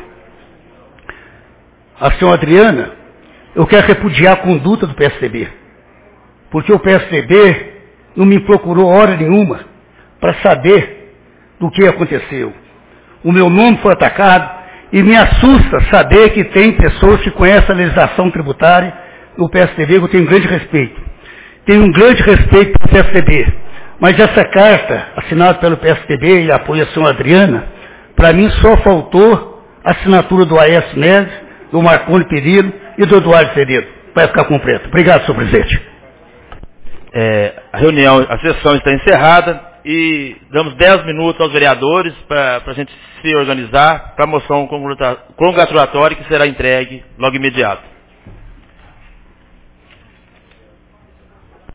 S12: à senhora Adriana, eu quero repudiar a conduta do PSDB. Porque o PSDB não me procurou hora nenhuma para saber do que aconteceu. O meu nome foi atacado e me assusta saber que tem pessoas que conhecem a legislação tributária no PSDB, que eu tenho um grande respeito. Tenho um grande respeito pelo PSDB. Mas essa carta, assinada pelo PSDB e apoio a senhora Adriana, para mim só faltou a assinatura do Aécio Neves, do Marconi Perillo e do Eduardo Ceredo, para ficar completo. Obrigado, senhor presidente.
S5: A sessão está encerrada. E damos 10 minutos aos vereadores para a gente se organizar para a moção congratulatória que será entregue logo imediato.